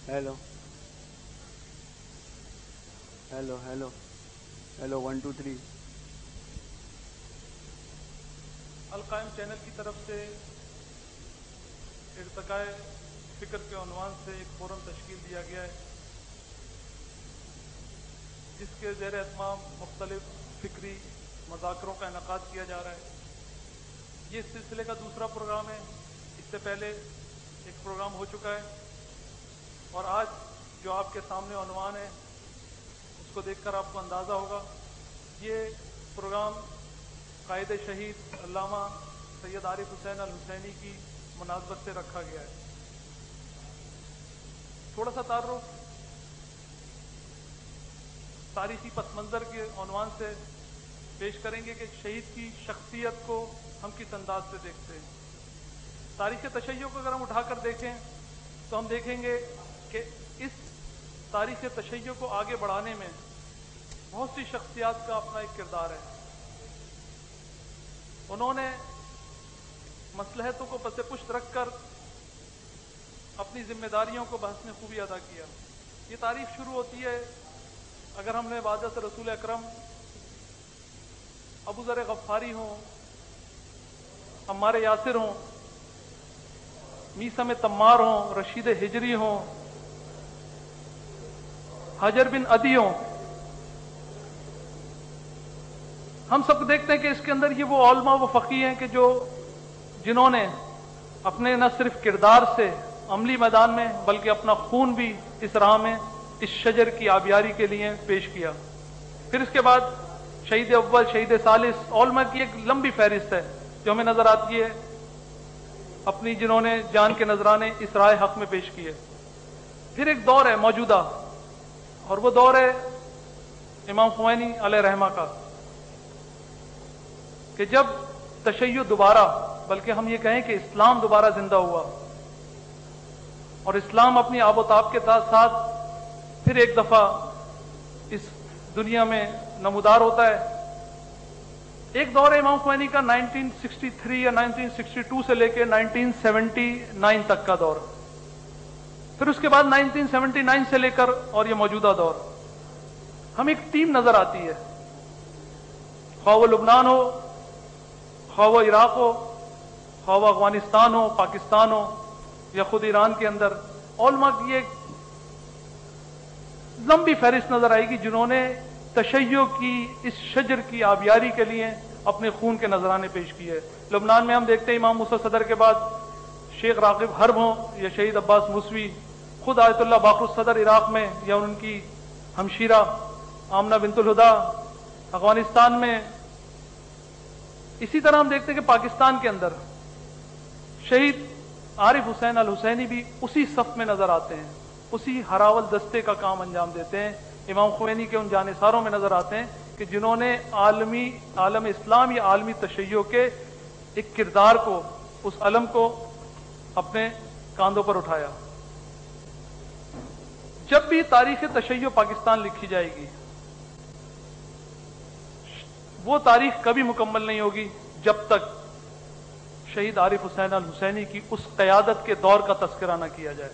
Hello hello hello hello 1 2 3। अल-कायम channel की तरफ से इर्तिकाए फ़िक्र के उन्वान से एक फोरम तश्कील दिया गया है, जिसके ज़ेर एहतमाम मुख्तलिफ फ़िक्री मज़ाकरों का इनेकाद किया जा रहा है। ये इस सिलसिले का दूसरा प्रोग्राम है। इससे पहले एक प्रोग्राम हो चुका है और आज जो आपके सामने उन्वान है उसको देखकर आपको अंदाज़ा होगा। ये प्रोग्राम कायदे शहीद अल्लामा सैयद आरिफ हुसैन अल हुसैनी की मुनासबत से रखा गया है। थोड़ा सा तारुफ तारीखी पस मंज़र के उन्वान से पेश करेंगे कि शहीद की शख्सियत को हम किस अंदाज से देखते हैं। तारीख़ तशय्युअ को अगर हम उठाकर देखें तो हम देखेंगे कि इस तारीख़ तशय्युअ को आगे बढ़ाने में बहुत सी शख्सियात का अपना एक किरदार है। उन्होंने मसलहतों को पसे पुश्त रखकर अपनी जिम्मेदारियों को बहसने खूबी अदा किया। ये तारीख शुरू होती है अगर हमने वादत रसूल अकरम अबू ज़र गफ़ारी हों, अम्मार यासिर हों, मीसम तम्मार हों, रशीद हिजरी हों, हजर बिन अदी हों, हम सब देखते हैं कि इसके अंदर ये वो औलमा वो फ़क़ी हैं कि जिन्होंने अपने न सिर्फ किरदार से अमली मैदान में बल्कि अपना खून भी इस राह में इस शजर की आबियारी के लिए पेश किया। फिर इसके बाद शहीद अव्वल, शहीद सालिस, औलमा की एक लंबी फहरिस्त है जो हमें नजर आती है अपनी, जिन्होंने जान के नजराने इस राह हक में पेश किए। फिर एक दौर है मौजूदा और वो दौर है इमाम खुमैनी अलैहि रहमा का, कि जब तशय्युअ दोबारा, बल्कि हम ये कहें कि इस्लाम दोबारा जिंदा हुआ और इस्लाम अपनी आबोताब के साथ फिर एक दफा इस दुनिया में नमूदार होता है। एक दौर है इमाम खुमैनी का 1963 या 1962 से लेकर 1979 तक का दौर। फिर उसके बाद 1979 से लेकर और ये मौजूदा दौर, हमें एक टीम नजर आती है, ख्वाह वो लुबनान हो, ख्वाह वो इराक हो, ख्वाह वो अफगानिस्तान हो, पाकिस्तान हो या खुद ईरान के अंदर, औलमा की एक लंबी फहरिस्त नजर आएगी जिन्होंने तशय्युअ की इस शजर की आबियारी के लिए अपने खून के नजराने पेश किए। लुबनान में हम देखते हैं इमाम मूसा सदर के बाद शेख रागिब हर्ब हों या शहीद अब्बास मूसवी, खुद आयतुल्लाह बाक़रुस सदर इराक में या उनकी हमशीरा आमना बिनतुल हुदा अफगानिस्तान में। इसी तरह हम देखते हैं कि पाकिस्तान के अंदर शहीद आरिफ हुसैन अल हुसैनी भी उसी सफ में नजर आते हैं, उसी हरावल दस्ते का काम अंजाम देते हैं। इमाम खुमैनी के उन जानिसारों में नजर आते हैं कि जिन्होंने आलम इस्लाम या आलमी तशय्युअ के एक किरदार को, उस अलम को अपने कांधों पर उठाया। जब भी तारीख तशय्युअ पाकिस्तान लिखी जाएगी, वो तारीख कभी मुकम्मल नहीं होगी जब तक शहीद आरिफ हुसैन अल हुसैनी की उस क़यादत के दौर का तस्करा न किया जाए।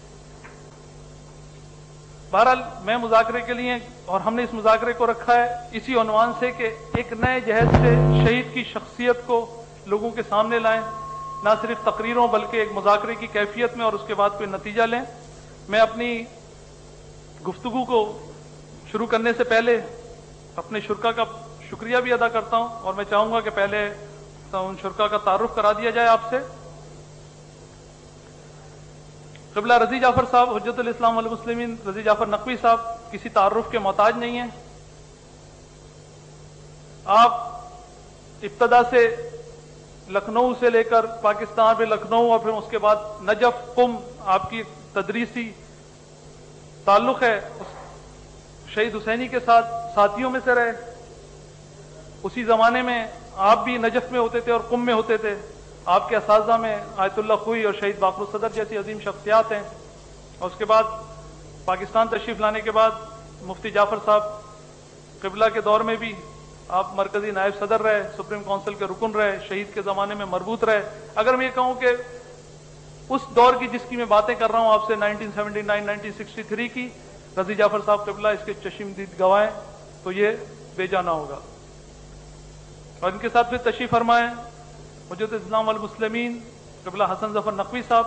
बहरहाल मैं मुज़ाकरे के लिए, और हमने इस मुज़ाकरे को रखा है इसी उन्वान से कि एक नए जहद से शहीद की शख्सियत को लोगों के सामने लाएं, ना सिर्फ तकरीरों बल्कि एक मुज़ाकरे की कैफियत में, और उसके बाद कोई नतीजा लें। मैं अपनी गुफ्तगू को शुरू करने से पहले अपने शुरका का शुक्रिया भी अदा करता हूं और मैं चाहूंगा कि पहले उन शुरका का तारुफ करा दिया जाए आपसे। क़िबला रज़ी जाफर साहब, हुज्जतुल इस्लाम वल मुस्लिमीन रज़ी जाफर नकवी साहब किसी तारुफ के मोहताज नहीं है। आप इब्तदा से लखनऊ से लेकर पाकिस्तान में लखनऊ और फिर उसके बाद नजफ, कुम आपकी तदरीसी ताल्लुक है, शहीद हुसैनी के साथ साथियों में से रहे। उसी जमाने में आप भी नजफ में होते थे और कुम में होते थे। आपके असातिज़ा में आयतुल्लाह खुई और शहीद बाक़रुस सदर जैसी अजीम शख्सियात हैं। और उसके बाद पाकिस्तान तशरीफ लाने के बाद मुफ्ती जाफर साहब क़िबला के दौर में भी आप मरकजी नायब सदर रहे, सुप्रीम काउंसिल के रुकन रहे, शहीद के ज़माने में मरबूत रहे। अगर मैं ये कहूँ कि اس دور کی جس کی میں باتیں کر رہا ہوں آپ سے 1979 1963 کی، رضی جعفر صاحب قبلہ اس کے چشمدید گواہ ہیں، تو یہ بے جانا ہوگا۔ اور ان کے ساتھ پھر تشریف فرمائیں حجت اسلام والمسلمین قبلہ حسن ظفر نقوی صاحب۔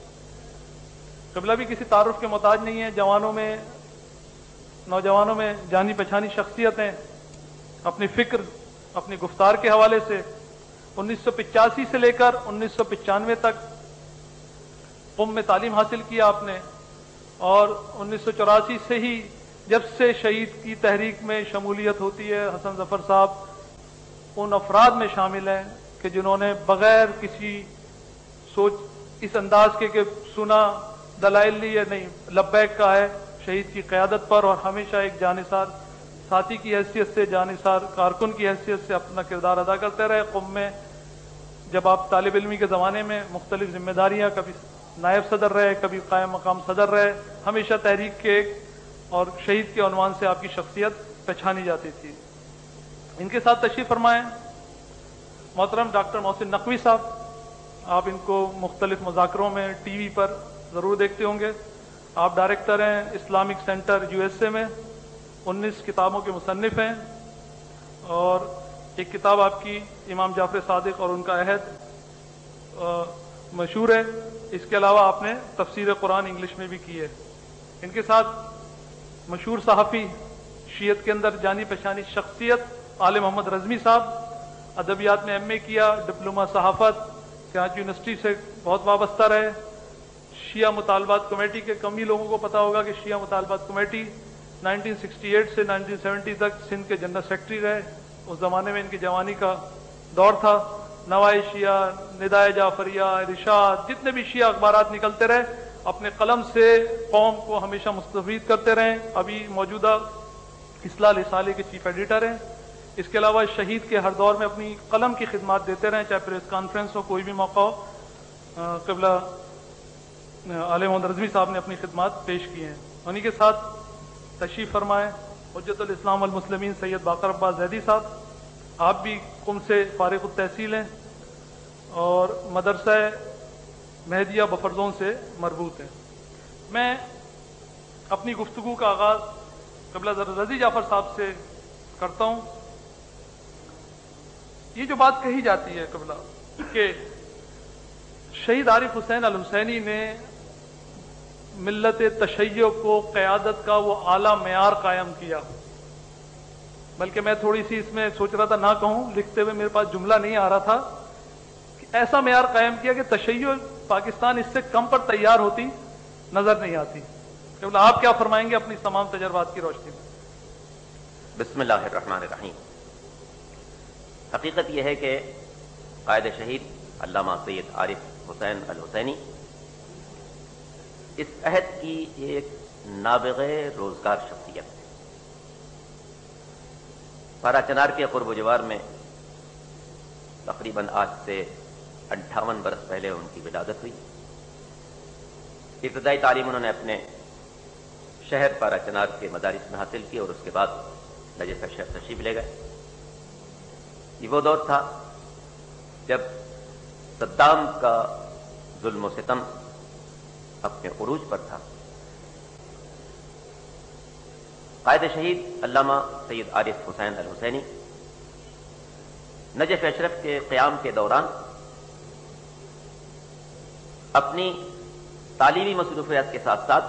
قبلہ بھی کسی تعارف کے محتاج نہیں ہے، نوجوانوں میں جانی پہچانی شخصیت ہیں، اپنی فکر اپنی گفتار کے حوالے سے 1985 سے لے کر 1995 تک قم میں تعلیم حاصل کیا آپ نے، اور 1984 سے ہی جب سے شہید کی تحریک میں شمولیت ہوتی ہے، حسن ظفر صاحب ان افراد میں شامل ہیں کہ جنہوں نے بغیر کسی سوچ اس انداز کے کہ سنا دلائل لیے نہیں، لبیک کہا ہے شہید کی قیادت پر، اور ہمیشہ ایک جانثار ساتھی کی حیثیت سے، جانثار کارکن کی حیثیت سے اپنا کردار ادا کرتے رہے۔ قم میں جب آپ طالب علمی کے زمانے میں مختلف ذمہ داریاں، کبھی نائب صدر رہے، کبھی قائم مقام صدر رہے، ہمیشہ تحریک کے اور شہید کے عنوان سے آپ کی شخصیت پہچانی جاتی تھی۔ ان کے ساتھ تشریف فرمائیں محترم ڈاکٹر محسن نقوی صاحب، آپ ان کو مختلف مذاکروں میں ٹی وی پر ضرور دیکھتے ہوں گے۔ آپ ڈائریکٹر ہیں اسلامک سینٹر USA میں، 19 کتابوں کے مصنف ہیں، اور ایک کتاب آپ کی امام جعفر صادق اور ان کا عہد مشہور ہے۔ اس کے علاوہ آپ نے تفسیر قرآن انگلش میں بھی کی ہے۔ ان کے ساتھ مشہور صحافی، شیعت کے اندر جانی پہچانی شخصیت آل محمد رضوی صاحب، ادبیات میں MA کیا، ڈپلومہ صحافت، سیاحت یونیورسٹی سے بہت وابستہ رہے۔ شیعہ مطالبات کمیٹی کے کم ہی لوگوں کو پتا ہوگا کہ شیعہ مطالبات کمیٹی 1968 سے 1970 تک سندھ کے جنرل سیکرٹری رہے۔ اس زمانے میں ان کی جوانی کا دور تھا۔ نوائے شیعہ، ندائے جعفریہ، ارشاد، جتنے بھی شیعہ اخبارات نکلتے رہے، اپنے قلم سے قوم کو ہمیشہ مستفید کرتے رہے۔ ابھی موجودہ اصلاح رسالے کے چیف ایڈیٹر ہیں۔ اس کے علاوہ شہید کے ہر دور میں اپنی قلم کی خدمات دیتے رہے، چاہے پریس کانفرنس ہو، کوئی بھی موقع ہو، قبلہ آل محمد رضوی صاحب نے اپنی خدمات پیش کی ہیں۔ انہی کے ساتھ تشریف فرمائے حجت الاسلام والمسلمین سید باقر عباس زیدی صاحب، آپ بھی قم سے فارغ التحصیل ہیں اور مدرسہ مہدیہ بفرزون سے مربوط ہیں۔ میں اپنی گفتگو کا آغاز قبلہ رضی جعفر صاحب سے کرتا ہوں۔ یہ جو بات کہی جاتی ہے قبلہ کہ شہید عارف حسین الحسینی نے ملت تشیع کو قیادت کا وہ اعلیٰ معیار قائم کیا، بلکہ میں تھوڑی سی اس میں سوچ رہا تھا نہ کہوں، لکھتے ہوئے میرے پاس جملہ نہیں آ رہا تھا، کہ ایسا معیار قائم کیا کہ تشیع پاکستان اس سے کم پر تیار ہوتی نظر نہیں آتی۔ قبلہ آپ کیا فرمائیں گے اپنی تمام تجربات کی روشنی میں؟ بسم اللہ الرحمن الرحیم۔ حقیقت یہ ہے کہ قائد شہید علامہ سید عارف حسین الحسینی اس عہد کی ایک نابغہ روزگار شخصیت ہے۔ پارا چنار کے قرب و جوار میں تقریباً آج سے 58 برس پہلے ان کی ولادت ہوئی۔ ابتدائی تعلیم انہوں نے اپنے شہر پارا چنار کے مدارس میں حاصل کی اور اس کے بعد نجف شہر تشریف لے گئے۔ یہ وہ دور تھا جب صدام کا ظلم و ستم اپنے عروج پر تھا۔ قائد شہید علامہ سید عارف حسین الحسینی نجف اشرف کے قیام کے دوران اپنی تعلیمی مصروفیات کے ساتھ ساتھ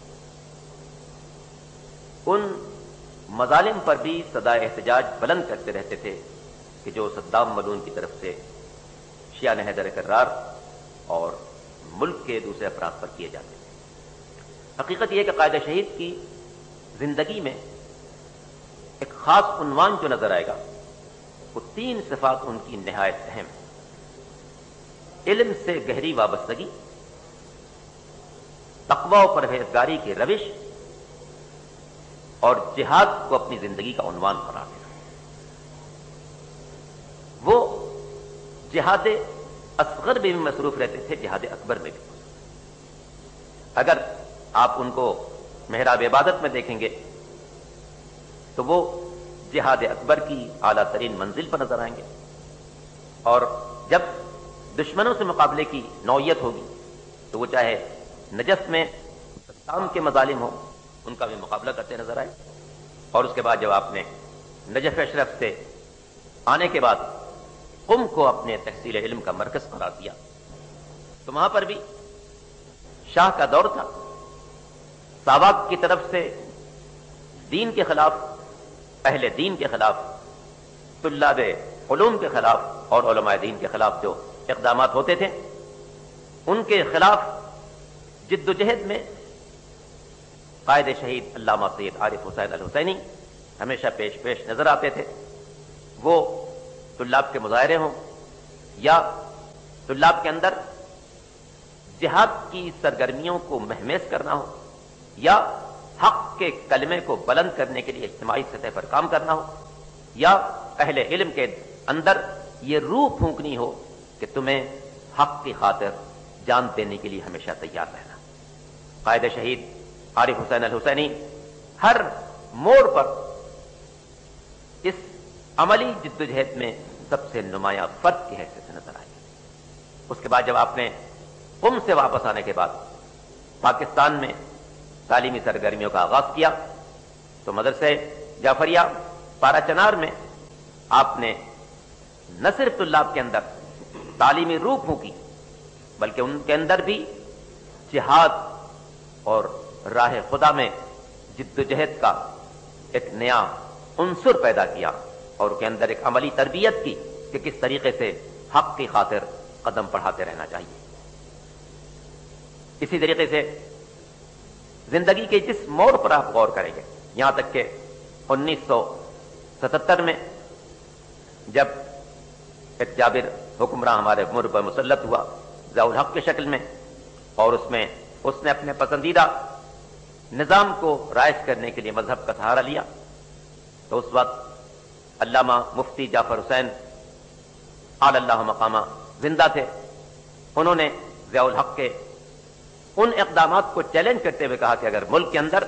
ان مظالم پر بھی صدائے احتجاج بلند کرتے رہتے تھے کہ جو صدام ملعون کی طرف سے شیعہ حیدر کرار اور ملک کے دوسرے افراد پر کیے جاتے تھے۔ حقیقت یہ کہ قائد شہید کی زندگی میں ایک خاص عنوان جو نظر آئے گا وہ 3 صفات ان کی نہایت اہم: علم سے گہری وابستگی، تقوی و پرہیزگاری کی روش، اور جہاد کو اپنی زندگی کا عنوان قرار دینا۔ وہ جہاد اصغر میں بھی مصروف رہتے تھے، جہاد اکبر میں بھی۔ اگر آپ ان کو محراب عبادت میں دیکھیں گے تو وہ جہاد اکبر کی اعلیٰ ترین منزل پر نظر آئیں گے، اور جب دشمنوں سے مقابلے کی نوعیت ہوگی تو وہ چاہے نجف میں صدام کے مظالم ہوں ان کا بھی مقابلہ کرتے نظر آئے. اور اس کے بعد جب آپ نے نجف اشرف سے آنے کے بعد قم کو اپنے تحصیل علم کا مرکز قرار دیا تو وہاں پر بھی شاہ کا دور تھا. ساواک کی طرف سے دین کے خلاف، اہل دین کے خلاف، طلاب علوم کے خلاف اور علماء دین کے خلاف جو اقدامات ہوتے تھے ان کے خلاف جد و جہد میں قائد شہید علامہ سید عارف حسین الحسینی ہمیشہ پیش نظر آتے تھے. وہ طلاب کے مظاہرے ہوں یا طلاب کے اندر جہاد کی سرگرمیوں کو مہمیز کرنا ہو یا حق کے کلمے کو بلند کرنے کے لیے اجتماعی سطح پر کام کرنا ہو یا اہل علم کے اندر یہ روح پھونکنی ہو کہ تمہیں حق کی خاطر جان دینے کے لیے ہمیشہ تیار رہنا. قائد شہید عارف حسین الحسینی ہر موڑ پر اس عملی جدوجہد میں سب سے نمایاں فرد کی حیثیت سے نظر آئے. اس کے بعد جب آپ نے قم سے واپس آنے کے بعد پاکستان میں تعلیمی سرگرمیوں کا آغاز کیا تو مدرسہ جعفریہ پارا چنار میں آپ نے نہ صرف طلاب کے اندر تعلیمی روح پھونکی بلکہ ان کے اندر بھی جہاد اور راہ خدا میں جد و جہد کا ایک نیا عنصر پیدا کیا اور ان کے اندر ایک عملی تربیت کی کہ کس طریقے سے حق کی خاطر قدم بڑھاتے رہنا چاہیے. اسی طریقے سے زندگی کے جس موڑ پر آپ غور کریں گے یہاں تک کہ 1977 میں جب ایک جابر حکمراں ہمارے ملک پر مسلط ہوا ضیاء الحق کی شکل میں اور اس میں اس نے اپنے پسندیدہ نظام کو رائج کرنے کے لیے مذہب کا سہارا لیا تو اس وقت علامہ مفتی جعفر حسین اعلی اللہ مقامہ زندہ تھے. انہوں نے ضیاء الحق کے ان اقدامات کو چیلنج کرتے ہوئے کہا کہ اگر ملک کے اندر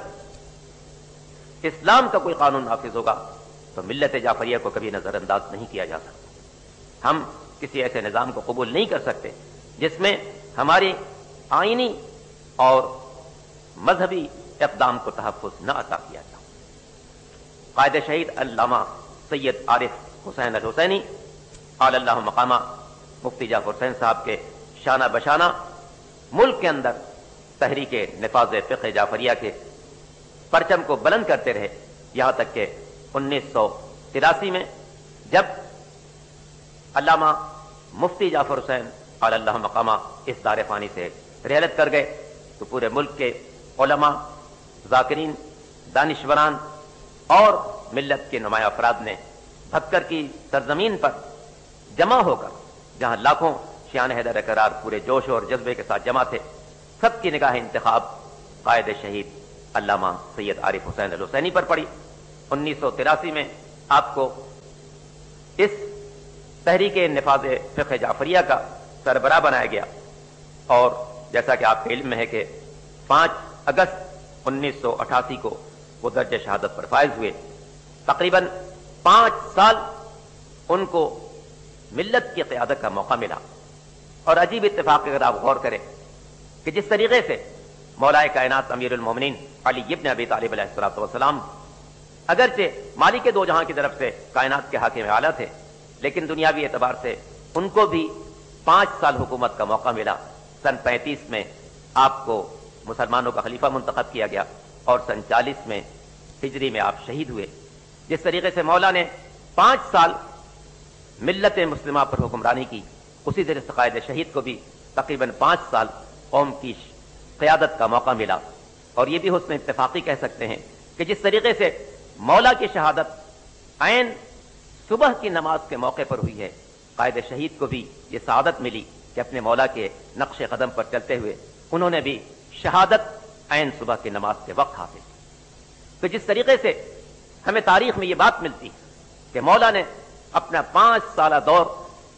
اسلام کا کوئی قانون نافذ ہوگا تو ملت جعفریہ کو کبھی نظر انداز نہیں کیا جا سکتا. ہم کسی ایسے نظام کو قبول نہیں کر سکتے جس میں ہماری آئینی اور مذہبی اقدام کو تحفظ نہ عطا کیا جائے. قائد شہید علامہ سید عارف حسین الحسینی اعلی اللہ مقامہ مفتی جعفر حسین صاحب کے شانہ بشانہ ملک کے اندر تحریک نفاذ فقہ جعفریہ کے پرچم کو بلند کرتے رہے یہاں تک کہ 1983 میں جب علامہ مفتی جعفر حسین اعلی اللہ مقامہ اس دار فانی سے رحلت کر گئے تو پورے ملک کے علماء، ذاکرین، دانشوران اور ملت کے نمایاں افراد نے بھکر کی سرزمین پر جمع ہو کر جہاں لاکھوں شیعان حیدر قرار پورے جوش اور جذبے کے ساتھ جمع تھے سب کی نگاہ انتخاب قائد شہید علامہ سید عارف حسین الحسینی پر پڑی. 1983 میں آپ کو اس تحریک نفاذ فقہ جعفریہ کا سربراہ بنایا گیا اور جیسا کہ آپ کے علم میں ہے کہ 5 اگست 1988 کو وہ درجہ شہادت پر فائز ہوئے. تقریباً 5 سال ان کو ملت کی قیادت کا موقع ملا اور عجیب اتفاق اگر آپ غور کریں کہ جس طریقے سے مولا کائنات امیر المومنین علی ابن ابی طالب علیہ الصلوۃ والسلام اگرچہ مالک کے 2 جہاں کی طرف سے کائنات کے حاکم اعلیٰ تھے لیکن دنیاوی اعتبار سے ان کو بھی 5 سال حکومت کا موقع ملا. سن 35 میں آپ کو مسلمانوں کا خلیفہ منتخب کیا گیا اور سن 40 میں ہجری میں آپ شہید ہوئے. جس طریقے سے مولا نے 5 سال ملت مسلمہ پر حکمرانی کی اسی طرح سے قائد شہید کو بھی تقریباً 5 سال قوم کی قیادت کا موقع ملا. اور یہ بھی حسن اتفاقی کہہ سکتے ہیں کہ جس طریقے سے مولا کی شہادت عین صبح کی نماز کے موقع پر ہوئی ہے قائد شہید کو بھی یہ سعادت ملی کہ اپنے مولا کے نقش قدم پر چلتے ہوئے انہوں نے بھی شہادت عین صبح کی نماز کے وقت حاصل کی. تو جس طریقے سے ہمیں تاریخ میں یہ بات ملتی کہ مولا نے اپنا 5 سالہ دور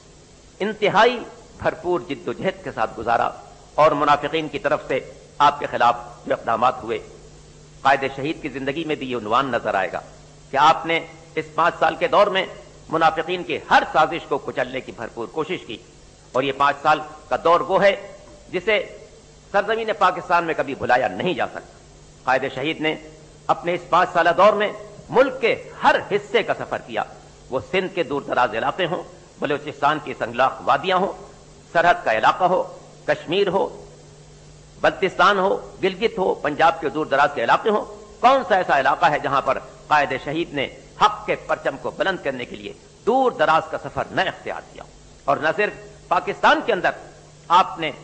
انتہائی بھرپور جد و جہد کے ساتھ گزارا اور منافقین کی طرف سے آپ کے خلاف جو اقدامات ہوئے. قائد شہید کی زندگی میں بھی یہ عنوان نظر آئے گا کہ آپ نے اس 5 سال کے دور میں منافقین کی ہر سازش کو کچلنے کی بھرپور کوشش کی اور یہ 5 سال کا دور وہ ہے جسے سرزمین پاکستان میں کبھی بھلایا نہیں جا سکتا۔ قائد شہید نے اپنے اس 5 سالہ دور میں ملک کے ہر حصے کا سفر کیا، وہ سندھ کے دور دراز علاقے ہوں، بلوچستان کی سنگلاخ وادیاں ہوں، سرحد کا علاقہ ہو، کشمیر ہو، بلتستان ہو، گلگت ہو، پنجاب کے دور دراز کے علاقے ہوں۔ کون سا ایسا علاقہ ہے جہاں پر قائد شہید نے حق کے پرچم کو بلند کرنے کے لیے دور دراز کا سفر نہ اختیار کیا؟ اور نہ صرف پاکستان کے اندر آپ نے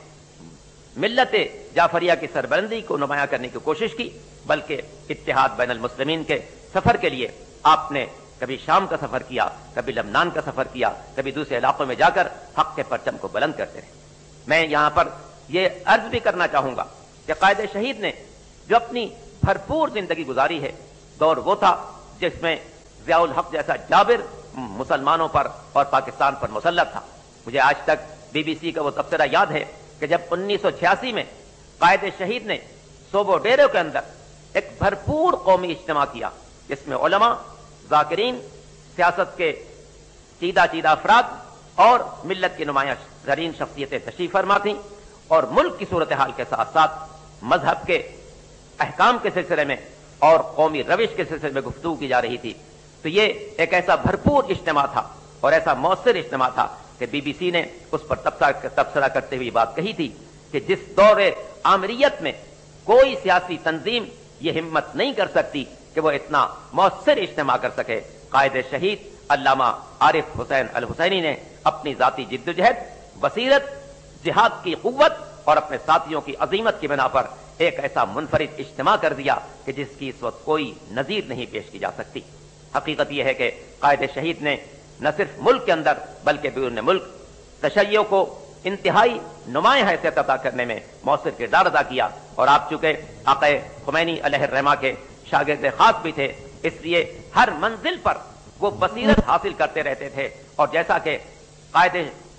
ملت جعفریہ کی سربلندی کو نمایاں کرنے کی کوشش کی، بلکہ اتحاد بین المسلمین کے سفر کے لیے آپ نے کبھی شام کا سفر کیا، کبھی لبنان کا سفر کیا، کبھی دوسرے علاقوں میں جا کر حق کے پرچم کو بلند کرتے رہے۔ میں یہاں پر یہ عرض بھی کرنا چاہوں گا کہ قائد شہید نے جو اپنی بھرپور زندگی گزاری ہے، دور وہ تھا جس میں ضیاء الحق جیسا جابر مسلمانوں پر اور پاکستان پر مسلط تھا۔ مجھے آج تک BBC کا وہ تبصرہ یاد ہے کہ جب 1986 میں قائد شہید نے صوبو ڈیرو کے اندر ایک بھرپور قومی اجتماع کیا، جس میں علماء، ذاکرین، سیاست کے چیدہ افراد اور ملت کی نمایاں ترین شخصیتیں تشریف فرما تھیں، اور ملک کی صورتحال کے ساتھ ساتھ مذہب کے احکام کے سلسلے میں اور قومی روش کے سلسلے میں گفتگو کی جا رہی تھی۔ تو یہ ایک ایسا بھرپور اجتماع تھا اور ایسا مؤثر اجتماع تھا کہ BBC نے اس پر تبصرہ کرتے ہوئے بات کہی تھی کہ جس دور آمریت میں کوئی سیاسی تنظیم یہ ہمت نہیں کر سکتی کہ وہ اتنا مؤثر اجتماع کر سکے، قائد شہید علامہ عارف حسین الحسینی نے اپنی ذاتی جدوجہد، بصیرت، جہاد کی قوت اور اپنے ساتھیوں کی عظیمت کی بنا پر ایک ایسا منفرد اجتماع کر دیا کہ جس کی اس وقت کوئی نظیر نہیں پیش کی جا سکتی۔ حقیقت یہ ہے کہ قائد شہید نے نہ صرف ملک کے اندر بلکہ بیرون ملک تشیع کو انتہائی نمایاں حیثیت عطا کرنے میں مؤثر کردار ادا کیا، اور آپ چونکہ آقا خمینی علیہ الرحمہ کے شاگرد خاص بھی تھے، اس لیے ہر منزل پر وہ بصیرت حاصل کرتے رہتے تھے۔ اور جیسا کہ قائد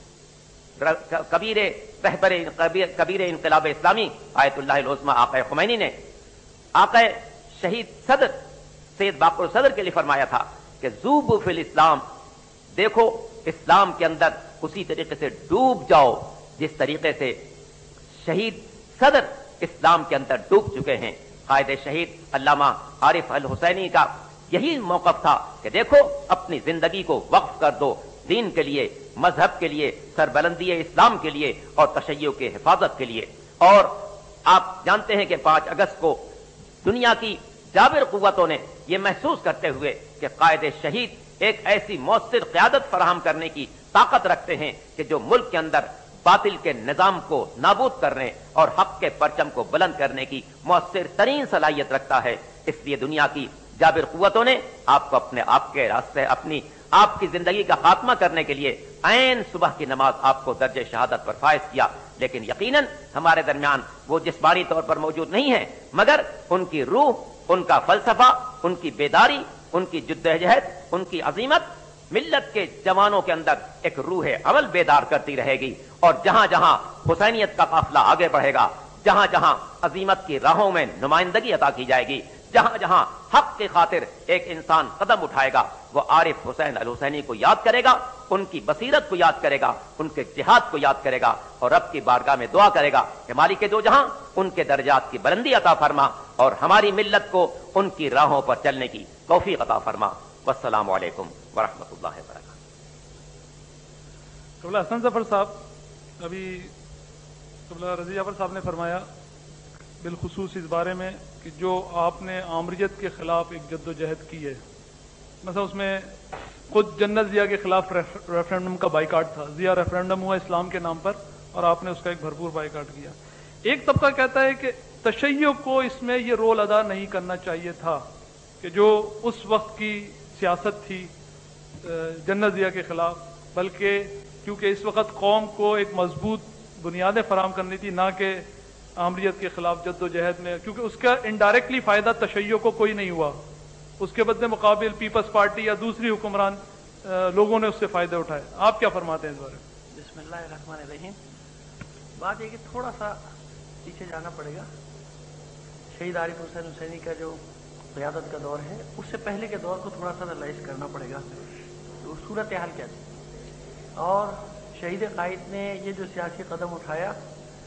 کبیر انقلاب اسلامی آیت اللہ العظمی آقا خمینی نے آقا شہید صدر سید باقر صدر کے لیے فرمایا تھا کہ ذوبوا فی الاسلام، دیکھو اسلام کے اندر اسی طریقے سے ڈوب جاؤ جس طریقے سے شہید صدر اسلام کے اندر ڈوب چکے ہیں۔ قائد شہید علامہ عارف الحسینی کا یہی موقف تھا کہ دیکھو اپنی زندگی کو وقف کر دو دین کے لیے، مذہب کے لیے، سربلندی اسلام کے لیے اور تشیع کے حفاظت کے لیے۔ اور آپ جانتے ہیں کہ 5 اگست کو دنیا کی جابر قوتوں نے یہ محسوس کرتے ہوئے کہ قائد شہید ایک ایسی مؤثر قیادت فراہم کرنے کی طاقت رکھتے ہیں کہ جو ملک کے اندر باطل کے نظام کو نابود کرنے اور حق کے پرچم کو بلند کرنے کی مؤثر ترین صلاحیت رکھتا ہے، اس لیے دنیا کی جابر قوتوں نے آپ کو اپنے آپ کے راستے، اپنی آپ کی زندگی کا خاتمہ کرنے کے لیے عین صبح کی نماز آپ کو درجہ شہادت پر فائز کیا۔ لیکن یقیناً ہمارے درمیان وہ جسمانی طور پر موجود نہیں ہے، مگر ان کی روح، ان کا فلسفہ، ان کی بیداری، ان کی جدوجہد، ان کی عظیمت ملت کے جوانوں کے اندر ایک روح عمل بیدار کرتی رہے گی۔ اور جہاں جہاں حسینیت کا قافلہ آگے بڑھے گا، جہاں جہاں عظیمت کی راہوں میں نمائندگی عطا کی جائے گی، جہاں جہاں حق کی خاطر ایک انسان قدم اٹھائے گا، وہ عارف حسین الحسینی کو یاد کرے گا، ان کی بصیرت کو یاد کرے گا، ان کے جہاد کو یاد کرے گا، اور رب کی بارگاہ میں دعا کرے گا کہ مالک دو جہاں ان کے درجات کی بلندی عطا فرما اور ہماری ملت کو ان کی راہوں پر چلنے کی توفیق عطا فرما۔ والسلام علیکم ورحمۃ اللہ وبرکاتہ۔ قبلہ حسن ظفر صاحب، ابھی قبلہ رضی جعفر صاحب نے فرمایا بالخصوص اس بارے میں کہ جو آپ نے آمریت کے خلاف ایک جد و جہد کی ہے، مثلا اس میں خود جنرل ضیاء کے خلاف ریفرینڈم کا بائیکاٹ تھا، ضیاء ریفرینڈم ہوا اسلام کے نام پر اور آپ نے اس کا ایک بھرپور بائیکاٹ کیا۔ ایک طبقہ کہتا ہے کہ تشیع کو اس میں یہ رول ادا نہیں کرنا چاہیے تھا کہ جو اس وقت کی سیاست تھی جنرل ضیاء کے خلاف، بلکہ کیونکہ اس وقت قوم کو ایک مضبوط بنیادیں فراہم کرنی تھی، نہ کہ آمریت کے خلاف جد و جہد میں، کیونکہ اس کا انڈائریکٹلی فائدہ تشیع کو کوئی نہیں ہوا، اس کے بدلے مقابل پیپلز پارٹی یا دوسری حکمران لوگوں نے اس سے فائدے اٹھائے۔ آپ کیا فرماتے ہیں اس بارے میں؟ بسم اللہ الرحمن الرحیم۔ بات یہ کہ تھوڑا سا پیچھے جانا پڑے گا۔ شہید عارف حسین حسینی کا جو قیادت کا دور ہے، اس سے پہلے کے دور کو تھوڑا سا انالائز کرنا پڑے گا، تو صورتحال کیا تھی، اور شہید قائد نے یہ جو سیاسی قدم اٹھایا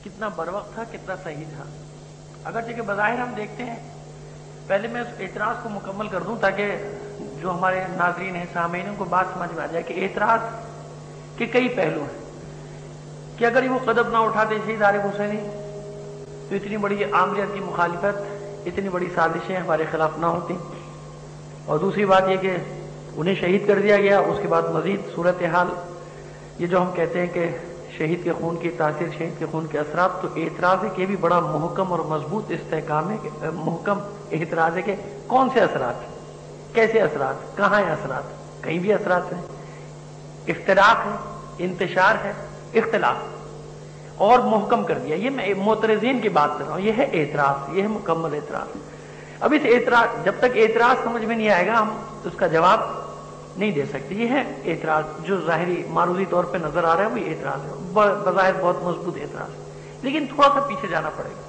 کتنا بروقت تھا، کتنا صحیح تھا. اگرچہ کہ بظاہر ہم دیکھتے ہیں، پہلے میں اس اعتراض کو مکمل کر دوں تاکہ جو ہمارے ناظرین ہیں، سامعین، ان کو بات سمجھ میں آ جائے کہ اعتراض کے کئی پہلو ہیں. کہ اگر وہ قدم نہ اٹھاتے شہید عارف حسینی تو اتنی بڑی آمریت کی مخالفت، اتنی بڑی سازشیں ہمارے خلاف نہ ہوتی. اور دوسری بات یہ کہ انہیں شہید کر دیا گیا. اس کے بعد مزید صورتحال یہ جو ہم کہتے ہیں کہ شہید کے خون کی تاثیر، شہید کے خون کے اثرات، تو اعتراض ہے کہ یہ بھی بڑا محکم اور مضبوط استحکام ہے کہ محکم اعتراض ہے کہ کون سے اثرات، کیسے اثرات، کہاں ہیں اثرات. کہیں بھی اثرات ہیں، افتراق ہے، انتشار ہے، اختلاف، اور محکم کر دیا. یہ میں معترضین کی بات کر رہا ہوں. یہ ہے اعتراض، یہ ہے مکمل اعتراض. اب اس اعتراض، جب تک اعتراض سمجھ میں نہیں آئے گا ہم اس کا جواب نہیں دے سکتے. یہ ہے اعتراض جو ظاہری معروضی طور پہ نظر آ رہا ہے، وہ اعتراض ہے، بظاہر بہت مضبوط اعتراض. لیکن تھوڑا سا پیچھے جانا پڑے گا.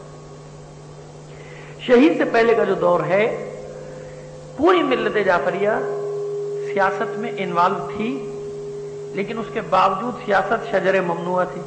شہید سے پہلے کا جو دور ہے، پوری ملت جعفریہ سیاست میں انوالو تھی، لیکن اس کے باوجود سیاست شجر ممنوعہ تھی.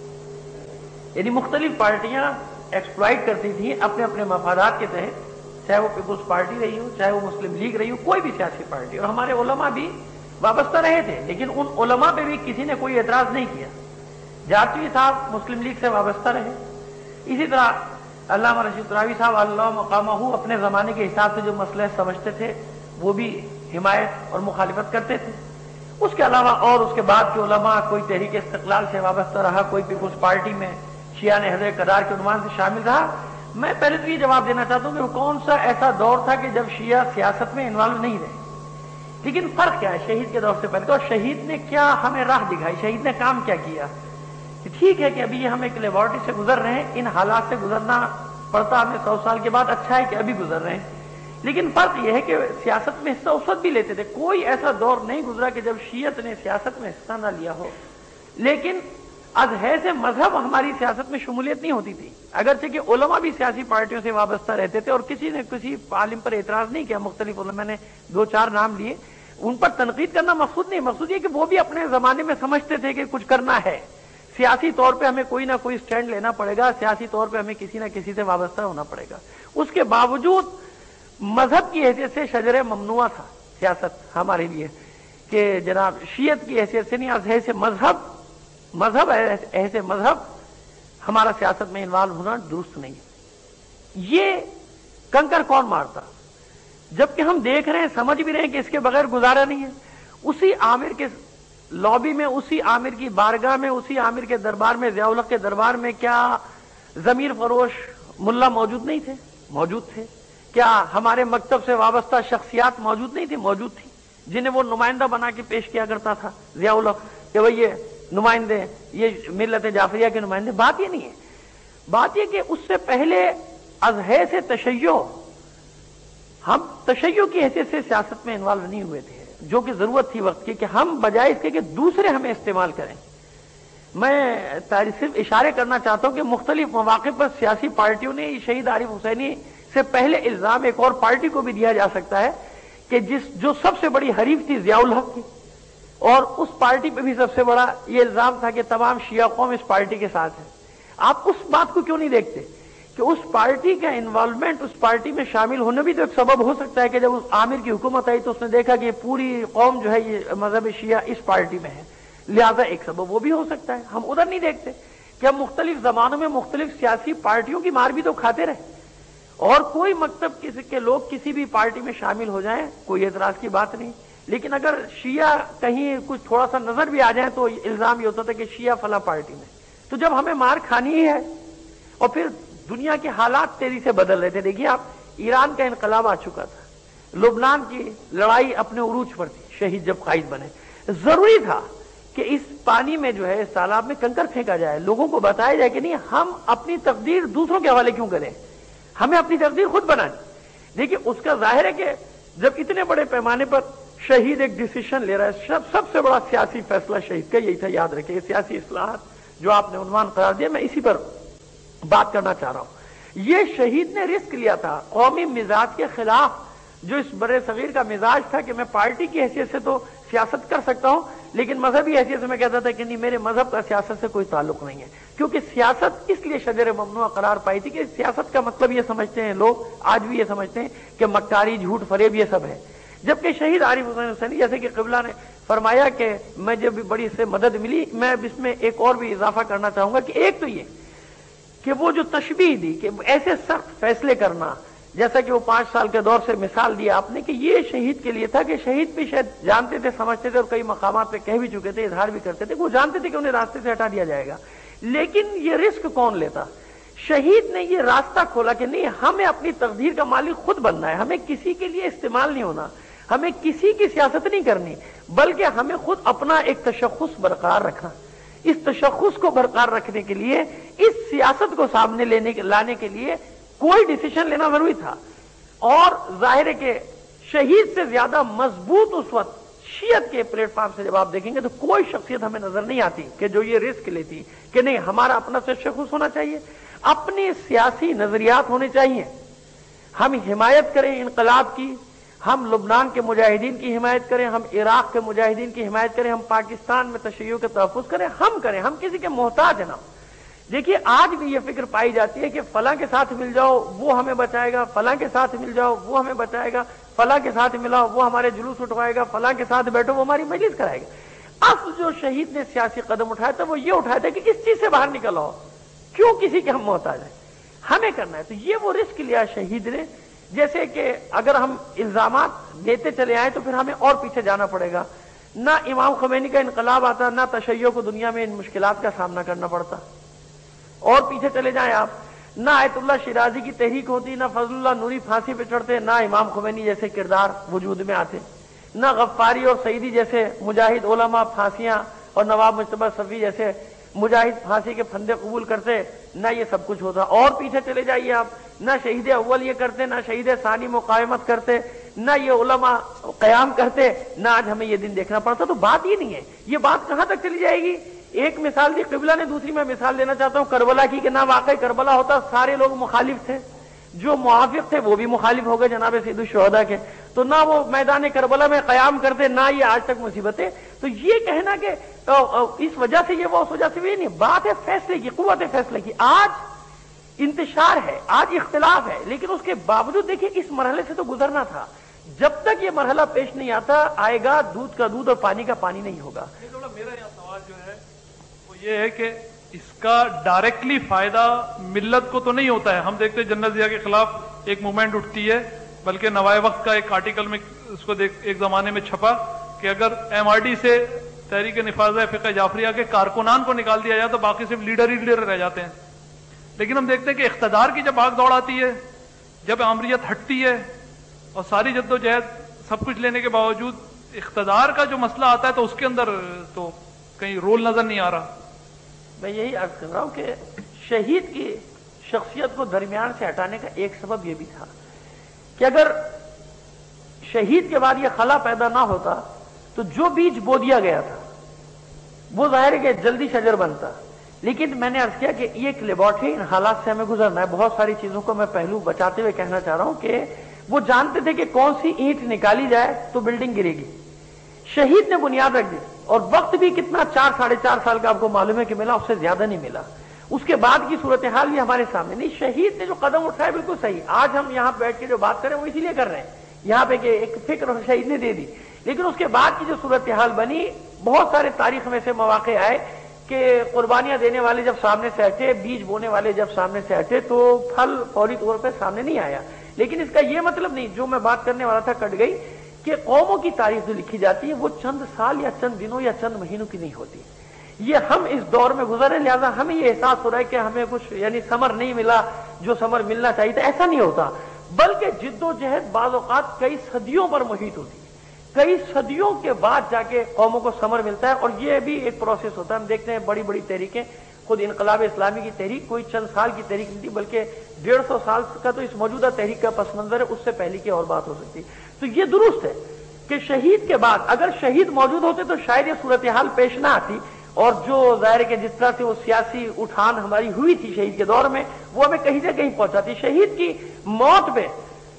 یعنی مختلف پارٹیاں ایکسپلائٹ کرتی تھیں اپنے اپنے مفادات کے تحت، چاہے وہ پیپلز پارٹی رہی ہو، چاہے وہ مسلم لیگ رہی ہو، کوئی بھی سیاسی پارٹی. اور ہمارے علماء بھی وابستہ رہے تھے، لیکن ان علماء پہ بھی کسی نے کوئی اعتراض نہیں کیا. جاتی صاحب مسلم لیگ سے وابستہ رہے. اسی طرح علامہ رشید تراوی صاحب اللہ مقامہ اپنے زمانے کے حساب سے جو مسئلہ سمجھتے تھے وہ بھی حمایت اور مخالفت کرتے تھے. اس کے علاوہ اور اس کے بعد کے علماء، کوئی تحریک استقلال سے وابستہ رہا، کوئی پیپلز پارٹی میں شیعہ حضرت قرار کے عنوان سے شامل رہا. میں پہلے تو یہ جواب دینا چاہتا ہوں کہ وہ کون سا ایسا دور تھا کہ جب شیعہ سیاست میں انوالو نہیں رہے. لیکن فرق کیا ہے شہید کے دور سے پہلے؟ اور شہید نے کیا ہمیں راہ دکھائی، شہید نے کام کیا کیا؟ ٹھیک ہے کہ ابھی ہم ایک لیبارٹری سے گزر رہے ہیں، ان حالات سے گزرنا پڑتا ہمیں 100 سال کے بعد. اچھا ہے کہ ابھی گزر رہے ہیں، لیکن فرق یہ ہے کہ سیاست میں حصہ اس وقت بھی لیتے تھے. کوئی ایسا دور نہیں گزرا کہ جب شیعت نے سیاست میں حصہ نہ لیا ہو. لیکن از حیث مذہب ہماری سیاست میں شمولیت نہیں ہوتی تھی، اگرچہ کہ علماء بھی سیاسی پارٹیوں سے وابستہ رہتے تھے اور کسی نے کسی عالم پر اعتراض نہیں کیا. مختلف علماء نے 2-4 نام لیے، ان پر تنقید کرنا مقصود نہیں. مقصود یہ کہ وہ بھی اپنے زمانے میں سمجھتے تھے کہ کچھ کرنا ہے، سیاسی طور پہ ہمیں کوئی نہ کوئی سٹینڈ لینا پڑے گا، سیاسی طور پہ ہمیں کسی نہ کسی سے وابستہ ہونا پڑے گا. اس کے باوجود مذہب کی حیثیت سے شجر ممنوعہ تھا سیاست ہمارے لیے، کہ جناب شیعت کی حیثیت سے نہیں، از حیث مذہب ایسے مذہب ہمارا سیاست میں انوالو ہونا درست نہیں. یہ کنکر کون مارتا؟ جبکہ ہم دیکھ رہے ہیں، سمجھ بھی رہے ہیں کہ اس کے بغیر گزارا نہیں ہے. اسی عامر کے لابی میں، اسی عامر کی بارگاہ میں، اسی عامر کے دربار میں، ضیاء الحق کے دربار میں کیا ضمیر فروش ملا موجود نہیں تھے؟ موجود تھے. کیا ہمارے مکتب سے وابستہ شخصیات موجود نہیں تھی؟ موجود تھی، جنہیں وہ نمائندہ بنا کے پیش کیا کرتا تھا ضیاء الحق کہ بھئی یہ نمائندے، یہ ملت جعفریہ کے نمائندے. بات یہ نہیں ہے، بات یہ کہ اس سے پہلے از حیث تشیع ہم تشیع کی حیثیت سے سیاست میں انوالو نہیں ہوئے تھے، جو کہ ضرورت تھی وقت کی کہ ہم بجائے اس کے کہ دوسرے ہمیں استعمال کریں. میں صرف اشارے کرنا چاہتا ہوں کہ مختلف مواقع پر سیاسی پارٹیوں نے شہید عارف حسینی سے پہلے الزام ایک اور پارٹی کو بھی دیا جا سکتا ہے کہ جو سب سے بڑی حریف تھی ضیاء الحق کی، اور اس پارٹی پہ بھی سب سے بڑا یہ الزام تھا کہ تمام شیعہ قوم اس پارٹی کے ساتھ ہے. آپ اس بات کو کیوں نہیں دیکھتے کہ اس پارٹی کا انوالومنٹ، اس پارٹی میں شامل ہونا بھی تو ایک سبب ہو سکتا ہے کہ جب اس عامر کی حکومت آئی تو اس نے دیکھا کہ پوری قوم جو ہے یہ مذہب شیعہ اس پارٹی میں ہے، لہذا ایک سبب وہ بھی ہو سکتا ہے. ہم ادھر نہیں دیکھتے کہ ہم مختلف زمانوں میں مختلف سیاسی پارٹیوں کی مار بھی تو کھاتے رہے، اور کوئی مکتب کے لوگ کسی بھی پارٹی میں شامل ہو جائیں، کوئی اعتراض کی بات نہیں. لیکن اگر شیعہ کہیں کچھ تھوڑا سا نظر بھی آ جائیں تو الزام یہ ہوتا تھا کہ شیعہ فلاں پارٹی میں. تو جب ہمیں مار کھانی ہی ہے، اور پھر دنیا کے حالات تیزی سے بدل رہے تھے. دیکھیے آپ، ایران کا انقلاب آ چکا تھا، لبنان کی لڑائی اپنے عروج پر تھی، شہید جب قائد بنے، ضروری تھا کہ اس پانی میں جو ہے، اس تالاب میں کنکر پھینکا جائے، لوگوں کو بتایا جائے کہ نہیں، ہم اپنی تقدیر دوسروں کے حوالے کیوں کریں، ہمیں اپنی تقدیر خود بنانی. دیکھیے اس کا ظاہر ہے کہ جب اتنے بڑے پیمانے پر شہید ایک ڈیسیشن لے رہا ہے، سب سے بڑا سیاسی فیصلہ شہید کا یہی تھا. یاد رکھیں، یہ سیاسی اصلاحات جو آپ نے عنوان قرار دیا، میں اسی پر بات کرنا چاہ رہا ہوں. یہ شہید نے رسک لیا تھا قومی مزاج کے خلاف، جو اس برے صغیر کا مزاج تھا کہ میں پارٹی کی حیثیت سے تو سیاست کر سکتا ہوں، لیکن مذہبی حیثیت سے میں کہتا تھا کہ نہیں، میرے مذہب کا سیاست سے کوئی تعلق نہیں ہے، کیونکہ سیاست اس لیے شجر ممنوع قرار پائی تھی کہ سیاست کا مطلب یہ سمجھتے ہیں لوگ، آج بھی یہ سمجھتے ہیں کہ مکاری، جھوٹ، فریب یہ سب ہے، جبکہ شہید عارف حسین حسینی جیسے کہ قبلہ نے فرمایا کہ میں جب بھی بڑی سے مدد ملی، میں اب اس میں ایک اور بھی اضافہ کرنا چاہوں گا کہ ایک تو یہ کہ وہ جو تشبیہ دی کہ ایسے سخت فیصلے کرنا، جیسا کہ وہ 5 سال کے دور سے مثال دیا آپ نے کہ یہ شہید کے لیے تھا کہ شہید بھی شاید جانتے تھے، سمجھتے تھے اور کئی مقامات پہ کہہ بھی چکے تھے، اظہار بھی کرتے تھے، وہ جانتے تھے کہ انہیں راستے سے ہٹا دیا جائے گا، لیکن یہ رسک کون لیتا؟ شہید نے یہ راستہ کھولا کہ نہیں، ہمیں اپنی تقدیر کا مالک خود بننا ہے، ہمیں کسی کے لیے استعمال نہیں ہونا، ہمیں کسی کی سیاست نہیں کرنی، بلکہ ہمیں خود اپنا ایک تشخص برقرار رکھنا۔ اس تشخص کو برقرار رکھنے کے لیے، اس سیاست کو سامنے لانے کے لیے کوئی ڈیسیشن لینا ضروری تھا، اور ظاہر ہے کہ شہید سے زیادہ مضبوط اس وقت شیعت کے پلیٹ فارم سے جب آپ دیکھیں گے تو کوئی شخصیت ہمیں نظر نہیں آتی کہ جو یہ رسک لیتی کہ نہیں، ہمارا اپنا تشخص ہونا چاہیے، اپنے سیاسی نظریات ہونے چاہیے، ہم حمایت کریں انقلاب کی، ہم لبنان کے مجاہدین کی حمایت کریں، ہم عراق کے مجاہدین کی حمایت کریں، ہم پاکستان میں تشیع کا تحفظ کریں، ہم کسی کے محتاج ہیں نا۔ دیکھیے آج بھی یہ فکر پائی جاتی ہے کہ فلاں کے ساتھ مل جاؤ وہ ہمیں بچائے گا، فلاں کے ساتھ مل جاؤ وہ ہمیں بچائے گا، فلاں کے ساتھ ملاؤ وہ ہمارے جلوس اٹھوائے گا، فلاں کے ساتھ بیٹھو وہ ہماری مجلس کرائے گا۔ اصل جو شہید نے سیاسی قدم اٹھایا تھا وہ یہ اٹھایا تھا کہ اس چیز سے باہر نکل آؤ، کیوں کسی کے ہم محتاج ہیں، ہمیں کرنا ہے۔ تو یہ وہ رسک لیا شہید نے، جیسے کہ اگر ہم الزامات دیتے چلے آئے تو پھر ہمیں اور پیچھے جانا پڑے گا، نہ امام خمینی کا انقلاب آتا، نہ تشیع کو دنیا میں ان مشکلات کا سامنا کرنا پڑتا، اور پیچھے چلے جائیں آپ، نہ آیت اللہ شیرازی کی تحریک ہوتی، نہ فضل اللہ نوری پھانسی پہ چڑھتے، نہ امام خمینی جیسے کردار وجود میں آتے، نہ غفاری اور سعیدی جیسے مجاہد علماء پھانسیاں اور نواب مجتبی صفی جیسے مجاہد پھانسی کے پھندے قبول کرتے، نہ یہ سب کچھ ہوتا۔ اور پیچھے چلے جائیے آپ، نہ شہید اول یہ کرتے، نہ شہید ثانی مقاومت کرتے، نہ یہ علماء قیام کرتے، نہ آج ہمیں یہ دن دیکھنا پڑتا۔ تو بات یہ نہیں ہے، یہ بات کہاں تک چلی جائے گی؟ ایک مثال دی قبلہ نے، دوسری میں مثال دینا چاہتا ہوں کربلا کی کہ نہ واقعی کربلا ہوتا سارے لوگ مخالف تھے، جو موافق تھے وہ بھی مخالف ہو گئے جناب سید الشہداء کے، تو نہ وہ میدان کربلا میں قیام کرتے، نہ یہ آج تک مصیبتیں۔ تو یہ کہنا کہ اس وجہ سے یہ وہ اس وجہ سے یہ نہیں، بات ہے فیصلے کی، قوت فیصلے کی۔ آج انتشار ہے، آج اختلاف ہے، لیکن اس کے باوجود دیکھیں اس مرحلے سے تو گزرنا تھا، جب تک یہ مرحلہ پیش نہیں آتا آئے گا دودھ کا دودھ اور پانی کا پانی نہیں ہوگا۔ میرا یہاں سوال جو ہے وہ یہ ہے کہ اس کا ڈائریکٹلی فائدہ ملت کو تو نہیں ہوتا ہے۔ ہم دیکھتے ہیں جنت ضیاء کے خلاف ایک موومنٹ اٹھتی ہے، بلکہ نوائے وقت کا ایک آرٹیکل میں اس کو ایک زمانے میں چھپا کہ اگر ایم آر ڈی سے تحریک نفاذہ فقہ جعفریہ کے کارکنان کو نکال دیا جائے تو باقی صرف لیڈر ہی لیڈر رہ جاتے ہیں۔ لیکن ہم دیکھتے ہیں کہ اقتدار کی جب بھاگ دوڑ آتی ہے، جب آمریت ہٹتی ہے اور ساری جد و جہد سب کچھ لینے کے باوجود اقتدار کا جو مسئلہ آتا ہے تو اس کے اندر تو کہیں رول نظر نہیں آ رہا۔ میں یہی عرض کر رہا ہوں کہ شہید کی شخصیت کو درمیان سے ہٹانے کا ایک سبب یہ بھی تھا کہ اگر شہید کے بعد یہ خلا پیدا نہ ہوتا تو جو بیج بو دیا گیا تھا وہ ظاہر ہے کہ جلدی شجر بنتا، لیکن میں نے عرض کیا کہ یہ ایک لیبارٹری، ان حالات سے ہمیں گزرنا ہے۔ بہت ساری چیزوں کو میں پہلو بچاتے ہوئے کہنا چاہ رہا ہوں کہ وہ جانتے تھے کہ کون سی اینٹ نکالی جائے تو بلڈنگ گرے گی، شہید نے بنیاد رکھ دی، اور وقت بھی کتنا 4 ساڑھے 4 سال کا آپ کو معلوم ہے کہ ملا، اس سے زیادہ نہیں ملا۔ اس کے بعد کی صورتحال بھی ہمارے سامنے نہیں، شہید نے جو قدم اٹھایا بالکل صحیح۔ آج ہم یہاں بیٹھ کے جو بات کریں وہ اسی لیے کر رہے ہیں، یہاں پہ کہ ایک فکر شہید نے دے دی، لیکن اس کے بعد کی جو صورتحال بنی، بہت سارے تاریخ میں سے مواقع آئے کہ قربانیاں دینے والے جب سامنے سے ہٹے، بیج بونے والے جب سامنے سے ہٹے تو پھل فوری طور پہ سامنے نہیں آیا۔ لیکن اس کا یہ مطلب نہیں، جو میں بات کرنے والا تھا کٹ گئی، کہ قوموں کی تاریخ جو لکھی جاتی ہے وہ چند سال یا چند دنوں یا چند مہینوں کی نہیں ہوتی۔ یہ ہم اس دور میں گزر رہے، لہذا ہمیں یہ احساس ہو رہا ہے کہ ہمیں کچھ یعنی ثمر نہیں ملا جو ثمر ملنا چاہیے تھا، ایسا نہیں ہوتا، بلکہ جد و جہد بعض اوقات کئی صدیوں پر محیط ہوتی ہے، کئی صدیوں کے بعد جا کے قوموں کو ثمر ملتا ہے، اور یہ بھی ایک پروسیس ہوتا ہے۔ ہم دیکھتے ہیں بڑی بڑی تحریکیں، خود انقلاب اسلامی کی تحریک کوئی چند سال کی تحریک نہیں تھی، بلکہ 150 سال کا تو اس موجودہ تحریک کا پس منظر ہے، اس سے پہلے کی اور بات ہو سکتی۔ تو یہ درست ہے کہ شہید کے بعد اگر شہید موجود ہوتے تو شاید یہ صورتحال پیش نہ آتی، اور جو ظاہر ہے کہ جس طرح سے وہ سیاسی اٹھان ہماری ہوئی تھی شہید کے دور میں، وہ ہمیں کہیں سے کہیں پہنچاتی۔ شہید کی موت میں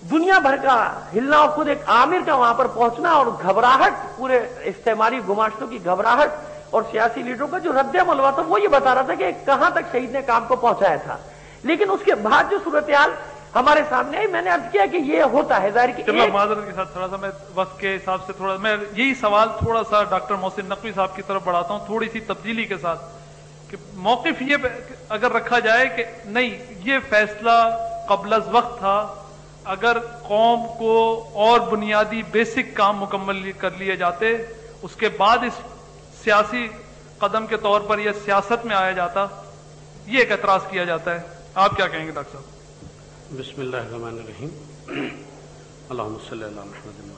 दुनिया भर का हिलना और खुद एक आमिर का वहां पर पहुंचना और घबराहट, पूरे इस्तेमारी गुमाश्तों की घबराहट और सियासी लीडरों का जो रद्द-ए-अमल हुआ था वो ये बता रहा था कि कहां तक शहीद ने काम को पहुंचाया था। लेकिन उसके बाद जो सूरत-ए-हाल हमारे सामने आई, मैंने अर्ज किया कि ये होता है जाहिर की माजरत के साथ थोड़ा सा मैं वक्त के हिसाब से थोड़ा मैं यही सवाल थोड़ा सा डॉक्टर मोहसिन नकवी साहब की तरफ बढ़ाता हूं थोड़ी सी तब्दीली के साथ कि मौकिफ ये अगर रखा जाए कि नहीं ये फैसला क़ब्ल अज़ वक्त था, अगर कौम को और बुनियादी बेसिक काम मुकम्मल कर लिए जाते उसके बाद इस सियासी कदम के तौर पर यह सियासत में आया जाता, ये एक एतराज किया जाता है। आप क्या कहेंगे डॉक्टर साहब? बिस्मिल्लाहिर्रहमानिर्रहीम, अल्लाहुम्मा सल्ली अला मुहम्मद।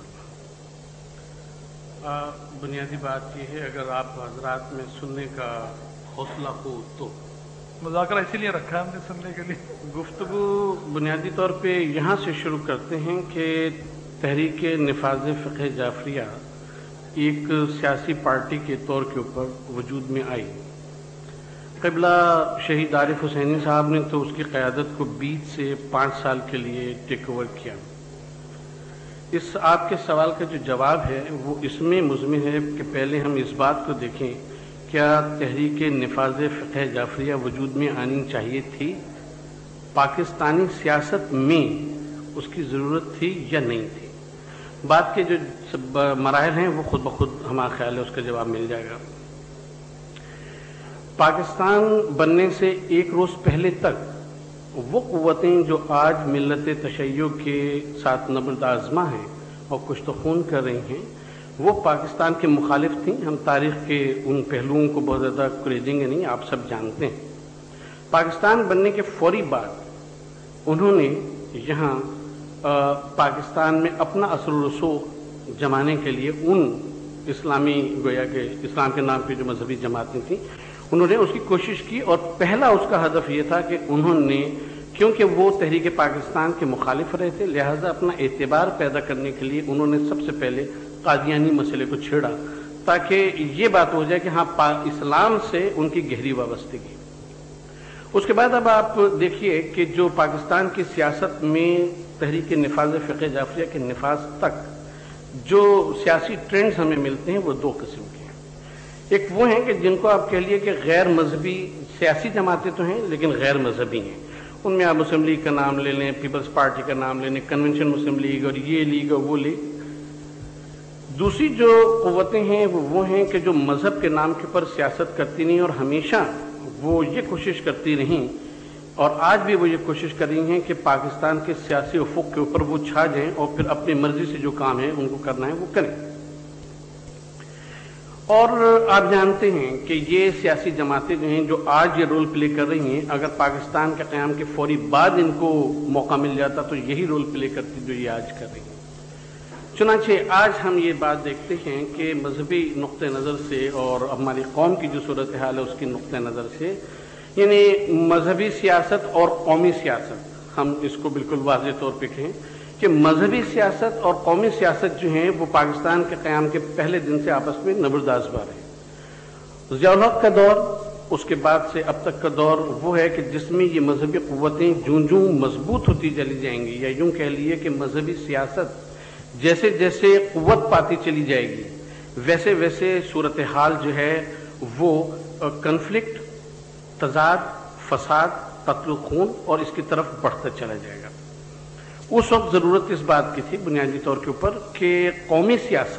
बुनियादी बात यह है, अगर आप हजरात में सुनने का हौसला हो तो मुज़ाकरा इसीलिए रखा है हमने सुनने के लिए। गुफ्तगू बुनियादी तौर पे यहाँ से शुरू करते हैं कि तहरीक निफाज़ फ़िक़्ह जाफ़रिया एक सियासी पार्टी के तौर के ऊपर वजूद में आई। क़िबला शहीद आरिफ हुसैनी साहब ने तो उसकी क़यादत को 20 से 5 साल के लिए टेक ओवर किया। इस आपके सवाल का जो जवाब है वो इसमें मुज़मिन है कि पहले हम इस बात को देखें, क्या तहरीक निफाज़ फ़िक़्ह जाफ़रिया वजूद में आनी चाहिए थी? पाकिस्तानी सियासत में उसकी ज़रूरत थी या नहीं थी? बात के जो मराहिल हैं वो खुद ब खुद हमारा ख्याल है उसका जवाब मिल जाएगा। पाकिस्तान बनने से एक रोज़ पहले तक वो क़ुव्वतें जो आज मिल्लत तशय्युअ के साथ नबर्द आज़मा हैं और कुछ तो खून कर रही हैं, वो पाकिस्तान के मुखालिफ थी। हम तारीख़ के उन पहलुओं को बहुत ज़्यादा कुरेदेंगे नहीं, आप सब जानते हैं। पाकिस्तान बनने के फौरी बाद उन्होंने यहाँ पाकिस्तान में अपना असर रसूख जमाने के लिए उन इस्लामी गोया के इस्लाम के नाम पे जो मजहबी जमातें थीं उन्होंने उसकी कोशिश की, और पहला उसका हदफ ये था कि उन्होंने, क्योंकि वो तहरीक पाकिस्तान के मुखालिफ रहे थे, लिहाजा अपना एतबार पैदा करने के लिए उन्होंने सबसे पहले कादियानी मसले को छेड़ा ताकि ये बात हो जाए कि हाँ इस्लाम से उनकी गहरी वाबस्तगी। उसके बाद अब आप देखिए कि जो पाकिस्तान की सियासत में तहरीक निफाज़ फ़िक़्ह जाफ़रिया के निफाज तक जो सियासी ट्रेंड्स हमें मिलते हैं वो दो किस्म के हैं। एक वो हैं कि जिनको आप कह लिए कि गैर मजहबी सियासी जमातें तो हैं लेकिन गैर मजहबी हैं। उनमें आप मुस्लिम लीग का नाम ले लें, पीपल्स पार्टी का नाम ले लें, कन्वेंशन मुस्लिम लीग और ये लीग और वो लीग। दूसरी जो क़ुव्वतें हैं वो हैं कि जो मज़हब के नाम के ऊपर सियासत करती नहीं और हमेशा वो ये कोशिश करती रहीं और आज भी वो ये कोशिश कर रही हैं कि पाकिस्तान के सियासी उफ़ुक़ के ऊपर वो छा जाएं और फिर अपनी मर्जी से जो काम है उनको करना है वो करें। और आप जानते हैं कि ये सियासी जमातें जो हैं जो आज ये रोल प्ले कर रही हैं, अगर पाकिस्तान के क़याम के फौरी बाद इनको मौका मिल जाता तो यही रोल प्ले करती जो ये आज कर रही हैं। चुनांचे आज हम ये बात देखते हैं कि मजहबी नुक्ते नज़र से और हमारी कौम की जो सूरत हाल है उसकी नुक्ते नज़र से, यानी मजहबी सियासत और कौमी सियासत, हम इसको बिल्कुल वाज़ेह तौर पे कहें कि मजहबी सियासत और कौमी सियासत जो हैं वो पाकिस्तान के क़याम के पहले दिन से आपस में नबर्दाज़बार है। ज़ियाउल हक़ का दौर, उसके बाद से अब तक का दौर वो है कि जिसमें ये मजहबी क़ुव्वतें जूं मजबूत होती चली जाएंगी, या यूँ कह लिए कि मजहबी सियासत जैसे जैसे क़ुव्वत पाती चली जाएगी वैसे वैसे सूरत हाल जो है वो कन्फ्लिक्ट, तजाद, फसाद, कत्ल खून और इसकी तरफ बढ़ता चला जाएगा। उस वक्त ज़रूरत इस बात की थी बुनियादी तौर के ऊपर कि कौमी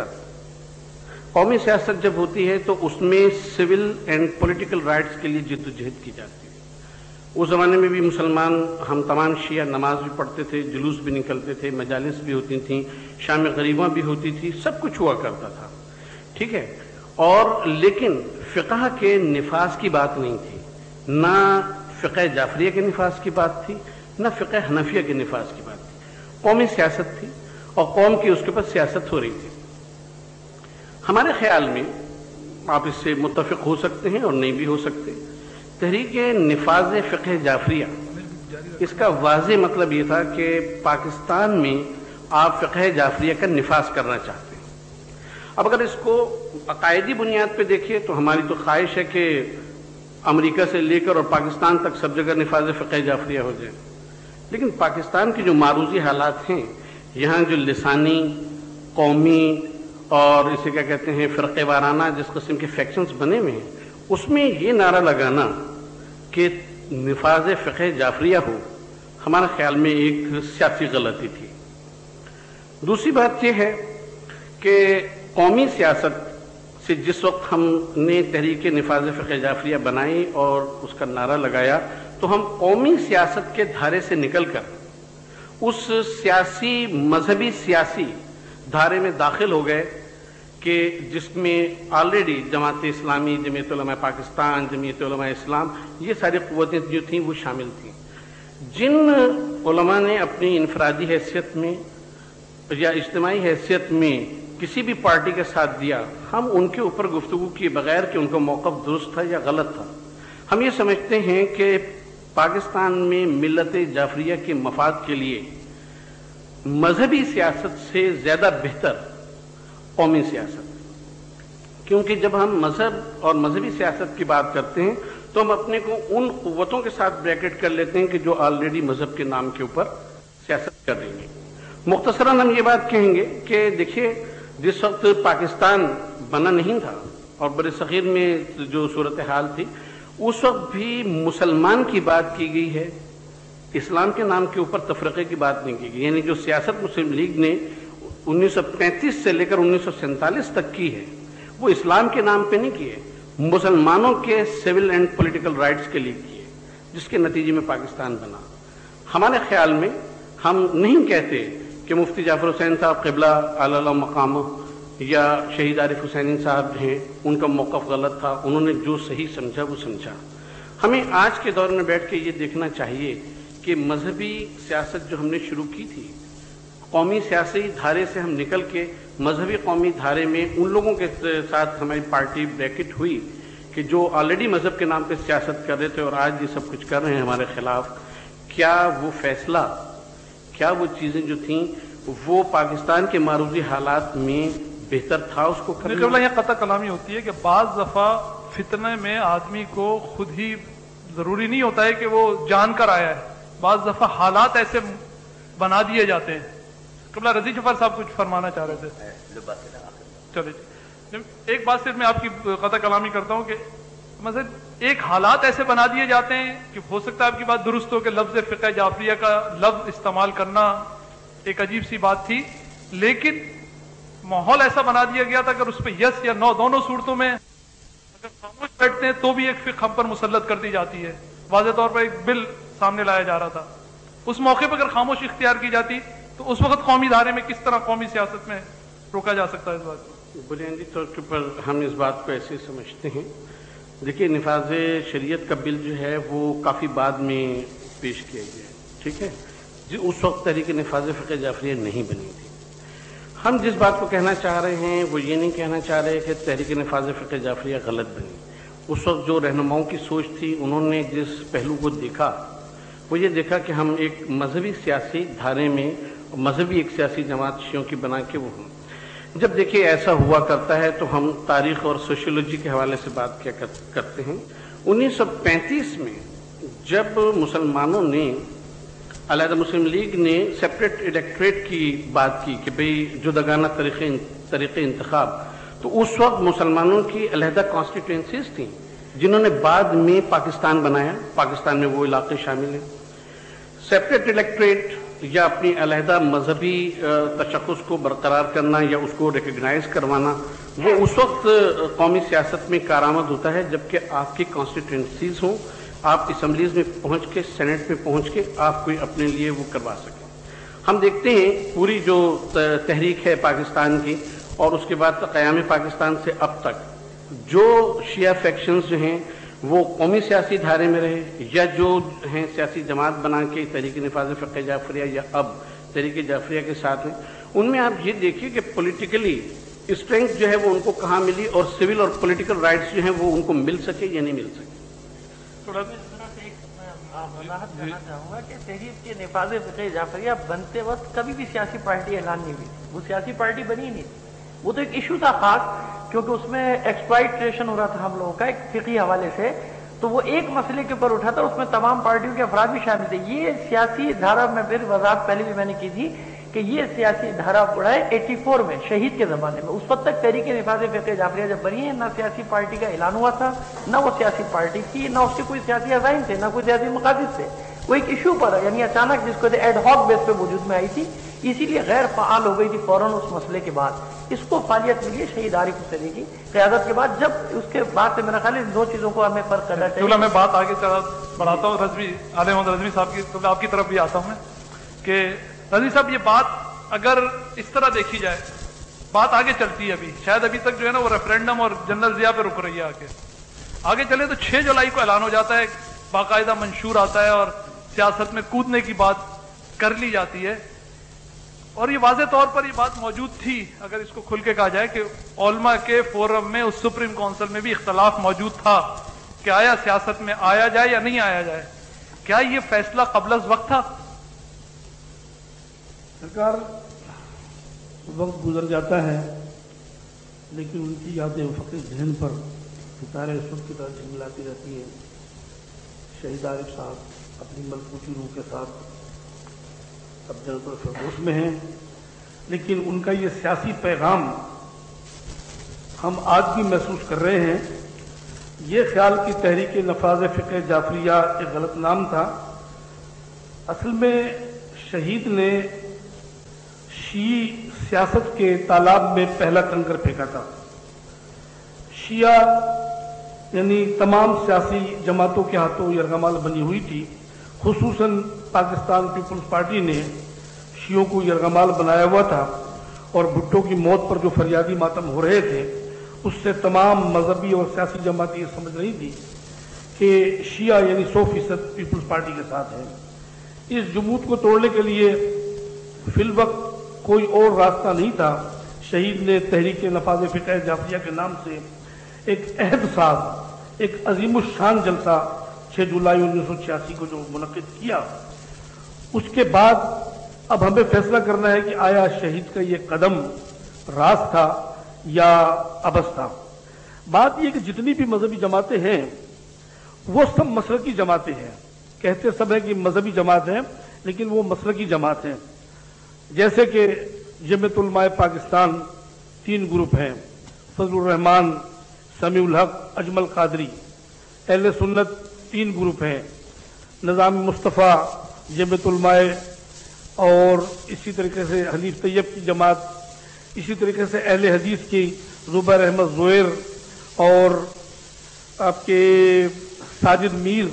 सियासत जब होती है तो उसमें सिविल एंड पॉलिटिकल राइट्स के लिए जिद्दोजहद की जाती है। उस ज़माने में भी मुसलमान हम तमाम शिया नमाज भी पढ़ते थे, जुलूस भी निकलते थे, मजालिस भी होती थीं, शाम गरीबा भी होती थी, सब कुछ हुआ करता था, ठीक है। और लेकिन फ़िक़्ह के निफाज की बात नहीं थी, ना फ़िक़्ह जाफ़रिया के निफाज की बात थी, ना फ़िक़्ह हनफिया के निफाज की बात थी। कौमी सियासत थी और कौम की उसके ऊपर सियासत हो रही थी। हमारे ख्याल में आप इससे मुत्तफ़िक़ हो सकते हैं और नहीं भी हो सकते। तहरीक निफाज़ फ़िक़्ह जाफ़रिया, इसका वाज़ेह मतलब ये था कि पाकिस्तान में आप फ़िक़्ह जाफ़रिया का निफाज करना चाहते हैं। अब अगर इसको अक़ायदी बुनियाद पे देखिए तो हमारी तो ख्वाहिश है कि अमेरिका से लेकर और पाकिस्तान तक सब जगह निफाज़ फ़िक़्ह जाफ़रिया हो जाए, لیکن پاکستان کے جو معروضی حالات ہیں، یہاں جو لسانی، قومی اور اسے کیا کہتے ہیں فرقے وارانہ جس قسم کے فیکشنز بنے ہوئے ہیں، اس میں یہ نعرہ لگانا کہ نفاذ فقہ جعفریہ ہو، ہمارے خیال میں ایک سیاسی غلطی تھی۔ دوسری بات یہ ہے کہ قومی سیاست سے جس وقت ہم نے تحریک نفاذ فقہ جعفریہ بنائی اور اس کا نعرہ لگایا تو ہم قومی سیاست کے دھارے سے نکل کر اس سیاسی مذہبی سیاسی دھارے میں داخل ہو گئے کہ جس میں آلریڈی جماعت اسلامی، جمعیت علماء پاکستان، جمعیت علماء اسلام، یہ ساری قوتیں جو تھیں وہ شامل تھیں۔ جن علماء نے اپنی انفرادی حیثیت میں یا اجتماعی حیثیت میں کسی بھی پارٹی کے ساتھ دیا، ہم ان کے اوپر گفتگو کیے بغیر کہ ان کا موقف درست تھا یا غلط تھا، ہم یہ سمجھتے ہیں کہ پاکستان میں ملت جعفریہ کے مفاد کے لیے مذہبی سیاست سے زیادہ بہتر قومی سیاست، کیونکہ جب ہم مذہب اور مذہبی سیاست کی بات کرتے ہیں تو ہم اپنے کو ان قوتوں کے ساتھ بریکٹ کر لیتے ہیں کہ جو آلریڈی مذہب کے نام کے اوپر سیاست کر رہی ہیں۔ مختصراً ہم یہ بات کہیں گے کہ دیکھیے، جس وقت پاکستان بنا نہیں تھا اور بر صغیر میں جو صورتحال تھی، اس وقت بھی مسلمان کی بات کی گئی ہے، اسلام کے نام کے اوپر تفرقے کی بات نہیں کی گئی۔ یعنی جو سیاست مسلم لیگ نے 1935 سے لے کر 1947 تک کی ہے وہ اسلام کے نام پہ نہیں کی ہے، مسلمانوں کے سول اینڈ پولیٹیکل رائٹس کے لیے کی ہے، جس کے نتیجے میں پاکستان بنا۔ ہمارے خیال میں ہم نہیں کہتے کہ مفتی جعفر حسین صاحب قبلہ اعلی مقام یا شہید عارف حسینی صاحب ہیں، ان کا موقف غلط تھا، انہوں نے جو صحیح سمجھا وہ سمجھا۔ ہمیں آج کے دور میں بیٹھ کے یہ دیکھنا چاہیے کہ مذہبی سیاست جو ہم نے شروع کی تھی، قومی سیاسی دھارے سے ہم نکل کے مذہبی قومی دھارے میں ان لوگوں کے ساتھ ہماری پارٹی بریکٹ ہوئی کہ جو آلریڈی مذہب کے نام پہ سیاست کر رہے تھے اور آج یہ سب کچھ کر رہے ہیں ہمارے خلاف، کیا وہ فیصلہ، کیا وہ چیزیں جو تھیں وہ پاکستان کے معروضی حالات میں بہتر تھا اس کو کرنا؟ یہ قطع کلامی ہوتی ہے کہ بعض دفعہ فتنے میں آدمی کو خود ہی ضروری نہیں ہوتا ہے کہ وہ جان کر آیا ہے، بعض دفعہ حالات ایسے بنا دیے جاتے ہیں۔ قبلہ رضی جفر صاحب کچھ فرمانا چاہ رہے تھے، چلے جی۔ ایک بات صرف میں آپ کی قطع کلامی کرتا ہوں کہ مثلا ایک حالات ایسے بنا دیے جاتے ہیں کہ ہو سکتا ہے آپ کی بات درست ہو کہ لفظ فقہ جعفریہ کا لفظ استعمال کرنا ایک عجیب سی بات تھی، لیکن ماحول ایسا بنا دیا گیا تھا کہ اس پہ یس یا نو دونوں صورتوں میں اگر خاموش بیٹھتے ہیں تو بھی ایک فقہ ہم پر مسلط کر دی جاتی ہے۔ واضح طور پر ایک بل سامنے لایا جا رہا تھا، اس موقع پر اگر خاموشی اختیار کی جاتی تو اس وقت قومی دھارے میں کس طرح قومی سیاست میں روکا جا سکتا ہے اس بات کو؟ بنیادی طور پر ہم اس بات کو ایسے سمجھتے ہیں، دیکھیے نفاذ شریعت کا بل جو ہے وہ کافی بعد میں پیش کیا گیا ہے، ٹھیک ہے جی، اس وقت تحریک نفاذ فقہ جعفریہ نہیں بنی تھی۔ ہم جس بات کو کہنا چاہ رہے ہیں وہ یہ نہیں کہنا چاہ رہے کہ تحریک نفاذ فقہ جعفریہ غلط بنی۔ اس وقت جو رہنماؤں کی سوچ تھی، انہوں نے جس پہلو کو دیکھا وہ یہ دیکھا کہ ہم ایک مذہبی سیاسی دھارے میں مذہبی ایک سیاسی جماعت شیعوں کی بنا کے وہ ہوں۔ جب دیکھیے ایسا ہوا کرتا ہے تو ہم تاریخ اور سوشیولوجی کے حوالے سے بات کیا کرتے ہیں۔ 1935 میں جب مسلمانوں نے علیحدہ مسلم لیگ نے سیپریٹ الیکٹریٹ کی بات کی کہ بھئی جداگانہ طریقے انتخاب، تو اس وقت مسلمانوں کی علیحدہ کانسٹیٹوئنسیز تھیں جنہوں نے بعد میں پاکستان بنایا، پاکستان میں وہ علاقے شامل ہیں۔ سیپریٹ الیکٹریٹ یا اپنی علیحدہ مذہبی تشخص کو برقرار کرنا یا اس کو ریکگنائز کروانا، وہ اس وقت قومی سیاست میں کارآمد ہوتا ہے جبکہ آپ کی کانسٹیٹوئنسیز ہوں، آپ اسمبلیز میں پہنچ کے، سینٹ میں پہنچ کے آپ کوئی اپنے لیے وہ کروا سکیں۔ ہم دیکھتے ہیں پوری جو تحریک ہے پاکستان کی اور اس کے بعد قیام پاکستان سے اب تک جو شیعہ فیکشنز جو ہیں وہ قومی سیاسی دھارے میں رہے یا جو ہیں سیاسی جماعت بنا کے تحریک نفاذ فقہ جعفریہ یا اب تحریک جعفریہ کے ساتھ ہیں، ان میں آپ یہ دیکھیے کہ پولیٹیکلی اسٹرینتھ جو ہے وہ ان کو کہاں ملی اور سول اور پولیٹیکل رائٹس جو ہیں وہ ان کو مل سکے یا نہیں مل سکے۔ تھوڑا میں اس طرح سے ایک وضاحت کرنا چاہوں گا کہ تحریک کے نفاذ فقہ جعفریہ بنتے وقت کبھی بھی سیاسی پارٹی اعلان نہیں ہوئی، وہ سیاسی پارٹی بنی نہیں تھی، وہ تو ایک ایشو تھا خاص، کیونکہ اس میں ایکسپلائٹیشن ہو رہا تھا ہم لوگوں کا ایک فقہی حوالے سے، تو وہ ایک مسئلے کے اوپر اٹھا تھا، اس میں تمام پارٹیوں کے افراد بھی شامل تھے. یہ سیاسی دھارا میں پھر وضاحت پہلے بھی میں نے کی تھی کہ یہ سیاسی دھارا اڑا ہے 84 میں شہید کے زمانے میں. اس وقت تک تحریک نفاذ فقہ جعفریہ جب بنی ہے نہ سیاسی پارٹی کا اعلان ہوا تھا، نہ وہ سیاسی پارٹی کی، نہ اس کے کوئی سیاسی عزائم تھے، نہ کوئی سیاسی مقاصد تھے. وہ ایک ایشو پر یعنی اچانک جس کو ایڈ ہاک بیس پہ وجود میں آئی تھی، اسی لیے غیر فعال ہو گئی تھی فوراً اس مسئلے کے بعد. اس کو فعالیت ملی ہے شہید عارف حسینی کی قیادت کے بعد. جب اس کے بعد سے میرا خیال ہے ان دو چیزوں کو ہمیں فرق کرنا چاہیے. میں بات آگے بڑھاتا ہوں رضوی عالم محمد رضوی صاحب کی، تو آپ کی طرف بھی آتا ہوں میں کہ رضوی صاحب یہ بات اگر اس طرح دیکھی جائے، بات آگے چلتی ہے ابھی، شاید ابھی تک جو ہے نا وہ ریفرینڈم اور جنرل ضیاء پہ رک رہی ہے. آگے چلے تو 6 جولائی کو اعلان ہو جاتا ہے، باقاعدہ منشور آتا ہے اور سیاست میں کودنے کی بات کر لی جاتی ہے. اور یہ واضح طور پر یہ بات موجود تھی، اگر اس کو کھل کے کہا جائے کہ علماء کے فورم میں اس سپریم کونسل میں بھی اختلاف موجود تھا کہ آیا سیاست میں آیا جائے یا نہیں آیا جائے. کیا یہ فیصلہ قبل از وقت تھا؟ سرکار وقت گزر جاتا ہے لیکن ان کی یادیں فقیر ذہن پر ستارے صبح کی طرح جھلملاتی رہتی ہیں. شہید عارف صاحب اپنی ملکوتی روح کے ساتھ اب جنت الفردوس میں ہیں، لیکن ان کا یہ سیاسی پیغام ہم آج بھی محسوس کر رہے ہیں. یہ خیال کہ تحریک نفاذ فقہ جعفریہ ایک غلط نام تھا، اصل میں شہید نے شیعی سیاست کے تالاب میں پہلا کنکر پھینکا تھا. شیعہ یعنی تمام سیاسی جماعتوں کے ہاتھوں یرغمال بنی ہوئی تھی. خصوصاً پاکستان پیپلز پارٹی نے شیعوں کو یرغمال بنایا ہوا تھا، اور بھٹو کی موت پر جو فریادی ماتم ہو رہے تھے اس سے تمام مذہبی اور سیاسی جماعتیں یہ سمجھ رہی تھی کہ شیعہ یعنی 100% پیپلز پارٹی کے ساتھ ہیں. اس جمود کو توڑنے کے لیے فی الوقت کوئی اور راستہ نہیں تھا. شہید نے تحریک نفاذ فقہ جعفریہ کے نام سے ایک عہد ساز، ایک عظیم الشان جلسہ 6 جولائی 1986 کو جو منعقد کیا. اس کے بعد اب ہمیں فیصلہ کرنا ہے کہ آیا شہید کا یہ قدم راست تھا یا عبث تھا. بات یہ کہ جتنی بھی مذہبی جماعتیں ہیں وہ سب مسلکی جماعتیں ہیں. کہتے سب ہیں کہ مذہبی جماعت ہیں لیکن وہ مسلکی جماعت ہیں. جیسے کہ جمعیت علماء پاکستان 3 گروپ ہیں، فضل الرحمان، سمیع الحق، اجمل قادری. اہل سنت 3 گروپ ہیں، نظام مصطفیٰ، جمعیت علماء، اور اسی طریقے سے حنیف طیب کی جماعت، اسی طریقے سے اہل حدیث کی زبیر احمد زویر اور آپ کے ساجد میر.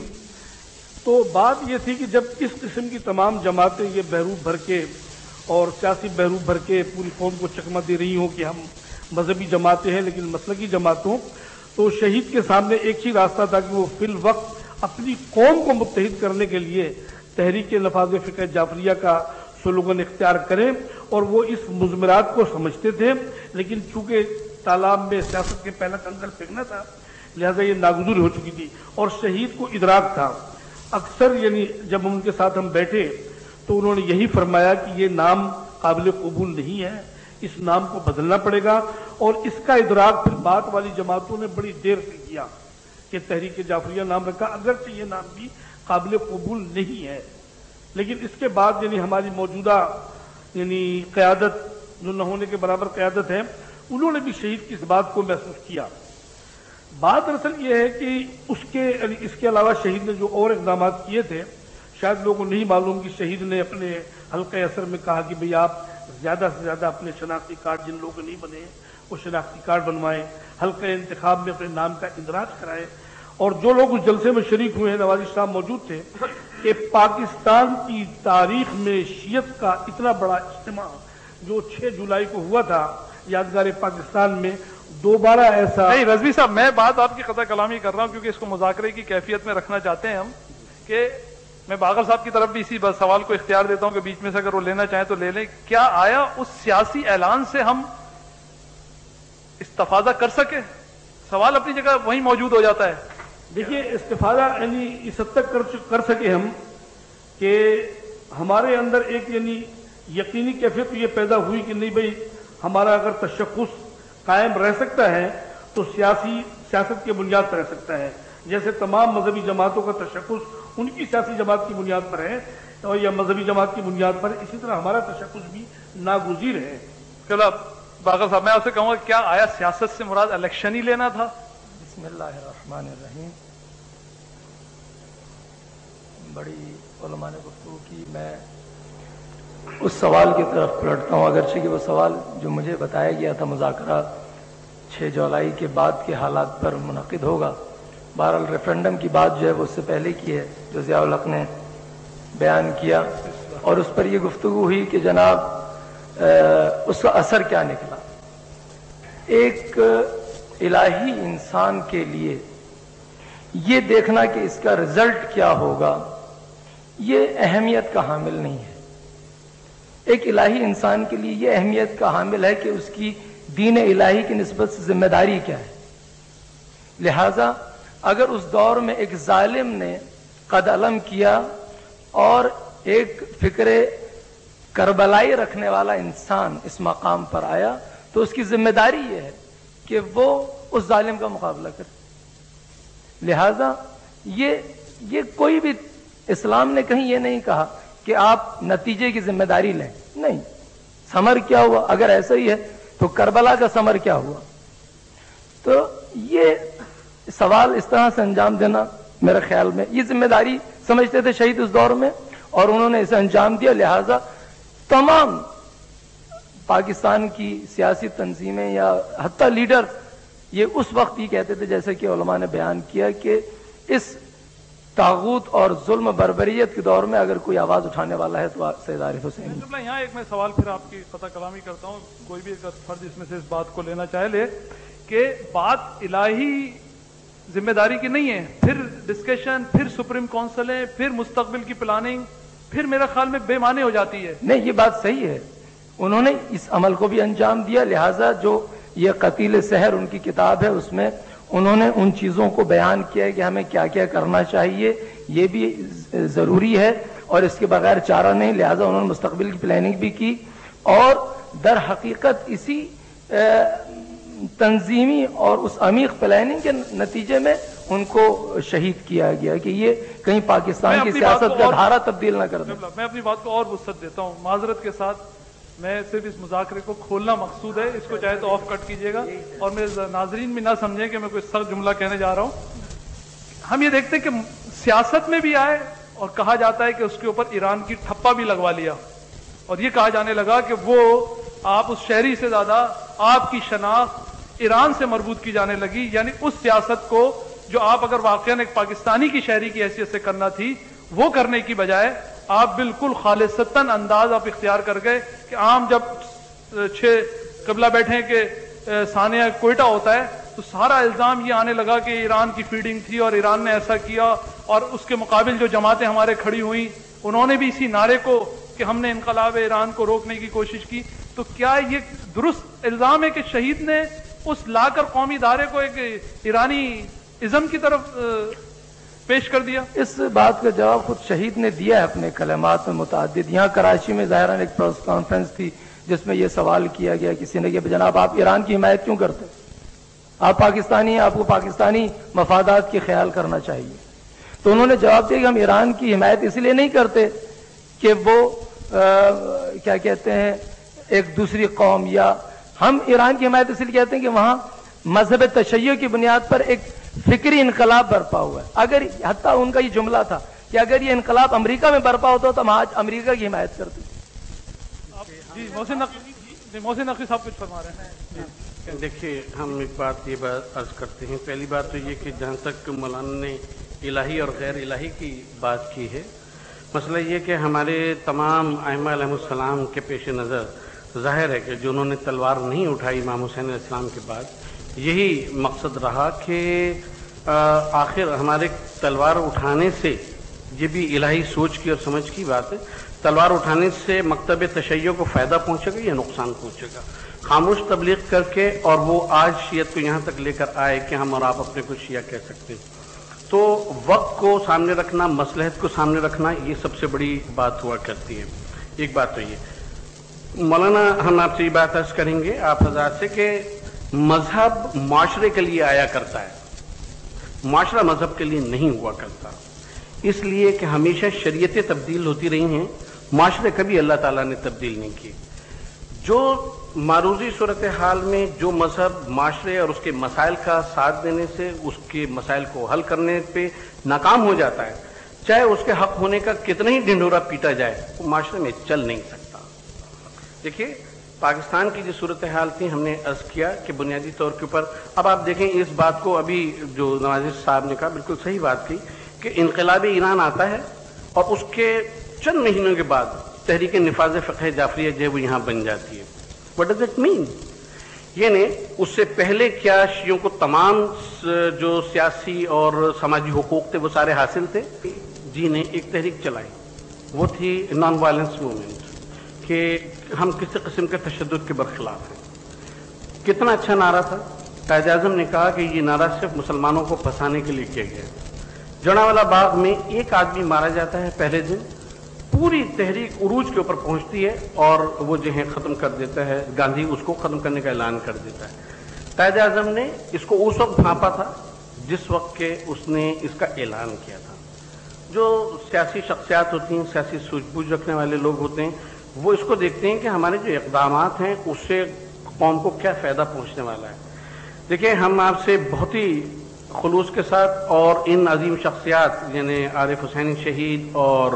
تو بات یہ تھی کہ جب اس قسم کی تمام جماعتیں یہ بحروب بھر کے اور سیاسی بحروب بھر کے پوری قوم کو چکمہ دے رہی ہوں کہ ہم مذہبی جماعتیں ہیں لیکن مسلکی جماعتوں، تو شہید کے سامنے ایک ہی راستہ تھا کہ وہ فی الوقت اپنی قوم کو متحد کرنے کے لیے تحریک نفاذ فقہ جعفریہ کا سلوگن اختیار کریں. اور وہ اس مضمرات کو سمجھتے تھے، لیکن چونکہ تالاب میں سیاست کے پہلا کنکر پھینکنا تھا لہذا یہ ناگزیر ہو چکی تھی. اور شہید کو ادراک تھا. اکثر یعنی جب ان کے ساتھ ہم بیٹھے تو انہوں نے یہی فرمایا کہ یہ نام قابل قبول نہیں ہے، اس نام کو بدلنا پڑے گا. اور اس کا ادراک پھر بات والی جماعتوں نے بڑی دیر سے کیا کہ تحریک جعفریہ نام رکھا، اگرچہ یہ نام بھی قابل قبول نہیں ہے. لیکن اس کے بعد یعنی ہماری موجودہ یعنی قیادت جو نہ ہونے کے برابر قیادت ہے، انہوں نے بھی شہید کی اس بات کو محسوس کیا. بات دراصل یہ ہے کہ اس کے علاوہ شہید نے جو اور اقدامات کیے تھے شاید لوگوں کو نہیں معلوم کہ شہید نے اپنے حلقہ اثر میں کہا کہ بھئی آپ زیادہ سے زیادہ اپنے شناختی کارڈ جن لوگوں کے نہیں بنے وہ شناختی کارڈ بنوائیں، حلقہ انتخاب میں اپنے نام کا اندراج کرائیں. اور جو لوگ اس جلسے میں شریک ہوئے ہیں، نوازی صاحب موجود تھے، کہ پاکستان کی تاریخ میں شیعت کا اتنا بڑا اجتماع جو 6 جولائی کو ہوا تھا یادگار پاکستان میں دوبارہ ایسا نہیں. رضوی صاحب میں بات آپ کی قطع کلامی کر رہا ہوں کیونکہ اس کو مذاکرے کی کیفیت میں رکھنا چاہتے ہیں ہم، کہ میں باقر صاحب کی طرف بھی اسی سوال کو اختیار دیتا ہوں کہ بیچ میں سے اگر وہ لینا چاہیں تو لے لیں. کیا آیا اس سیاسی اعلان سے ہم استفادہ کر سکے؟ سوال اپنی جگہ وہیں موجود ہو جاتا ہے. دیکھیے استفادہ یعنی اس حد تک کر سکے ہم کہ ہمارے اندر ایک یعنی یقینی کیفیت یہ پیدا ہوئی کہ نہیں بھئی ہمارا اگر تشخص قائم رہ سکتا ہے تو سیاست کی بنیاد پر رہ سکتا ہے. جیسے تمام مذہبی جماعتوں کا تشخص ان کی سیاسی جماعت کی بنیاد پر ہے اور یا مذہبی جماعت کی بنیاد پر، اسی طرح ہمارا تشخص بھی ناگزیر ہے. چلو باقر صاحب میں آپ سے کہوں گا کیا آیا سیاست سے مراد الیکشن ہی لینا تھا؟ بسم اللہ الرحمن الرحیم. بڑی علماء نے گفتگو کی. میں اس سوال کی طرف پلٹتا ہوں، اگرچہ کہ وہ سوال جو مجھے بتایا گیا تھا مذاکرہ 6 جولائی کے بعد کے حالات پر منعقد ہوگا. بہرحال ریفرینڈم کی بات جو ہے وہ اس سے پہلے کی ہے جو ضیاء الحق نے بیان کیا، اور اس پر یہ گفتگو ہوئی کہ جناب اس کا اثر کیا نکلا. ایک الہی انسان کے لیے یہ دیکھنا کہ اس کا رزلٹ کیا ہوگا یہ اہمیت کا حامل نہیں ہے. ایک الہی انسان کے لیے یہ اہمیت کا حامل ہے کہ اس کی دین الہی کی نسبت سے ذمہ داری کیا ہے. لہذا اگر اس دور میں ایک ظالم نے قد علم کیا اور ایک فکر کربلائی رکھنے والا انسان اس مقام پر آیا تو اس کی ذمہ داری یہ ہے کہ وہ اس ظالم کا مقابلہ کرے. لہذا یہ کوئی بھی اسلام نے کہیں یہ نہیں کہا کہ آپ نتیجے کی ذمہ داری لیں. نہیں، ثمر کیا ہوا؟ اگر ایسا ہی ہے تو کربلا کا ثمر کیا ہوا؟ تو یہ سوال اس طرح سے انجام دینا میرے خیال میں یہ ذمہ داری سمجھتے تھے شہید اس دور میں، اور انہوں نے اسے انجام دیا. لہذا تمام پاکستان کی سیاسی تنظیمیں یا حتی لیڈر یہ اس وقت ہی کہتے تھے جیسے کہ علماء نے بیان کیا کہ اس طاغوت اور ظلم بربریت کے دور میں اگر کوئی آواز اٹھانے والا ہے تو سید عارف حسین. یہاں ایک میں سوال پھر آپ کی قطع کلامی کرتا ہوں، کوئی بھی فرد اس میں سے اس بات کو لینا چاہے لے کہ بات الہی ذمہ داری کی نہیں ہے، پھر ڈسکشن، پھر سپریم کونسلیں، پھر مستقبل کی پلاننگ، پھر میرا خیال میں بے معنی ہو جاتی ہے. نہیں، یہ بات صحیح ہے، انہوں نے اس عمل کو بھی انجام دیا. لہٰذا جو یہ قتیل سحر ان کی کتاب ہے اس میں انہوں نے ان چیزوں کو بیان کیا ہے کہ ہمیں کیا کیا کرنا چاہیے، یہ بھی ضروری ہے اور اس کے بغیر چارہ نہیں. لہٰذا انہوں نے مستقبل کی پلاننگ بھی کی، اور در حقیقت اسی تنظیمی اور اس عمیق پلاننگ کے نتیجے میں ان کو شہید کیا گیا کہ یہ کہیں پاکستان کی سیاست کا دھارا تبدیل نہ کر دیں. میں اپنی بات کو اور وسعت دیتا ہوں معذرت کے ساتھ. میں صرف اس مذاکرے کو کھولنا مقصود ہے، اس کو چاہے تو آف کٹ کیجیے گا اور میرے ناظرین بھی نہ سمجھیں کہ میں کوئی سخت جملہ کہنے جا رہا ہوں. ہم یہ دیکھتے ہیں کہ سیاست میں بھی آئے اور کہا جاتا ہے کہ اس کے اوپر ایران کی ٹھپا بھی لگوا لیا، اور یہ کہا جانے لگا کہ وہ آپ اس شہری سے زیادہ آپ کی شناخت ایران سے مربوط کی جانے لگی. یعنی اس سیاست کو جو آپ اگر واقعاً ایک پاکستانی کی شہری کی حیثیت سے کرنا تھی وہ کرنے کی بجائے آپ بالکل خالصتاً انداز آپ اختیار کر گئے کہ عام جب 6 قبلہ بیٹھے کہ ثانیہ کوئٹہ ہوتا ہے تو سارا الزام یہ آنے لگا کہ ایران کی فیڈنگ تھی اور ایران نے ایسا کیا، اور اس کے مقابل جو جماعتیں ہمارے کھڑی ہوئیں انہوں نے بھی اسی نعرے کو کہ ہم نے انقلاب ایران کو روکنے کی کوشش کی. تو کیا یہ درست الزام ہے کہ شہید نے اس لا کر قومی ادارے کو ایک ایرانی ازم کی طرف پیش کر دیا؟ اس بات کا جواب خود شہید نے دیا ہے اپنے کلمات میں متعدد. یہاں کراچی میں ظاہراً ایک پریس کانفرنس تھی جس میں یہ سوال کیا گیا کسی نے کہ جناب آپ ایران کی حمایت کیوں کرتے؟ آپ پاکستانی ہیں، آپ کو پاکستانی مفادات کی خیال کرنا چاہیے. تو انہوں نے جواب دیا کہ ہم ایران کی حمایت اس لیے نہیں کرتے کہ وہ کیا کہتے ہیں ایک دوسری قوم، یا ہم ایران کی حمایت اس لیے کہتے ہیں کہ وہاں مذہب تشیع کی بنیاد پر ایک فکری انقلاب برپا ہوا ہے. اگر حتیٰ ان کا یہ جملہ تھا کہ اگر یہ انقلاب امریکہ میں برپا ہوتا تو ہم آج امریکہ کی حمایت کرتے. جی محسن نقوی صاحب کچھ فرما رہے ہیں. دیکھیے ہم ایک بات یہ عرض کرتے ہیں. پہلی بات تو یہ کہ جہاں تک مولانا نے الہی اور غیر الہی کی بات کی ہے، مسئلہ یہ کہ ہمارے تمام ائمہ علیہ السلام کے پیش نظر ظاہر ہے کہ جنہوں نے تلوار نہیں اٹھائی امام حسین علیہ السلام کے بعد یہی مقصد رہا کہ آخر ہمارے تلوار اٹھانے سے، یہ بھی الہی سوچ کی اور سمجھ کی بات ہے، تلوار اٹھانے سے مکتب تشیع کو فائدہ پہنچے گا یا نقصان پہنچے گا. خاموش تبلیغ کر کے اور وہ آج شیعت کو یہاں تک لے کر آئے کہ ہم اور آپ اپنے کو شیعہ کہہ سکتے ہیں. تو وقت کو سامنے رکھنا، مصلحت کو سامنے رکھنا، یہ سب سے بڑی بات ہوا کرتی ہے. ایک بات تو یہ مولانا، ہم آپ سے یہ بات عرض کریں گے آپ حضرات سے کہ مذہب معاشرے کے لیے آیا کرتا ہے، معاشرہ مذہب کے لیے نہیں ہوا کرتا، اس لیے کہ ہمیشہ شریعتیں تبدیل ہوتی رہی ہیں، معاشرے کبھی اللہ تعالیٰ نے تبدیل نہیں کیے۔ جو معروضی صورتحال میں جو مذہب معاشرے اور اس کے مسائل کا ساتھ دینے سے اس کے مسائل کو حل کرنے پہ ناکام ہو جاتا ہے، چاہے اس کے حق ہونے کا کتنا ہی ڈھنڈورا پیٹا جائے، وہ معاشرے میں چل نہیں سکتا۔ دیکھیے پاکستان کی جو صورتحال تھی، ہم نے عرض کیا کہ بنیادی طور کے اوپر، اب آپ دیکھیں اس بات کو، ابھی جو نواز صاحب نے کہا بالکل صحیح بات کی کہ انقلاب ایران آتا ہے اور اس کے چند مہینوں کے بعد تحریک نفاذ فقہ جعفریہ جو ہے وہ یہاں بن جاتی ہے۔ What does it mean? یعنی اس سے پہلے کیا شیعوں کو تمام جو سیاسی اور سماجی حقوق تھے وہ سارے حاصل تھے؟ جی نے ایک تحریک چلائی، وہ تھی نان وائلنس موومنٹ، کہ ہم کسی قسم کے تشدد کے برخلاف ہیں۔ کتنا اچھا نعرہ تھا، قائد اعظم نے کہا کہ یہ نعرہ صرف مسلمانوں کو پھنسانے کے لیے کیا گیا ہے۔ جڑاوالا باغ میں ایک آدمی مارا جاتا ہے پہلے دن، پوری تحریک عروج کے اوپر پہنچتی ہے اور وہ جو ہے ختم کر دیتا ہے، گاندھی اس کو ختم کرنے کا اعلان کر دیتا ہے۔ قائد اعظم نے اس کو اس وقت بھانپا تھا جس وقت کہ اس نے اس کا اعلان کیا تھا۔ جو سیاسی شخصیات ہوتی ہیں، سیاسی سوجھ بوجھ رکھنے والے لوگ ہوتے ہیں، وہ اس کو دیکھتے ہیں کہ ہمارے جو اقدامات ہیں اس سے قوم کو کیا فائدہ پہنچنے والا ہے۔ دیکھیں ہم آپ سے بہت ہی خلوص کے ساتھ اور ان عظیم شخصیات یعنی عارف حسینی شہید اور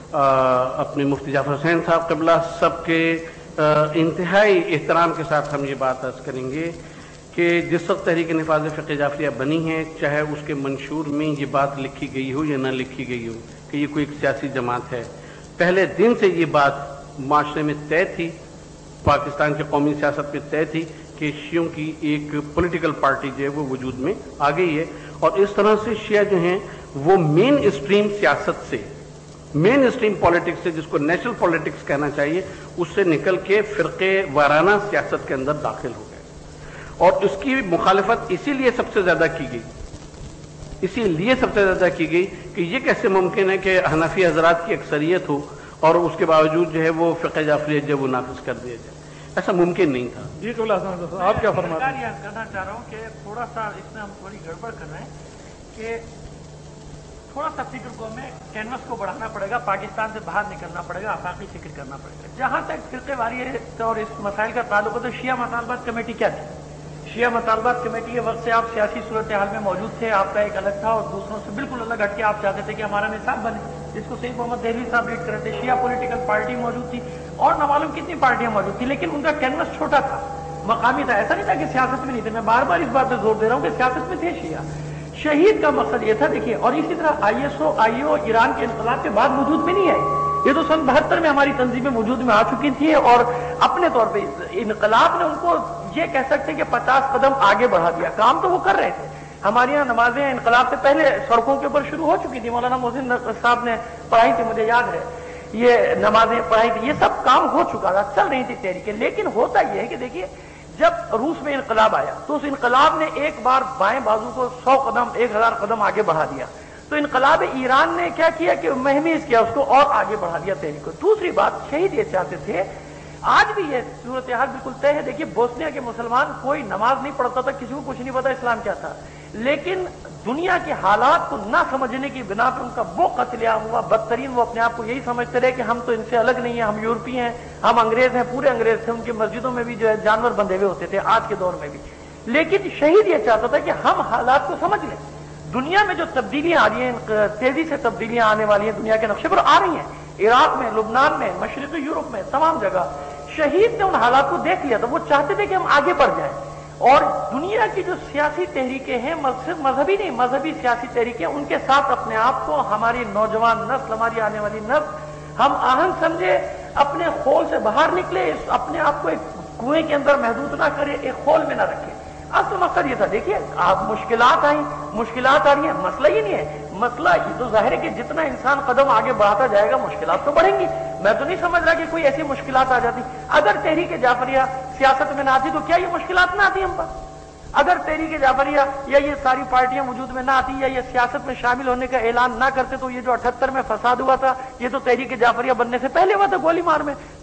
اپنے مفتی جعفر حسین صاحب قبلہ سب کے انتہائی احترام کے ساتھ ہم یہ بات عرض کریں گے کہ جس وقت تحریک نفاذ فقہ جعفریہ بنی ہے، چاہے اس کے منشور میں یہ بات لکھی گئی ہو یا نہ لکھی گئی ہو کہ یہ کوئی ایک سیاسی جماعت ہے، پہلے دن سے یہ بات معاشرے میں طے تھی، پاکستان کی قومی سیاست میں طے تھی کہ شیعوں کی ایک پولیٹیکل پارٹی جو ہے وہ وجود میں آ گئی ہے، اور اس طرح سے شیعہ جو ہیں وہ مین اسٹریم سیاست سے، مین اسٹریم پالیٹکس سے، جس کو نیشنل پالیٹکس کہنا چاہیے، اس سے نکل کے فرقے وارانہ سیاست کے اندر داخل ہو گئے، اور اس کی مخالفت اسی لیے سب سے زیادہ کی گئی کہ یہ کیسے ممکن ہے کہ حنفی حضرات کی اکثریت ہو اور اس کے باوجود جو ہے وہ فقہ جعفریہ جو وہ نافذ کر دیا جائے، ایسا ممکن نہیں تھا۔ جی قبلہ حسن آپ کیا فرماتے ہیں؟ میں کرنا چاہ رہا ہوں کہ تھوڑا سا اس میں ہم تھوڑی گڑبڑ کر رہے ہیں کہ تھوڑا سا فکر کو ہمیں کینوس کو بڑھانا پڑے گا، پاکستان سے باہر نکلنا پڑے گا، آفاقی فکر کرنا پڑے گا۔ جہاں تک فرقے واریت اور اس مسائل کا تعلق ہے تو شیعہ مطالبات کمیٹی کیا تھی؟ شیعہ مطالبات کمیٹی کے وقت سے آپ سیاسی صورتحال میں موجود تھے، آپ کا ایک الگ تھا اور دوسروں سے بالکل الگ ہٹ کے آپ چاہتے تھے کہ ہمارا نصاب بنے، جس کو سید محمد دہلوی صاحب لیڈ کرتے تھے۔ شیعہ پولیٹیکل پارٹی موجود تھی اور نہ معلوم کتنی پارٹیاں موجود تھیں، لیکن ان کا کینوس چھوٹا تھا، مقامی تھا، ایسا نہیں تھا کہ سیاست میں نہیں تھے۔ میں بار بار اس بات پہ زور دے رہا ہوں کہ سیاست میں تھے شیعہ۔ شہید کا مقصد یہ تھا، دیکھیے، اور اسی طرح ISO ایران کے انقلاب کے بعد وجود میں نہیں آئی، یہ تو سن 72 میں ہماری تنظیمیں وجود میں آ چکی تھیں، اور اپنے طور پہ انقلاب نے ان کو یہ کہہ سکتے کہ 50 قدم آگے بڑھا دیا۔ کام تو وہ کر رہے تھے، ہمارے یہاں نمازیں انقلاب سے پہلے سڑکوں کے اوپر شروع ہو چکی تھی، مولانا محسن صاحب نے پڑھائی تھی، مجھے یاد ہے، یہ نمازیں پڑھائی تھی، یہ سب کام ہو چکا تھا، چل رہی تھی تحریکیں۔ لیکن ہوتا یہ ہے کہ دیکھیے جب روس میں انقلاب آیا تو اس انقلاب نے ایک بار بائیں بازو کو 100 قدم 1000 قدم آگے بڑھا دیا، تو انقلاب ایران نے کیا کیا کہ مہمیز کیا اس کو اور آگے بڑھا دیا تحریک کو۔ دوسری بات، شہید یہ چاہتے تھے، آج بھی یہ صورتحال بالکل طے ہے۔ دیکھیے بوسنیا کے مسلمان کوئی نماز نہیں پڑھتا تھا، کسی کو کچھ نہیں پتا اسلام کیا تھا، لیکن دنیا کے حالات کو نہ سمجھنے کی بنا پر ان کا وہ قتل عام ہوا، بدترین وہ اپنے آپ کو یہی سمجھتے رہے کہ ہم تو ان سے الگ نہیں ہیں، ہم یورپی ہیں، ہم انگریز ہیں، پورے انگریز تھے، ان کی مسجدوں میں بھی جو ہے جانور بندھے ہوئے ہوتے تھے آج کے دور میں بھی۔ لیکن شہید یہ چاہتا تھا کہ ہم حالات کو سمجھ لیں، دنیا میں جو تبدیلیاں آ رہی ہیں، تیزی سے تبدیلیاں آنے والی ہیں، دنیا کے نقشے پر آ رہی ہیں، عراق میں، لبنان میں، مشرقی یورپ میں، تمام جگہ۔ شہید نے ان حالات کو دیکھ لیا تھا، وہ چاہتے تھے کہ ہم آگے بڑھ جائیں، اور دنیا کی جو سیاسی تحریکیں ہیں، صرف مذہبی نہیں، مذہبی سیاسی تحریکیں، ان کے ساتھ اپنے آپ کو، ہماری نوجوان نسل، ہماری آنے والی نسل، ہم آہنگ سمجھے، اپنے خول سے باہر نکلے، اپنے آپ کو ایک کنویں کے اندر محدود نہ کرے، ایک خول میں نہ رکھے۔ اصل مقصد یہ تھا۔ دیکھیے آپ مشکلات آئیں، مشکلات آ رہی ہیں، مسئلہ یہ نہیں ہے، مسئلہ یہ تو ظاہر ہے کہ جتنا انسان قدم آگے بڑھاتا جائے گا مشکلات تو بڑھیں گی۔ میں تو نہیں سمجھ رہا کہ کوئی ایسی مشکلات آ جاتی، اگر تحریک جعفریہ سیاست میں نہ آتی تو کیا یہ مشکلات نہ آتی ہم پر؟ اگر تحریک جعفریہ یا یہ ساری پارٹیاں وجود میں نہ آتی یا یہ سیاست میں شامل ہونے کا اعلان نہ کرتے تو یہ جو 78 میں فساد ہوا تھا یہ تو تحریک جعفریہ بننے سے پہلے ہوا تھا، گولی مار میں۔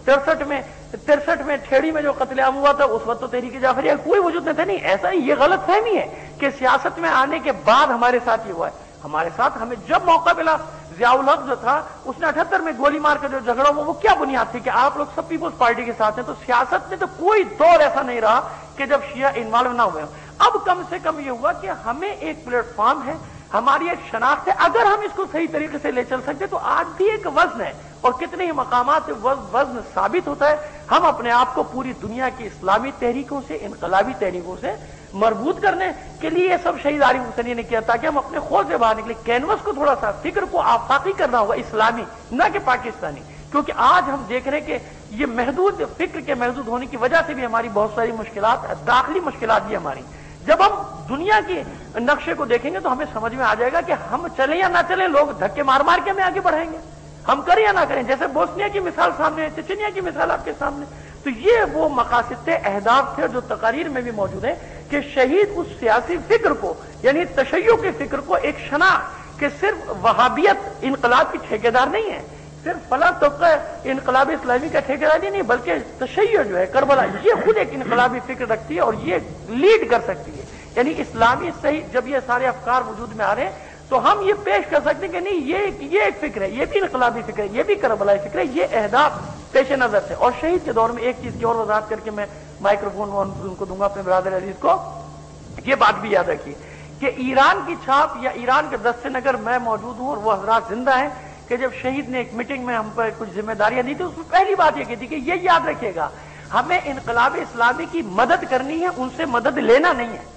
63 में ठेड़ी में जो कत्लेआम हुआ था, उस वक्त तो तहरीक जाफरिया कोई वजूद नहीं था। नहीं, ऐसा नहीं, ये गलत फहमी है कि सियासत में आने के बाद हमारे साथ ये हुआ है। हमारे साथ हमें जब मौका मिला, जियाउल हक जो था उसने 78 में गोली मार कर जो झगड़ा हुआ, वो क्या बुनियाद थी कि आप लोग सब पीपुल्स पार्टी के साथ हैं। तो सियासत में तो कोई दौर ऐसा नहीं रहा कि जब शिया इन्वॉल्व ना हुए। अब कम से कम ये हुआ कि हमें एक प्लेटफॉर्म है, हमारी एक शनाख्त है, अगर हम इसको सही तरीके से ले चल सकते तो आज भी एक वजन है और कितने ही मकामात से वजन साबित होता है। हम अपने आप को पूरी दुनिया की इस्लामी तहरीकों से, इनकलाबी तहरीकों से मजबूत करने के लिए ये सब शहीद आरिफ हुसैनी ने किया, ताकि हम अपने खोज से बाहर निकले। कैनवस को थोड़ा सा फिक्र को आफाकी करना होगा, इस्लामी न कि पाकिस्तानी, क्योंकि आज हम देख रहे हैं कि ये महदूद फिक्र के महदूद होने की वजह से भी हमारी बहुत सारी मुश्किलात, दाखिली मुश्किलात भी हमारी। जब हम दुनिया के नक्शे को देखेंगे तो हमें समझ में आ जाएगा कि हम चले या ना चले, लोग धक्के मार मार के हमें आगे बढ़ाएंगे, हम करें या ना करें। जैसे बोस्निया की मिसाल सामने है, चेचनिया की मिसाल आपके सामने। तो ये वो मकासद थे, अहदाफ थे जो तकारीर में भी मौजूद है कि शहीद उस सियासी फिक्र को, यानी तशय्यो के फिक्र को एक शना कि सिर्फ वहाबियत इनकलाब की ठेकेदार नहीं है, सिर्फ फला तबका इनकलाब इस्लामी का ठेकेदार ही नहीं, बल्कि तशय्यो जो है करबला, ये खुद एक इनकलाबी फिक्र रखती है और ये लीड कर सकती है। यानी इस्लामी सही जब ये सारे अफकार वजूद में आ रहे हैं तो हम ये पेश कर सकते हैं कि नहीं, ये एक फिक्र है, ये भी इनकलाबी फिक्र है, ये भी करबलाई फिक्र है, ये अहदाफ पेश नजर से। और शहीद के दौर में एक चीज की और वजाहत करके मैं माइक्रोफोन उनको दूंगा अपने ब्रादर अजीज को, ये बात भी याद रखिए कि ईरान की छाप या ईरान के दस्ते नगर मैं मौजूद हूं और वो हजरात जिंदा है कि जब शहीद ने एक मीटिंग में हम पर कुछ जिम्मेदारियां दी थी, उसमें पहली बात ये की थी कि ये याद रखिएगा, हमें इनकलाब इस्लामी की मदद करनी है, उनसे मदद लेना नहीं है।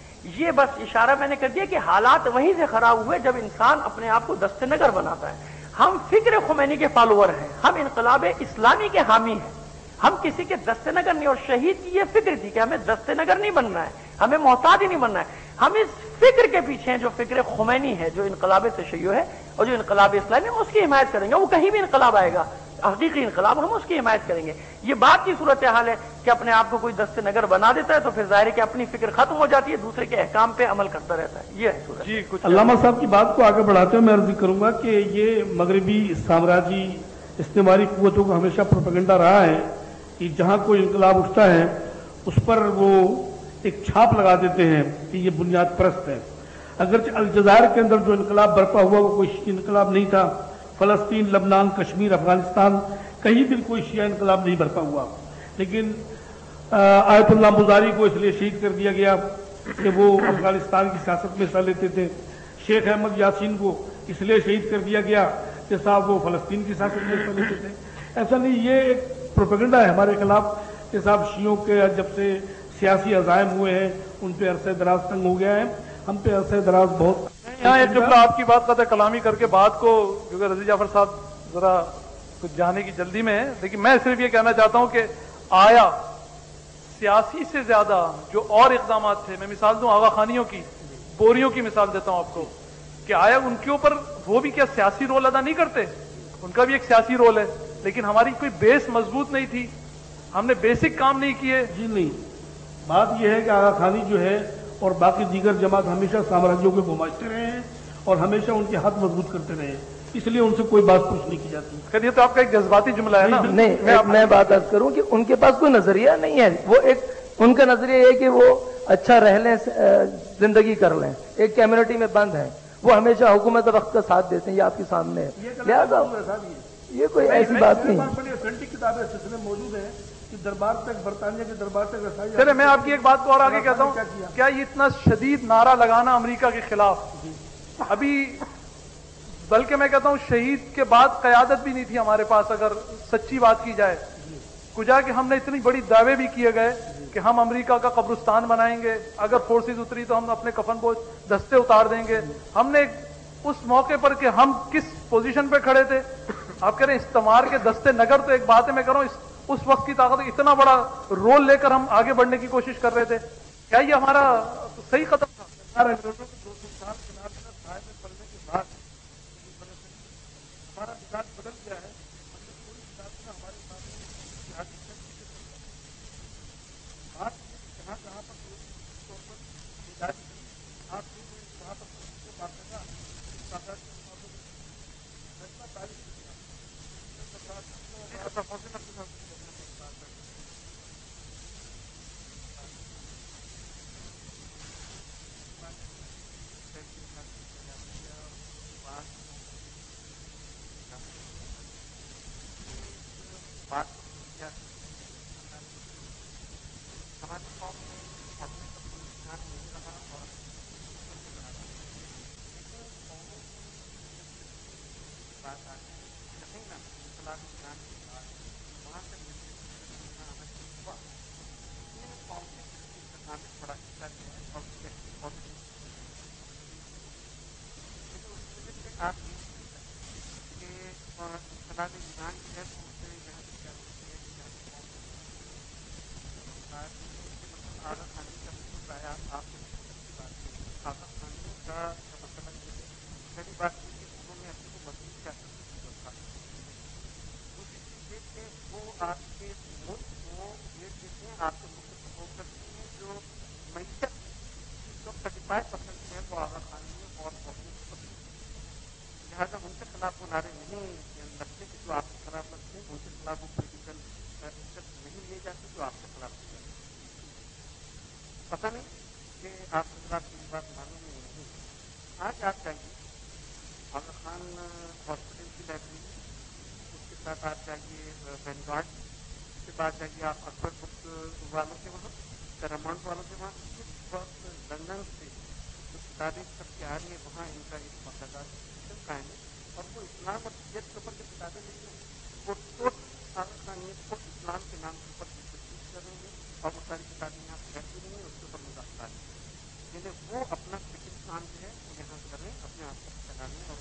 ये बस इशारा मैंने कर दिया कि हालात वहीं से खराब हुए जब इंसान अपने आप को दस्ते नगर बनाता है। हम फिक्र खुमैनी के फॉलोअर हैं, हम इनकलाब इस्लामी के हामी हैं, हम किसी के दस्ते नगर नहीं। और शहीद की ये फिक्र थी कि हमें दस्ते नगर नहीं बनना है, हमें मोहताज ही नहीं बनना है। हम इस फिक्र के पीछे हैं जो फिक्र खुमैनी है, जो इनकलाब तशय्यो है और जो इनकलाब इस्लामी, हम उसकी हिमायत करेंगे। वो कहीं भी इनकलाब आएगा, हकीकी इनकलाब, हम उसकी हिमायत करेंगे। ये बात की सूरत हाल है कि अपने आप को कोई दस्ते नगर बना देता है तो फिर जाहिर है कि अपनी फिक्र खत्म हो जाती है, दूसरे के अहकाम पे अमल करता रहता है। ये है सूरत। जी, कुछ अल्लामा साहब की बात को आगे बढ़ाते हुए मैं अर्ज करूंगा कि ये मगरबी साम्राज्य इस्तेमारी कुव्वतों का हमेशा प्रोपेगेंडा रहा है कि जहां कोई इनकलाब उठता है उस पर वो एक छाप लगा देते हैं कि ये बुनियाद परस्त है। अगर अलजजायर के अंदर जो इनकलाब बरपा हुआ वो कोई इनकलाब नहीं था, फलस्तीन, लबनान, कश्मीर, अफगानिस्तान कहीं भी कोई शिया इनकलाब नहीं बरपा हुआ, लेकिन आयतुल्लाह मुजारी को इसलिए शहीद कर दिया गया कि वो अफगानिस्तान की सियासत में हिस्सा लेते थे। शेख अहमद यासीन को इसलिए शहीद कर दिया गया कि साहब वो फलस्तीन की सियासत में हिस्सा लेते थे। ऐसा नहीं, ये एक प्रोपेगेंडा है हमारे खिलाफ कि साहब शियों के जब से सियासी अजायम हुए हैं उन पे अरसे दराज तंग हो गया है, हम पे अरसे दराज बहुत। यहाँ एक जुमला आपकी बात का कलामी करके बात को, क्योंकि रजी जाफर साहब जरा कुछ जाने की जल्दी में है, लेकिन मैं सिर्फ ये कहना चाहता हूं कि आया सियासी से ज्यादा जो और इकदाम थे, मैं मिसाल दूं आगा खानियों की, बोरियों की मिसाल देता हूं आपको, कि आया उनके ऊपर वो भी क्या सियासी रोल अदा नहीं करते, उनका भी एक सियासी रोल है, लेकिन हमारी कोई बेस मजबूत नहीं थी, हमने बेसिक काम नहीं किए। जी नहीं, बात यह है कि आगा खानी जो है और बाकी दीगर जमात हमेशा साम्राज्यों को घुमाते रहे हैं और हमेशा उनके हाथ मजबूत करते रहे, इसलिए उनसे कोई बात पूछ नहीं की जाती। करिए तो आपका एक जज्बाती जुमला है ना। नहीं, मैं बात अर्ज करूं कि उनके पास कोई नजरिया नहीं है, वो एक उनका नजरिया है कि वो अच्छा रह लें, जिंदगी कर लें, एक कम्युनिटी में बंद है, वो हमेशा हुकूमत वक्त का साथ देते हैं, ये आपके सामने है। लिहाजा ये कोई ऐसी बात नहीं। किताबें सिलसिले मौजूद है कि दरबार तक, बरतानिया के दरबार तक रसाई। चले मैं आपकी एक बात को और आगे कहता हूं, क्या ये इतना शदीद नारा लगाना अमेरिका के खिलाफ, अभी बल्कि मैं कहता हूं शहीद के बाद कयादत भी नहीं थी हमारे पास, अगर सच्ची बात की जाए, कुजा कि हमने इतनी बड़ी दावे भी किए गए कि हम अमेरिका का कब्रिस्तान बनाएंगे, अगर फोर्सेज उतरी तो हम अपने कफन बोझ दस्ते उतार देंगे। हमने उस मौके पर कि हम किस पोजीशन पे खड़े थे, आप कह रहे हैं इस्तेमार के दस्ते नगर, तो एक बात है मैं कह रहा हूं उस वक्त की ताकत, इतना बड़ा रोल लेकर हम आगे बढ़ने की कोशिश कर रहे थे, क्या ये हमारा सही कदम था? हमारा मिजाज बदल गया है, हमारे بات کیا ہماری قوم میں اپنے پر کوئی دھیان نہیں رہا اور بات آ گئی کہیں نہ انقلابی ایران کے بعد وہاں سے ملنا آنا شروع ہوا اس نے قوم کی ترقی کرنا میں بڑا حصہ لیا ہے اور اس کے لیکن اس وجہ سے آپ یہ نہیں کہہ سکتے کہ انقلابی ایران جو ہے تو اسے یہاں کی کیا ہوتی ہے کہ یہاں کی قوم مطلب آغا خانی کا مطلب آیا آپ نے بات کی آغا خانی کا مسئلہ یہ ہے پہلی بات یہ کہ انہوں نے اپنی کو مزید سیاست کی ضرورت تھا دوسری چیز یہ کہ وہ آپ کے ملک کو یہ چیزیں آپ کے ملک کو سپورٹ کرتی ہیں جو معیشت جو 35% ہے وہ آغا خانی میں اور لہٰذا ان کے خلاف وہ نعرے نہیں لگتے کہ جو آپ کے خلاف لگتے ہیں ان کے خلاف وہ پولیٹیکل ایکشن نہیں لیے جاتے جو آپ کے خلاف لیے جاتے پتہ نہیں کہ آپ کے خلاف کی بات معلوم نہیں آج آپ جائیے آغا خان ہاسپٹل کی لائبریری اس کے ساتھ آپ جائیے وینگارڈ اس کے بعد جائیے آپ اکبر بک والوں کے وہاں پیراماؤنٹ والوں کے وہاں اس وقت لندن سے جو کتابیں سب کی آ رہی ہیں وہاں ان کا ایک باقاعدہ سسٹم قائم ہے اور وہ اسلام اور سیت کے اوپر جو کتابیں لکھی ہیں وہ ٹوٹل آغا خانیت کو اسلام کے نام کے اوپر تشخیص کر رہے ہیں اور وہ ساری کتابیں یہاں پہ رہتی نہیں ہیں اس کے اوپر مذاکرات ہیں یعنی وہ اپنا فکری کام جو ہے وہ یہاں کر رہے ہیں اپنے آپ کو پھیلانے اور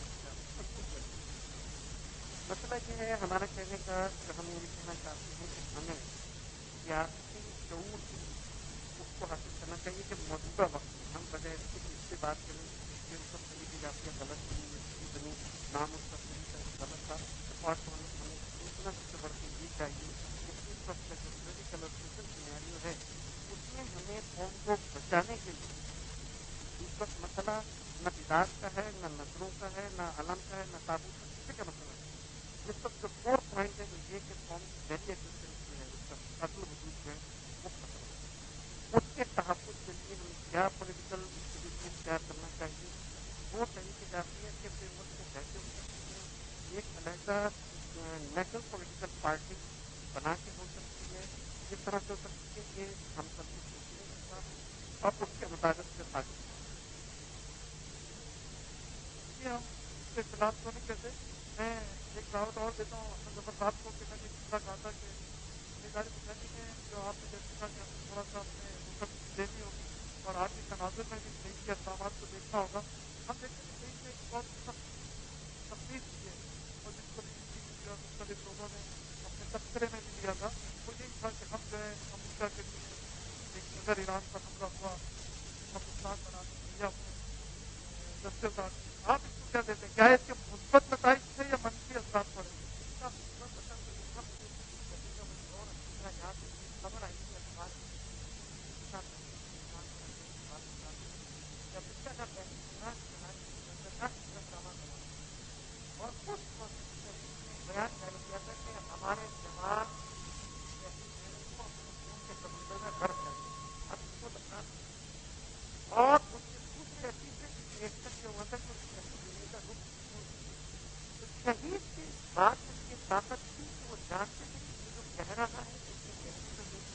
مسئلہ یہ ہے ہمارا کہنے کا کہ ہم یہ کہنا چاہتے ہیں کہ ہمیں سیاسی شعور اس کو حاصل کرنا چاہیے کہ موجودہ وقت میں ہم بجائے اس سے بات کریں کہ اس وقت طریقے جاتی ہے غلط بنی یا صحیح بنی نام اس کا صحیح تھا غلط تھا اور ہمیں سوچنا سب سے بڑھ کے یہ چاہیے کہ اس وقت کا جو پولیٹیکل اور سوشل سینیریو ہے اس میں ہمیں قوم کو بچانے کے لیے اس وقت مسئلہ نہ بدعت کا ہے نہ نظروں کا ہے نہ علم کا ہے نہ تابوت کا کسی کا مسئلہ ہے اس وقت جو فور پوائنٹ ہے وہ یہ کہ قوم کی ذریعہ ایگزسٹنس جو ہے اس کا اصل وجود جو ہے وہ ختم ہے اس کے تحفظ کے لیے ہمیں کیا پولیٹیکل اسٹریٹجی اختیار کرنا چاہیے وہ طریقے جاتی ہے کہ پھر ملک کے بیٹھے ہو سکتے ہیں ایک علیحدہ نیشنل پولیٹیکل پارٹی بنا کے ہو سکتی ہے جس طرح سے ہو سکتی ہے کہ ہم سب کو سوچنے کا کام ہے اور اس کے مطابق سے آگے ہم اس کے خلاف تو نہیں کہتے میں ایک دعوت اور دیتا ہوں احمد ظفر صاحب کو کہ میں نے دوسرا کہا تھا کہ ساری بچانی میں جو آپ نے جیسے کہا کہ ہم تھوڑا سا اپنے رخصت دینی ہوگی اور آپ کے تناظر میں بھی صحیح کے اقدامات کو دیکھنا ہوگا ہم دیکھتے ہیں صحیح میں ایک بہت سخت تقریر کی ہے اور جس کو جو مختلف لوگوں نے اپنے تذکرے میں بھی لیا تھا وہ یہی تھا کہ ہم جو ہے امریکہ کے لیے ایک اگر ایران پر حملہ ہوا پاکستان بنانے کے لیے اپنے دستے اتارنے آپ اس کو کیا دیتے ہیں کیا اس کے مثبت نتائج تھے یا منفی اثرات پڑے اس کا مثبت اثر تو یہ سب یہاں سے خبر آئی تھی اخبار اور اس وقت بیان جاری کیا تھا کہ ہمارے جوان کو اپنے خون کے قبیلے میں غرق کریں اب اس کو بتانا اور اس کے دوسرے عقیدے کی ریئیکشن جو ہوا تھا کہ اس شہید دینے کا رخ تو شہید کی بات میں یہ طاقت تھی کہ وہ جانتے تھے کہ یہ جو کہہ رہا ہے اس کے کہنے کا یہ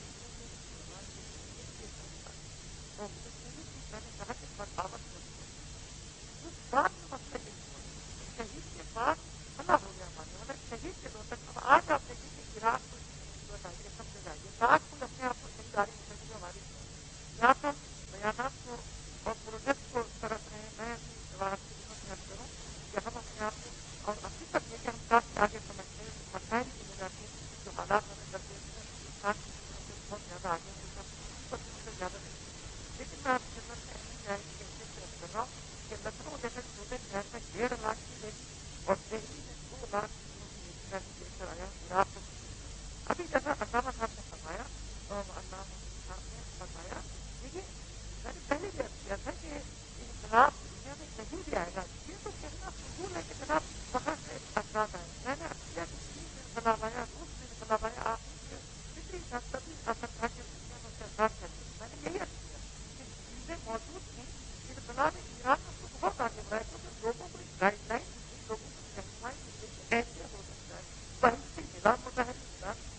اور شہید کی میں نے کہا کہ بغاوت کرتی ہے اس بات میں مسئلہ یہ ہوا شہید کے بعد بھلا ہو گیا ہمارے مطلب شہید کے دور تک اب آج آپ دیکھیں کہ عراق کو بتائیے سب جگہ یہ آج کوئی اپنے آپ کو شہیداری مجھے ہماری یا تو بیانات کو اور پروجیکٹ کو طرف رہے ہیں میں اپنی جواب کی خدمت میں عرض کروں کہ ہم اپنے آپ کو اور حقیقت یہ کہ ہم کافی آگے سمجھتے ہیں مسائل کی نگاہی جو حالات ہمیں درپیش ہیں ہندوستان کی طرف سے بہت زیادہ آگے ہیں پر سے زیادہ نہیں لیکن میں آپ کی خدمت میں اپنی جائے کی حیثیت سے عرض کر رہا ہوں کہ لکھنؤ جیسے چھوٹے شہر میں 1.5 لاکھ کی ریلی اور دہلی میں 2 لاکھ کی ریلی لے کر آیا عراق کو ابھی جیسا علامہ صاحب نے فرمایا اور علامہ صاحب نے بتایا دیکھیے میں نے پہلے بھی عرض کیا تھا کہ انقلاب دنیا میں کہیں بھی آئے گا یہ تو کہنا فضول ہے کہ جناب وہاں سے اثرات آئے میں نے عرض کیا کہ چین میں انقلاب آیا روس میں انقلاب آیا آپ فکری تبھی اثر تھا کہ دنیا میں اسے اثرات کرتے میں نے یہی عرض کیا کہ چیزیں موجود تھیں انقلاب ایران میں تو بہت آگے بڑھا ہے کیونکہ لوگوں کو ایک گائیڈ لائن دی گئی لوگوں کو رہنمائی دی گئی کہ ایسے ہو سکتا ہے پہلے سے نظام مظاہر نظام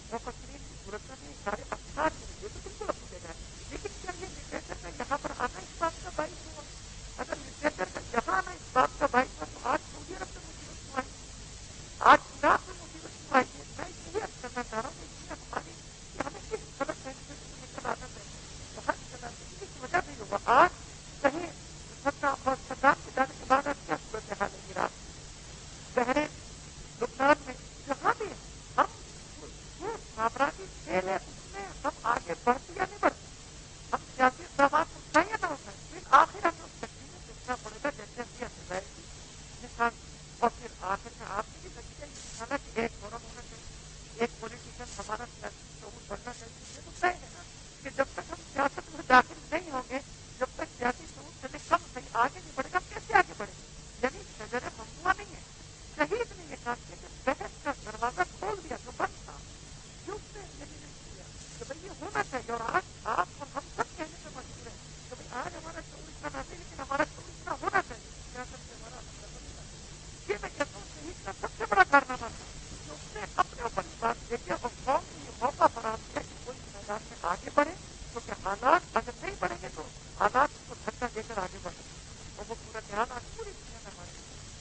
हालांकि एक फोरम होना चाहिए, एक पॉलिटिशियन हमारा सियासी शऊर बढ़ना चाहिए। ये तो तय है ना कि जब तक हम सियासत में दाखिल नहीं होंगे, जब तक सियासी शऊर चले कम नहीं आगे नहीं बढ़ेगा, कैसे आगे बढ़ेगा? यानी शजर ममनुआ नहीं है, शहीद ने ये काम किया कि बहस का दरवाजा खोल दिया जो बंद था, क्यों उसने यही नहीं किया कि भाई ये होना चाहिए। और आज आप और हम सब कहने से मजबूर है कि भाई आज हमारा शऊर इतना नहीं, लेकिन हमारा शऊर इतना होना चाहिए, सियासत से हमारा ये मैं कहता हूँ शहीद का सबसे बड़ा कारनामा था कि उसने अपने ऊपर बात देखी और कौम को ये मौका फराहम किया कि कोई मैदान में आगे बढ़े, क्योंकि हालात अगर नहीं बढ़ेंगे तो हालात को धक्का देकर आगे बढ़े। और वो पूरा ध्यान आज पूरी दुनिया में हमारे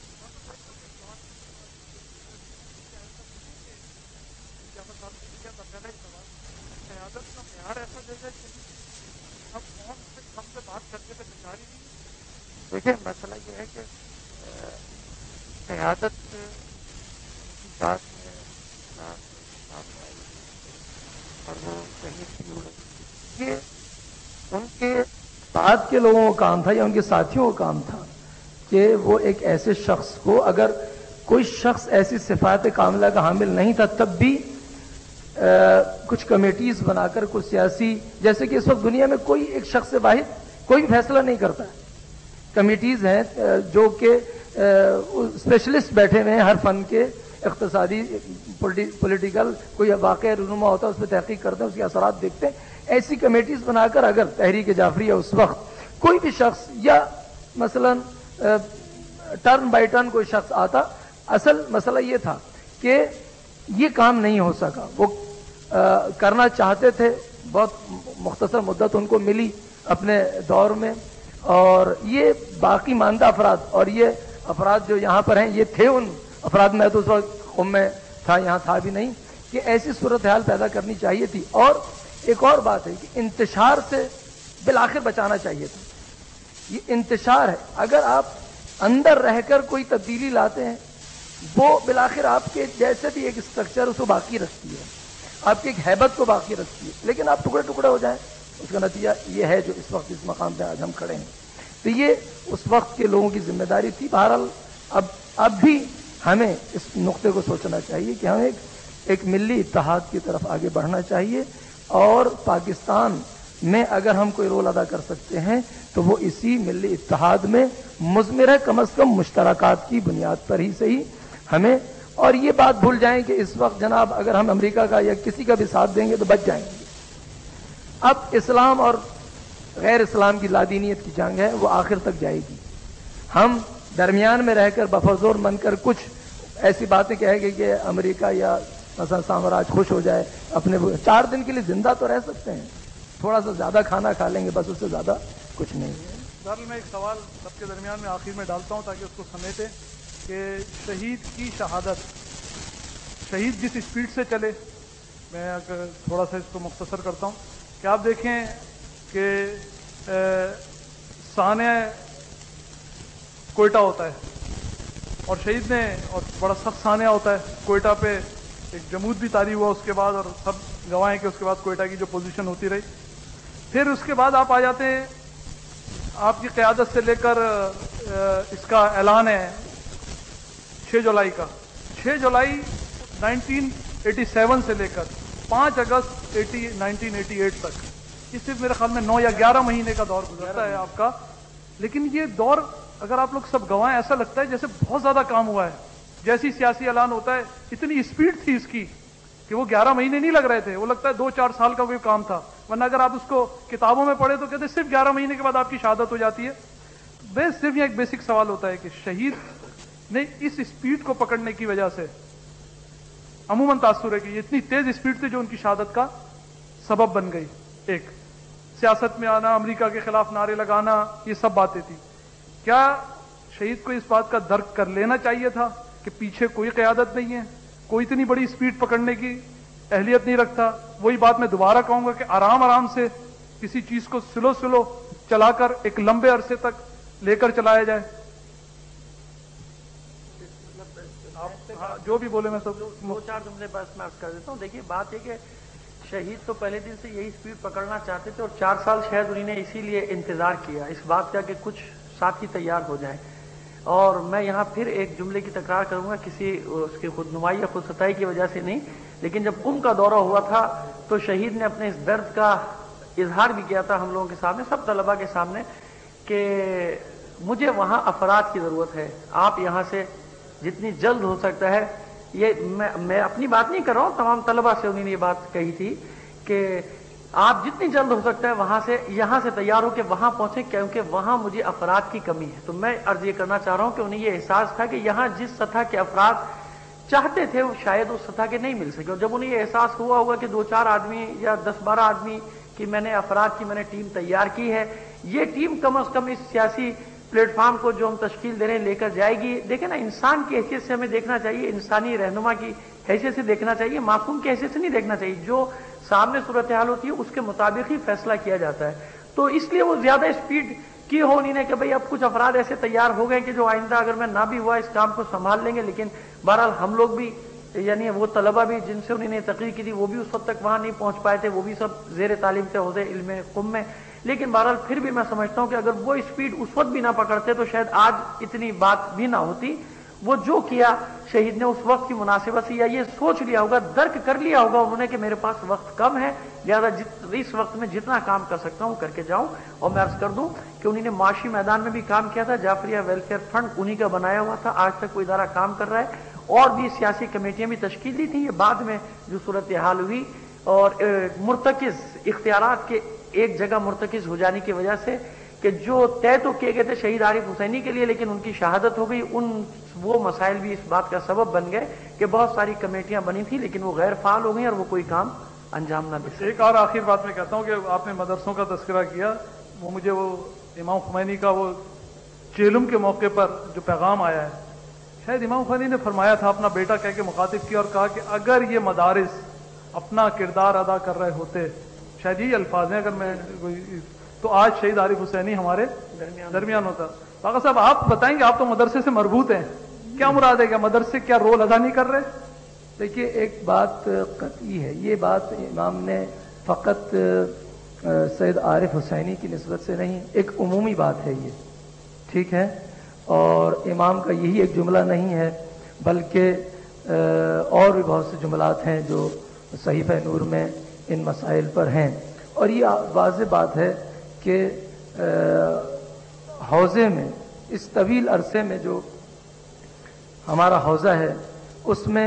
क़यादत का म्यार ऐसा दे जाए कि हम कौन से कम से बात करके तो बेचारी नहीं। देखिए मसला ये है कि क़यादत की बात में और वो शहीद की उड़े, ये उनके बाद के लोगों का काम था या उनके साथियों का काम था कि वो एक ऐसे शख्स को, अगर कोई शख्स ऐसी सिफात कामिला का हामिल नहीं था तब भी कुछ कमेटीज बनाकर कुछ सियासी, जैसे कि इस वक्त दुनिया में कोई एक शख्स से वाहिद कोई फैसला नहीं करता है, कमेटीज हैं जो कि स्पेशलिस्ट बैठे हुए हैं हर फन के, इक्तिसादी पॉलिटिकल कोई वाक़या रूनुमा होता है उस पर तहकीक करते हैं, उसके असरात देखते हैं। ऐसी कमेटीज बनाकर अगर तहरीक जाफरिया उस वक्त कोई भी शख्स या मसलन टर्न बाय टर्न कोई शख्स आता, असल मसला ये था कि ये काम नहीं हो सका। वो करना चाहते थे, बहुत मुख्तसर मुद्दत उनको मिली अपने दौर में, और ये बाकी मानदा अफराद और ये अफराद जो यहाँ पर हैं ये थे उन अफराद में, तो उस वक्त कौम में था, यहाँ था भी नहीं, कि ऐसी सूरत हाल पैदा करनी चाहिए थी। और एक और बात है कि इंतशार से बिलाखिर बचाना चाहिए था। ये इंतशार है, अगर आप अंदर रहकर कोई तब्दीली लाते हैं वो बिलाखिर आपके जैसे भी एक स्ट्रक्चर उसको बाकी रखती है, आपकी एक हैबत को बाकी रखती है, लेकिन आप टुकड़े टुकड़े हो जाएं उसका नतीजा ये है जो इस वक्त इस मकाम पे आज हम खड़े हैं। तो ये उस वक्त के लोगों की जिम्मेदारी थी। बहरहाल अब भी हमें इस नुक्ते को सोचना चाहिए कि हमें एक मिली इत्तेहाद की तरफ आगे बढ़ना चाहिए, और पाकिस्तान में अगर हम कोई रोल अदा कर सकते हैं तो वो इसी मिली इत्तेहाद में मुज़मिर है, कम से कम मुश्तरकात की बुनियाद पर ही सही हमें। और ये बात भूल जाएं कि इस वक्त जनाब अगर हम अमेरिका का या किसी का भी साथ देंगे तो बच जाएंगे। अब इस्लाम और गैर इस्लाम की लादीनियत की जंग है, वो आखिर तक जाएगी। हम दरमियान में रहकर बफरजोर बनकर कुछ ऐसी बातें कहेंगे कि अमेरिका या मसलन साम्राज्य खुश हो जाए, अपने 4 दिन के लिए जिंदा तो रह सकते हैं, थोड़ा सा ज्यादा खाना खा लेंगे, बस उससे ज्यादा कुछ नहीं है। दरअसल मैं एक सवाल सबके दरमियान में आखिर में डालता हूं ताकि उसको समेटे कि शहीद की शहादत, शहीद जिस स्पीड से चले, मैं अगर थोड़ा सा इसको मुख्तसर करता हूं कि आप देखें कि साने कोयटा होता है और शहीद ने, और बड़ा सख्त सानिया होता है, कोयटा पे एक जमूद भी तारी हुआ उसके बाद, और सब गवाहें कि उसके बाद कोयटा की जो पोजीशन होती रही। फिर उसके बाद आप आ जाते हैं, आपकी क़यादत से लेकर इसका ऐलान है 6 जुलाई का, 6 जुलाई 1987 से लेकर 5 अगस्त 1988 तक, ये सिर्फ मेरे ख्याल में 9 या 11 महीने का दौर गुजरता है आपका। लेकिन ये दौर अगर आप लोग सब गवाएं, ऐसा लगता है जैसे बहुत ज्यादा काम हुआ है। जैसी सियासी ऐलान होता है, इतनी स्पीड थी इसकी कि वो 11 महीने नहीं लग रहे थे, वो लगता है 2-4 साल का कोई काम था। वरना अगर आप उसको किताबों में पढ़े तो कहते सिर्फ 11 महीने के बाद आपकी शहादत हो जाती है। बस सिर्फ ये एक बेसिक सवाल होता है कि शहीद ने इस स्पीड को पकड़ने की वजह से अमूमन तासुर है कि ये इतनी तेज स्पीड थी जो उनकी शहादत का सबब बन गई। एक सियासत में आना, अमेरिका के खिलाफ नारे लगाना, ये सब बातें थी। क्या शहीद को इस बात का दर्क कर लेना चाहिए था कि पीछे कोई क़यादत नहीं है, कोई इतनी बड़ी स्पीड पकड़ने की अहलियत नहीं रखता? वही बात मैं दोबारा कहूंगा कि आराम आराम से किसी चीज को स्लो स्लो चलाकर एक लंबे अरसे तक लेकर चलाया जाए। आप जो भी बोले मैं सब 2-4 जुमले बस मैं कर देता हूँ। देखिए बात है कि शहीद तो पहले दिन से यही स्पीड पकड़ना चाहते थे और 4 साल शायद उन्होंने इसीलिए इंतजार किया इस बात का कि कुछ साथी तैयार हो जाए। اور میں یہاں پھر ایک جملے کی تکرار کروں گا، کسی اس کی خود نمائی یا خود ستائی کی وجہ سے نہیں، لیکن جب قم کا دورہ ہوا تھا تو شہید نے اپنے اس درد کا اظہار بھی کیا تھا ہم لوگوں کے سامنے، سب طلباء کے سامنے، کہ مجھے وہاں افراد کی ضرورت ہے، آپ یہاں سے جتنی جلد ہو سکتا ہے، یہ میں اپنی بات نہیں کر رہا ہوں، تمام طلباء سے انہوں نے یہ بات کہی تھی کہ آپ جتنی جلد ہو سکتا ہے وہاں سے یہاں سے تیار ہو کے وہاں پہنچیں، کیونکہ وہاں مجھے افراد کی کمی ہے۔ تو میں عرض یہ کرنا چاہ رہا ہوں کہ انہیں یہ احساس تھا کہ یہاں جس سطح کے افراد چاہتے تھے وہ شاید اس سطح کے نہیں مل سکے، اور جب انہیں یہ احساس ہوا ہوگا کہ 2-4 آدمی یا 10-12 آدمی کی میں نے افراد کی میں نے ٹیم تیار کی ہے، یہ ٹیم کم از کم اس سیاسی پلیٹ فارم کو جو ہم تشکیل دے رہے ہیں لے کر جائے گی۔ دیکھیں نا، انسان کی حیثیت سے ہمیں دیکھنا چاہیے، انسانی رہنما کی حیثیت سے دیکھنا چاہیے، معصوم کی حیثیت سے نہیں دیکھنا چاہیے۔ جو سامنے صورتحال ہوتی ہے اس کے مطابق ہی فیصلہ کیا جاتا ہے، تو اس لیے وہ زیادہ اسپیڈ کی ہو نہیں ہے کہ بھئی اب کچھ افراد ایسے تیار ہو گئے کہ جو آئندہ اگر میں نہ بھی ہوا اس کام کو سنبھال لیں گے، لیکن بہرحال ہم لوگ بھی یعنی وہ طلبہ بھی جن سے انہوں نے تقریر کی تھی وہ بھی اس وقت تک وہاں نہیں پہنچ پائے تھے، وہ بھی سب زیر تعلیم تھے حوزے علم قم میں، لیکن بہرحال پھر بھی میں سمجھتا ہوں کہ اگر وہ اسپیڈ اس وقت بھی نہ پکڑتے تو شاید آج اتنی بات بھی نہ ہوتی۔ وہ جو کیا شہید نے اس وقت کی مناسبت سے، یا یہ سوچ لیا ہوگا، درک کر لیا ہوگا انہوں نے کہ میرے پاس وقت کم ہے، لہٰذا اس وقت میں جتنا کام کر سکتا ہوں کر کے جاؤں۔ اور میں عرض کر دوں کہ انہوں نے معاشی میدان میں بھی کام کیا تھا، جعفریہ ویلفیئر فنڈ انہی کا بنایا ہوا تھا، آج تک وہ ادارہ کام کر رہا ہے، اور بھی سیاسی کمیٹیاں بھی تشکیل دی تھیں۔ یہ بعد میں جو صورتحال ہوئی اور مرتکز اختیارات کے ایک جگہ مرتکز ہو جانے کی وجہ سے کہ جو طے تو کیے گئے تھے شہید عارف حسینی کے لیے لیکن ان کی شہادت ہو گئی، وہ مسائل بھی اس بات کا سبب بن گئے کہ بہت ساری کمیٹیاں بنی تھیں لیکن وہ غیر فعال ہو گئیں اور وہ کوئی کام انجام نہ دے سکے۔ ایک اور آخر بات میں کہتا ہوں کہ آپ نے مدرسوں کا تذکرہ کیا، وہ مجھے وہ امام خمینی کا وہ چیلم کے موقع پر جو پیغام آیا ہے، شاید امام خمینی نے فرمایا تھا، اپنا بیٹا کہہ کے مخاطب کیا اور کہا کہ اگر یہ مدارس اپنا کردار ادا کر رہے ہوتے، شاید یہی الفاظ ہیں، اگر میں تو آج شہید عارف حسینی ہمارے درمیان ہوتا۔ باقا صاحب آپ بتائیں گے، آپ تو مدرسے سے مربوط ہیں، کیا مراد ہے، کیا مدرسے کیا رول ادا نہیں کر رہے؟ دیکھیے ایک بات قطعی ہے، یہ بات امام نے فقط سید عارف حسینی کی نسبت سے نہیں، ایک عمومی بات ہے یہ، ٹھیک ہے، اور امام کا یہی ایک جملہ نہیں ہے بلکہ اور بھی بہت سے جملات ہیں جو صحیفہ نور میں ان مسائل پر ہیں، اور یہ واضح بات ہے کہ حوزے میں اس طویل عرصے میں جو ہمارا حوزہ ہے اس میں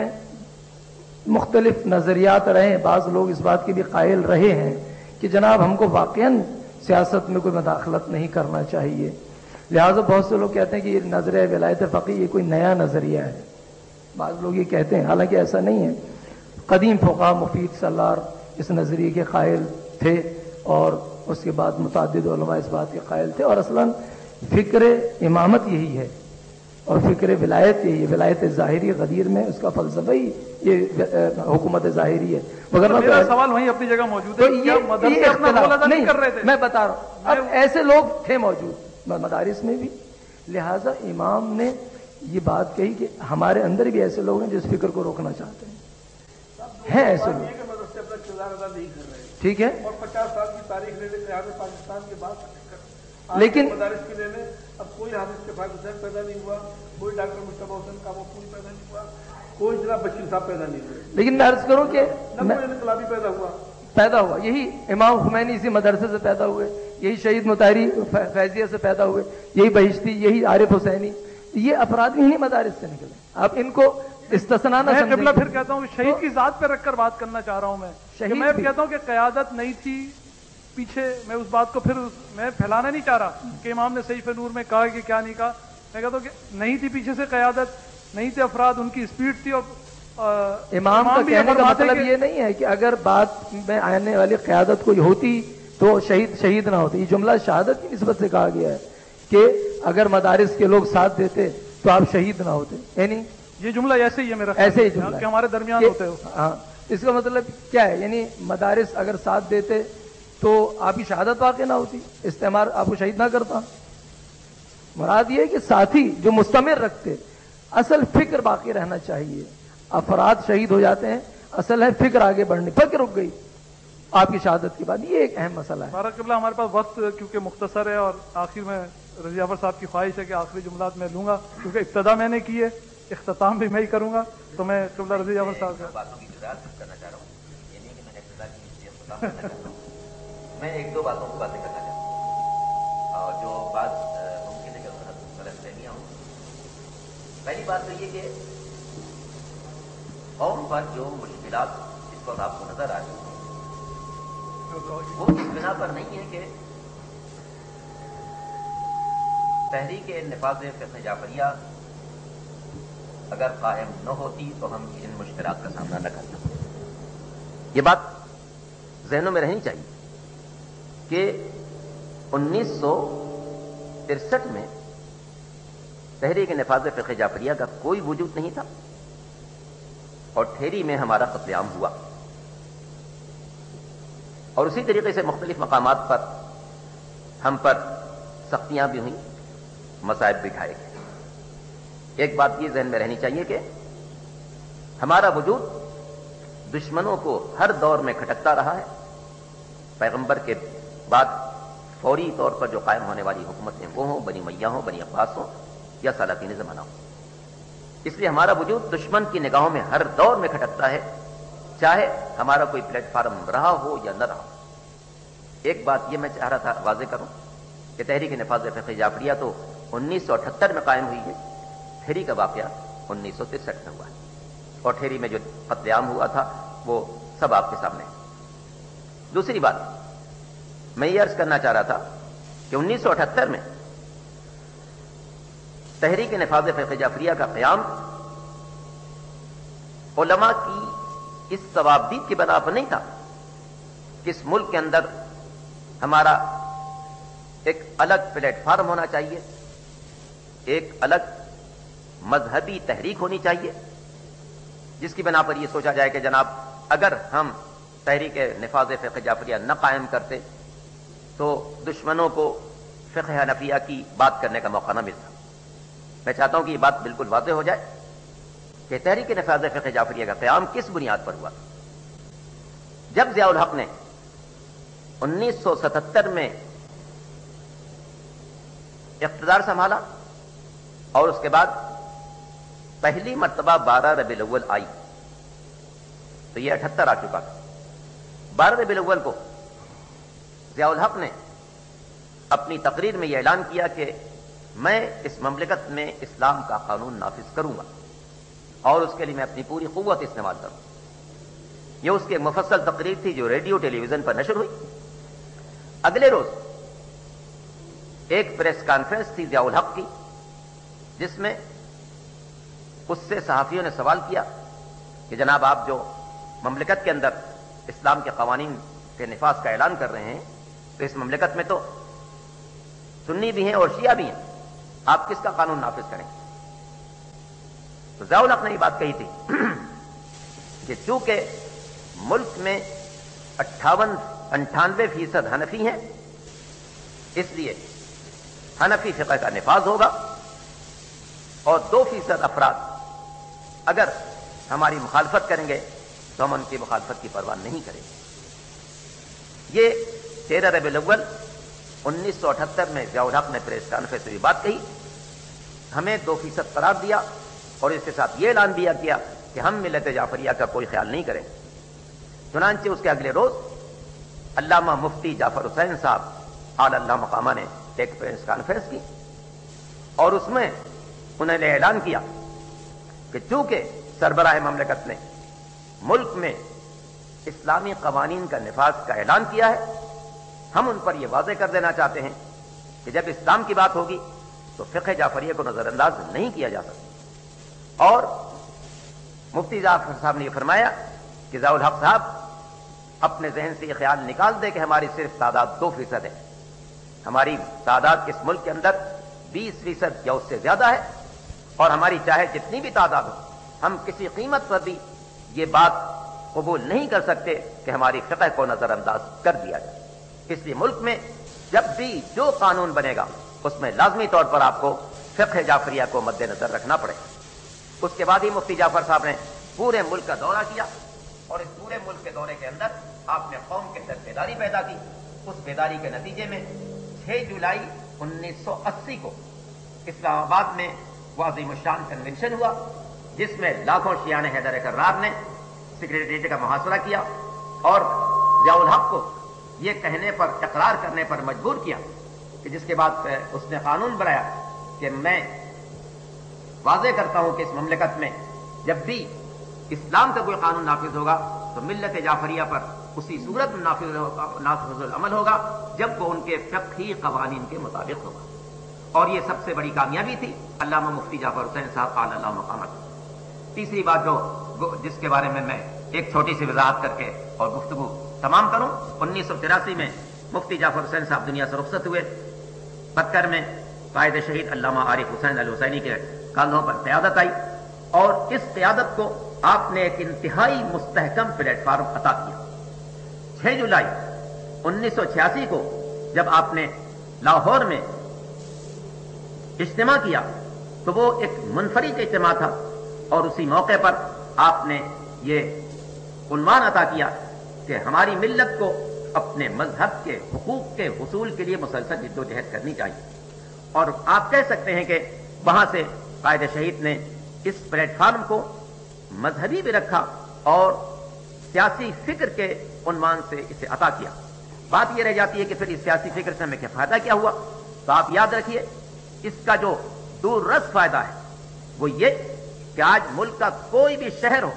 مختلف نظریات رہے ہیں، بعض لوگ اس بات کے بھی قائل رہے ہیں کہ جناب ہم کو واقعاً سیاست میں کوئی مداخلت نہیں کرنا چاہیے، لہٰذا بہت سے لوگ کہتے ہیں کہ یہ نظریہ ولایت فقیہ یہ کوئی نیا نظریہ ہے، بعض لوگ یہ کہتے ہیں، حالانکہ ایسا نہیں ہے، قدیم فقہا مفید سالار اس نظریے کے قائل تھے اور اس کے بعد متعدد علماء اس بات کے قائل تھے، اور اصلاً فکر امامت یہی ہے اور فکر ولایت یہی ہے، ولایت ظاہری غدیر میں اس کا فلسفہ ہی یہ حکومت ظاہری ہے، مگر میرا سوال وہیں اپنی جگہ موجود ہے، کیا مدرسے اپنا رول ادا نہیں کر رہے تھے؟ میں بتا رہا ہوں، اب ایسے لوگ تھے موجود مدارس میں بھی، لہٰذا امام نے یہ بات کہی کہ ہمارے اندر بھی ایسے لوگ ہیں جو اس فکر کو روکنا چاہتے ہیں ایسے لوگ، مدرسے اپنا کردار ادا نہیں کر رہے، ٹھیک ہے، اور 50 سال کی تاریخ لے لے قیام پاکستان کے بعد لیکن مدارس کی لے لیں، اب کوئی حافظ اتفاق حسین پیدا نہیں ہوا، کوئی ڈاکٹر مصطفیٰ حسین کاموپوری پیدا نہیں ہوا، کوئی جناب بشیر صاحب پیدا نہیں ہوئے، لیکن میں عرض کروں کہ نہ کوئی انقلابی پیدا ہوا، یہی امام خمینی اسی مدرسے سے پیدا ہوئے، یہی شہید مطہری فیضیہ سے پیدا ہوئے، یہی بہشتی، یہی عارف حسینی، یہ افراد بھی نہیں مدارس سے نکلے، آپ ان کو استثنا نہ سمجھیں۔ قبلہ پھر کہتا ہوں کہ شہید کی ذات پہ رکھ کر بات کرنا چاہ رہا ہوں میں، میں کہتا ہوں کہ قیادت نہیں تھی پیچھے، میں اس بات کو پھر میں پھیلانا نہیں چاہ رہا کہ امام نے صحیفہ نور میں کہا کہ کیا نہیں کہا، میں کہتا ہوں کہ نہیں تھی پیچھے سے قیادت، نہیں تھے افراد، ان کی اسپیڈ تھی، اور امام کا کہنے کا مطلب یہ نہیں ہے کہ اگر بات میں آنے والی قیادت کوئی ہوتی تو شہید نہ ہوتے، یہ جملہ شہادت کی نسبت سے کہا گیا ہے کہ اگر مدارس کے لوگ ساتھ دیتے تو آپ شہید نہ ہوتے، یعنی یہ جملہ ایسے ہی ہے میرا، ایسے ہی جملہ کہ ہمارے درمیان ہوتے ہو، ہاں، اس کا مطلب کیا ہے، یعنی مدارس اگر ساتھ دیتے تو آپ کی شہادت واقع نہ ہوتی، استعمار آپ کو شہید نہ کرتا، مراد یہ ہے کہ ساتھی جو مستمر رکھتے، اصل فکر باقی رہنا چاہیے، افراد شہید ہو جاتے ہیں، اصل ہے فکر آگے بڑھنی، فکر رک گئی آپ کی شہادت کے بعد، یہ ایک اہم مسئلہ ہے۔ بارک اللہ، ہمارے پاس وقت کیونکہ مختصر ہے اور آخر میں رضی جعفر صاحب کی خواہش ہے کہ آخری جملات میں لوں گا، کیونکہ ابتدا میں نے کی ہے، اختتام بھی میں ہی کروں گا، تو میں قبلہ رضی جعفر صاحب کا باتوں کی وضاحت کرنا چاہ رہا ہوں، یہ نہیں کہ میں نے ابتدا کی اختتام کرنا چاہتا ہوں، میں ایک دو باتوں کو باتیں کرنا چاہتا ہوں، اور جو بات ممکن ہے کہ غلط فہمیاں ہوں۔ پہلی بات تو یہ کہ قوم پر جو مشکلات اس وقت آپ کو نظر آ رہی ہیں وہ اس بنا پر نہیں ہے کہ تحریک نفاذ فقہ جعفریہ اگر قائم نہ ہوتی تو ہم ان مشکلات کا سامنا نہ کرتے۔ یہ بات ذہنوں میں رہنی چاہیے کہ 1963 میں تحریک نفاذ فقہ جعفریہ کا کوئی وجود نہیں تھا اور ٹھیری میں ہمارا قتل عام ہوا، اور اسی طریقے سے مختلف مقامات پر ہم پر سختیاں بھی ہوئیں، مصائب بھی اٹھائے گئے۔ ایک بات یہ ذہن میں رہنی چاہیے کہ ہمارا وجود دشمنوں کو ہر دور میں کھٹکتا رہا ہے۔ پیغمبر کے بعد فوری طور پر جو قائم ہونے والی حکومتیں وہ ہوں، بنی امیہ ہوں، بنی عباس ہوں یا سلاطین زمانہ ہوں، اس لیے ہمارا وجود دشمن کی نگاہوں میں ہر دور میں کھٹکتا ہے، چاہے ہمارا کوئی پلیٹ فارم رہا ہو یا نہ رہا ہو۔ ایک بات یہ میں چاہ رہا تھا واضح کروں کہ تحریک نفاذ فقہ جعفریہ تو 1978 میں قائم ہوئی ہے، ٹھیری کا واقعہ 1963 میں ہوا ہے، اور ٹھیری میں جو قتل عام ہوا تھا وہ سب آپ کے سامنے ہے۔ دوسری بات میں یہ عرض کرنا چاہ رہا تھا کہ 1978 میں تحریک نفاذ فقہ جعفریہ کا قیام علماء کی اس ثوابدید کی بنا پر نہیں تھا کہ اس ملک کے اندر ہمارا ایک الگ پلیٹ فارم ہونا چاہیے، ایک الگ مذہبی تحریک ہونی چاہیے، جس کی بنا پر یہ سوچا جائے کہ جناب اگر ہم تحریک نفاذ فقہ جعفریہ نہ قائم کرتے تو دشمنوں کو فقہ حنفیہ کی بات کرنے کا موقع نہ ملتا۔ میں چاہتا ہوں کہ یہ بات بالکل واضح ہو جائے کہ تحریک نفاذ فقہ جعفریہ کا قیام کس بنیاد پر ہوا۔ جب ضیاء الحق نے 1977 میں اقتدار سنبھالا اور اس کے بعد پہلی مرتبہ 12 ربیع الاول آئی تو یہ 78 آ چکا تھا۔ 12 ربیع الاول کو ضیاء الحق نے اپنی تقریر میں یہ اعلان کیا کہ میں اس مملکت میں اسلام کا قانون نافذ کروں گا اور اس کے لیے میں اپنی پوری قوت استعمال کروں۔ یہ اس کی ایک مفصل تقریر تھی جو ریڈیو ٹیلی ویژن پر نشر ہوئی۔ اگلے روز ایک پریس کانفرنس تھی ضیاء الحق کی، جس میں اس سے صحافیوں نے سوال کیا کہ جناب آپ جو مملکت کے اندر اسلام کے قوانین کے نفاذ کا اعلان کر رہے ہیں تو اس مملکت میں تو سنی بھی ہیں اور شیعہ بھی ہیں، آپ کس کا قانون نافذ کریں؟ تو ضیاء الحق نے یہ بات کہی تھی کہ چونکہ ملک میں 98% حنفی ہیں، اس لیے حنفی فقہ کا نفاذ ہوگا اور 2% افراد اگر ہماری مخالفت کریں گے تو ہم ان کی مخالفت کی پرواہ نہیں کریں گے۔ یہ 13 ربیع الاول 1978 میں ضیاء الحق نے پریس کانفرنس میں بات کہی، ہمیں 2% قرار دیا اور اس کے ساتھ یہ اعلان بھی کیا کہ ہم ملت جعفریہ کا کوئی خیال نہیں کریں۔ چنانچہ اس کے اگلے روز علامہ مفتی جعفر حسین صاحب اعلی اللہ مقامہ نے ایک پریس کانفرنس کی اور اس میں انہوں نے اعلان کیا کہ چونکہ سربراہ مملکت نے ملک میں اسلامی قوانین کا نفاذ کا اعلان کیا ہے، ہم ان پر یہ واضح کر دینا چاہتے ہیں کہ جب اسلام کی بات ہوگی تو فقہ جعفریہ کو نظر انداز نہیں کیا جا سکتا۔ اور مفتی جعفر صاحب نے یہ فرمایا کہ ضیاء الحق صاحب اپنے ذہن سے یہ خیال نکال دے کہ ہماری صرف تعداد 2% ہے، ہماری تعداد اس ملک کے اندر 20% یا اس سے زیادہ ہے، اور ہماری چاہے جتنی بھی تعداد ہو ہم کسی قیمت پر بھی یہ بات قبول نہیں کر سکتے کہ ہماری فقہ کو نظر انداز کر دیا جائے۔ اس لیے ملک میں جب بھی جو قانون بنے گا اس میں لازمی طور پر آپ کو فقہ جعفریہ کو مد نظر رکھنا پڑے۔ اس کے بعد ہی مفتی جعفر صاحب نے پورے ملک کا دورہ کیا اور اس پورے ملک کے دورے کے اندر آپ نے قوم کے اندر بیداری پیدا کی۔ اس بیداری کے نتیجے میں 6 جولائی 1980 کو اسلام آباد میں وہ عظیم الشان کنونشن ہوا جس میں لاکھوں شیعان حیدر کرار نے سیکریٹریٹ کا محاصرہ کیا اور ضیاء الحق کو یہ کہنے پر اقرار کرنے پر مجبور کیا کہ جس کے بعد اس نے قانون بنایا کہ میں واضح کرتا ہوں کہ اس مملکت میں جب بھی اسلام کا کوئی قانون نافذ ہوگا تو ملت جعفریہ پر اسی صورت میں نافذ العمل ہوگا جب وہ ان کے فقہی قوانین کے مطابق ہوگا. اور یہ سب سے بڑی کامیابی تھی علامہ مفتی جعفر حسین صاحب قال اللہ مقامت. تیسری بات جس کے بارے میں ایک چھوٹی سی وضاحت کر کے اور گفتگو تمام کروں، 1983 میں مفتی جعفر حسین صاحب دنیا سے رخصت ہوئے. پتکر میں قائد شہید علامہ عارف حسین الحسینی کے کاندھوں پر قیادت آئی اور اس قیادت کو آپ نے ایک انتہائی مستحکم پلیٹ فارم عطا کیا. 6 جولائی 1986 کو جب آپ نے لاہور میں اجتماع کیا تو وہ ایک منفرد اجتماع تھا اور اسی موقع پر آپ نے یہ عنوان عطا کیا کہ ہماری ملت کو اپنے مذہب کے حقوق کے حصول کے لیے مسلسل جدوجہد کرنی چاہیے. اور آپ کہہ سکتے ہیں کہ وہاں سے قائد شہید نے اس پلیٹ فارم کو مذہبی بھی رکھا اور سیاسی فکر کے عنوان سے اسے عطا کیا. بات یہ رہ جاتی ہے کہ پھر اس سیاسی فکر سے ہمیں کیا فائدہ کیا ہوا؟ تو آپ یاد رکھیے اس کا جو دور رس فائدہ ہے وہ یہ کہ آج ملک کا کوئی بھی شہر ہو،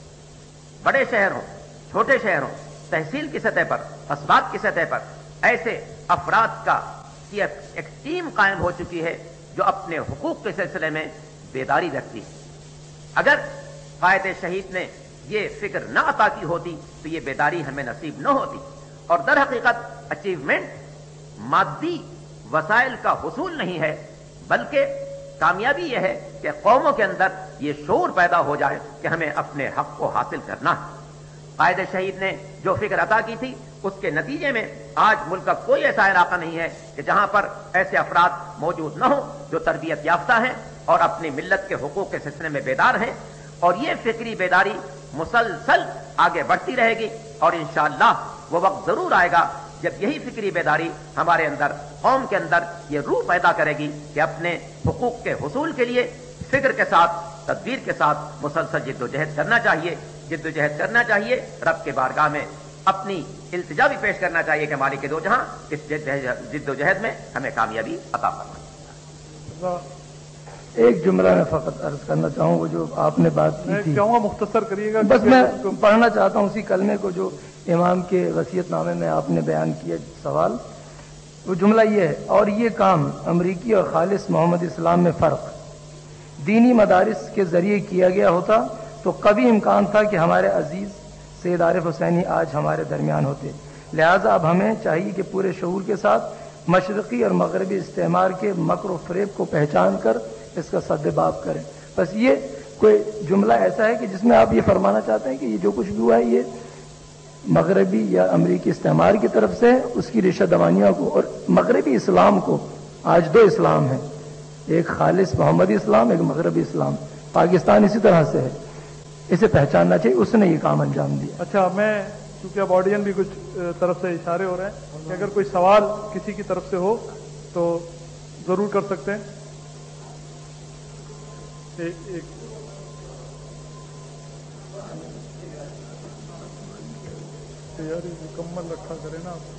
بڑے شہر ہوں، چھوٹے شہر ہوں، تحصیل کی سطح پر، قصبات کی سطح پر ایسے افراد کی ایک ٹیم قائم ہو چکی ہے جو اپنے حقوق کے سلسلے میں بیداری رکھتی. اگر قائد شہید نے یہ فکر نہ عطا کی ہوتی تو یہ بیداری ہمیں نصیب نہ ہوتی. اور در حقیقت اچیومنٹ مادی وسائل کا حصول نہیں ہے، بلکہ کامیابی یہ ہے کہ قوموں کے اندر یہ شعور پیدا ہو جائے کہ ہمیں اپنے حق کو حاصل کرنا ہے. قائد شہید نے جو فکر عطا کی تھی اس کے نتیجے میں آج ملک کا کوئی ایسا علاقہ نہیں ہے کہ جہاں پر ایسے افراد موجود نہ ہوں جو تربیت یافتہ ہیں اور اپنی ملت کے حقوق کے سلسلے میں بیدار ہیں. اور یہ فکری بیداری مسلسل آگے بڑھتی رہے گی اور انشاءاللہ وہ وقت ضرور آئے گا جب یہی فکری بیداری ہمارے اندر، قوم کے اندر یہ روح پیدا کرے گی کہ اپنے حقوق کے حصول کے لیے فکر کے ساتھ، تدبیر کے ساتھ مسلسل جدوجہد کرنا چاہیے. جدوجہد کرنا چاہیے، رب کے بارگاہ میں اپنی التجا بھی پیش کرنا چاہیے کہ مالک دو جہاں اس جدوجہد میں ہمیں کامیابی عطا فرمائے. ایک جملہ میں فقط عرض کرنا چاہوں، وہ جو آپ نے بات کی تھی، چاہوں گا مختصر کریے گا. بس میں پڑھنا چاہتا ہوں اسی کلمے کو جو امام کے وصیت نامے میں آپ نے بیان کیا سوال. وہ جملہ یہ ہے: اور یہ کام امریکی اور خالص محمد اسلام میں فرق دینی مدارس کے ذریعے کیا گیا ہوتا تو کبھی امکان تھا کہ ہمارے عزیز سید عارف حسینی آج ہمارے درمیان ہوتے. لہٰذا اب ہمیں چاہیے کہ پورے شعور کے ساتھ مشرقی اور مغربی استعمار کے مکر و فریب کو پہچان کر اس کا سد باب کریں. بس یہ کوئی جملہ ایسا ہے کہ جس میں آپ یہ فرمانا چاہتے ہیں کہ یہ جو کچھ بھی ہوا ہے یہ مغربی یا امریکی استعمار کی طرف سے اس کی ریشہ دوانیوں کو اور مغربی اسلام کو. آج دو اسلام ہیں، ایک خالص محمدی اسلام، ایک مغربی اسلام. پاکستان اسی طرح سے ہے، اسے پہچاننا چاہیے. اس نے یہ کام انجام دیا. اچھا، میں چونکہ اب آڈین بھی کچھ طرف سے اشارے ہو رہے ہیں کہ اگر کوئی سوال کسی کی طرف سے ہو تو ضرور کر سکتے ہیں. ایک تیاری مکمل رکھا کرے نا آپ.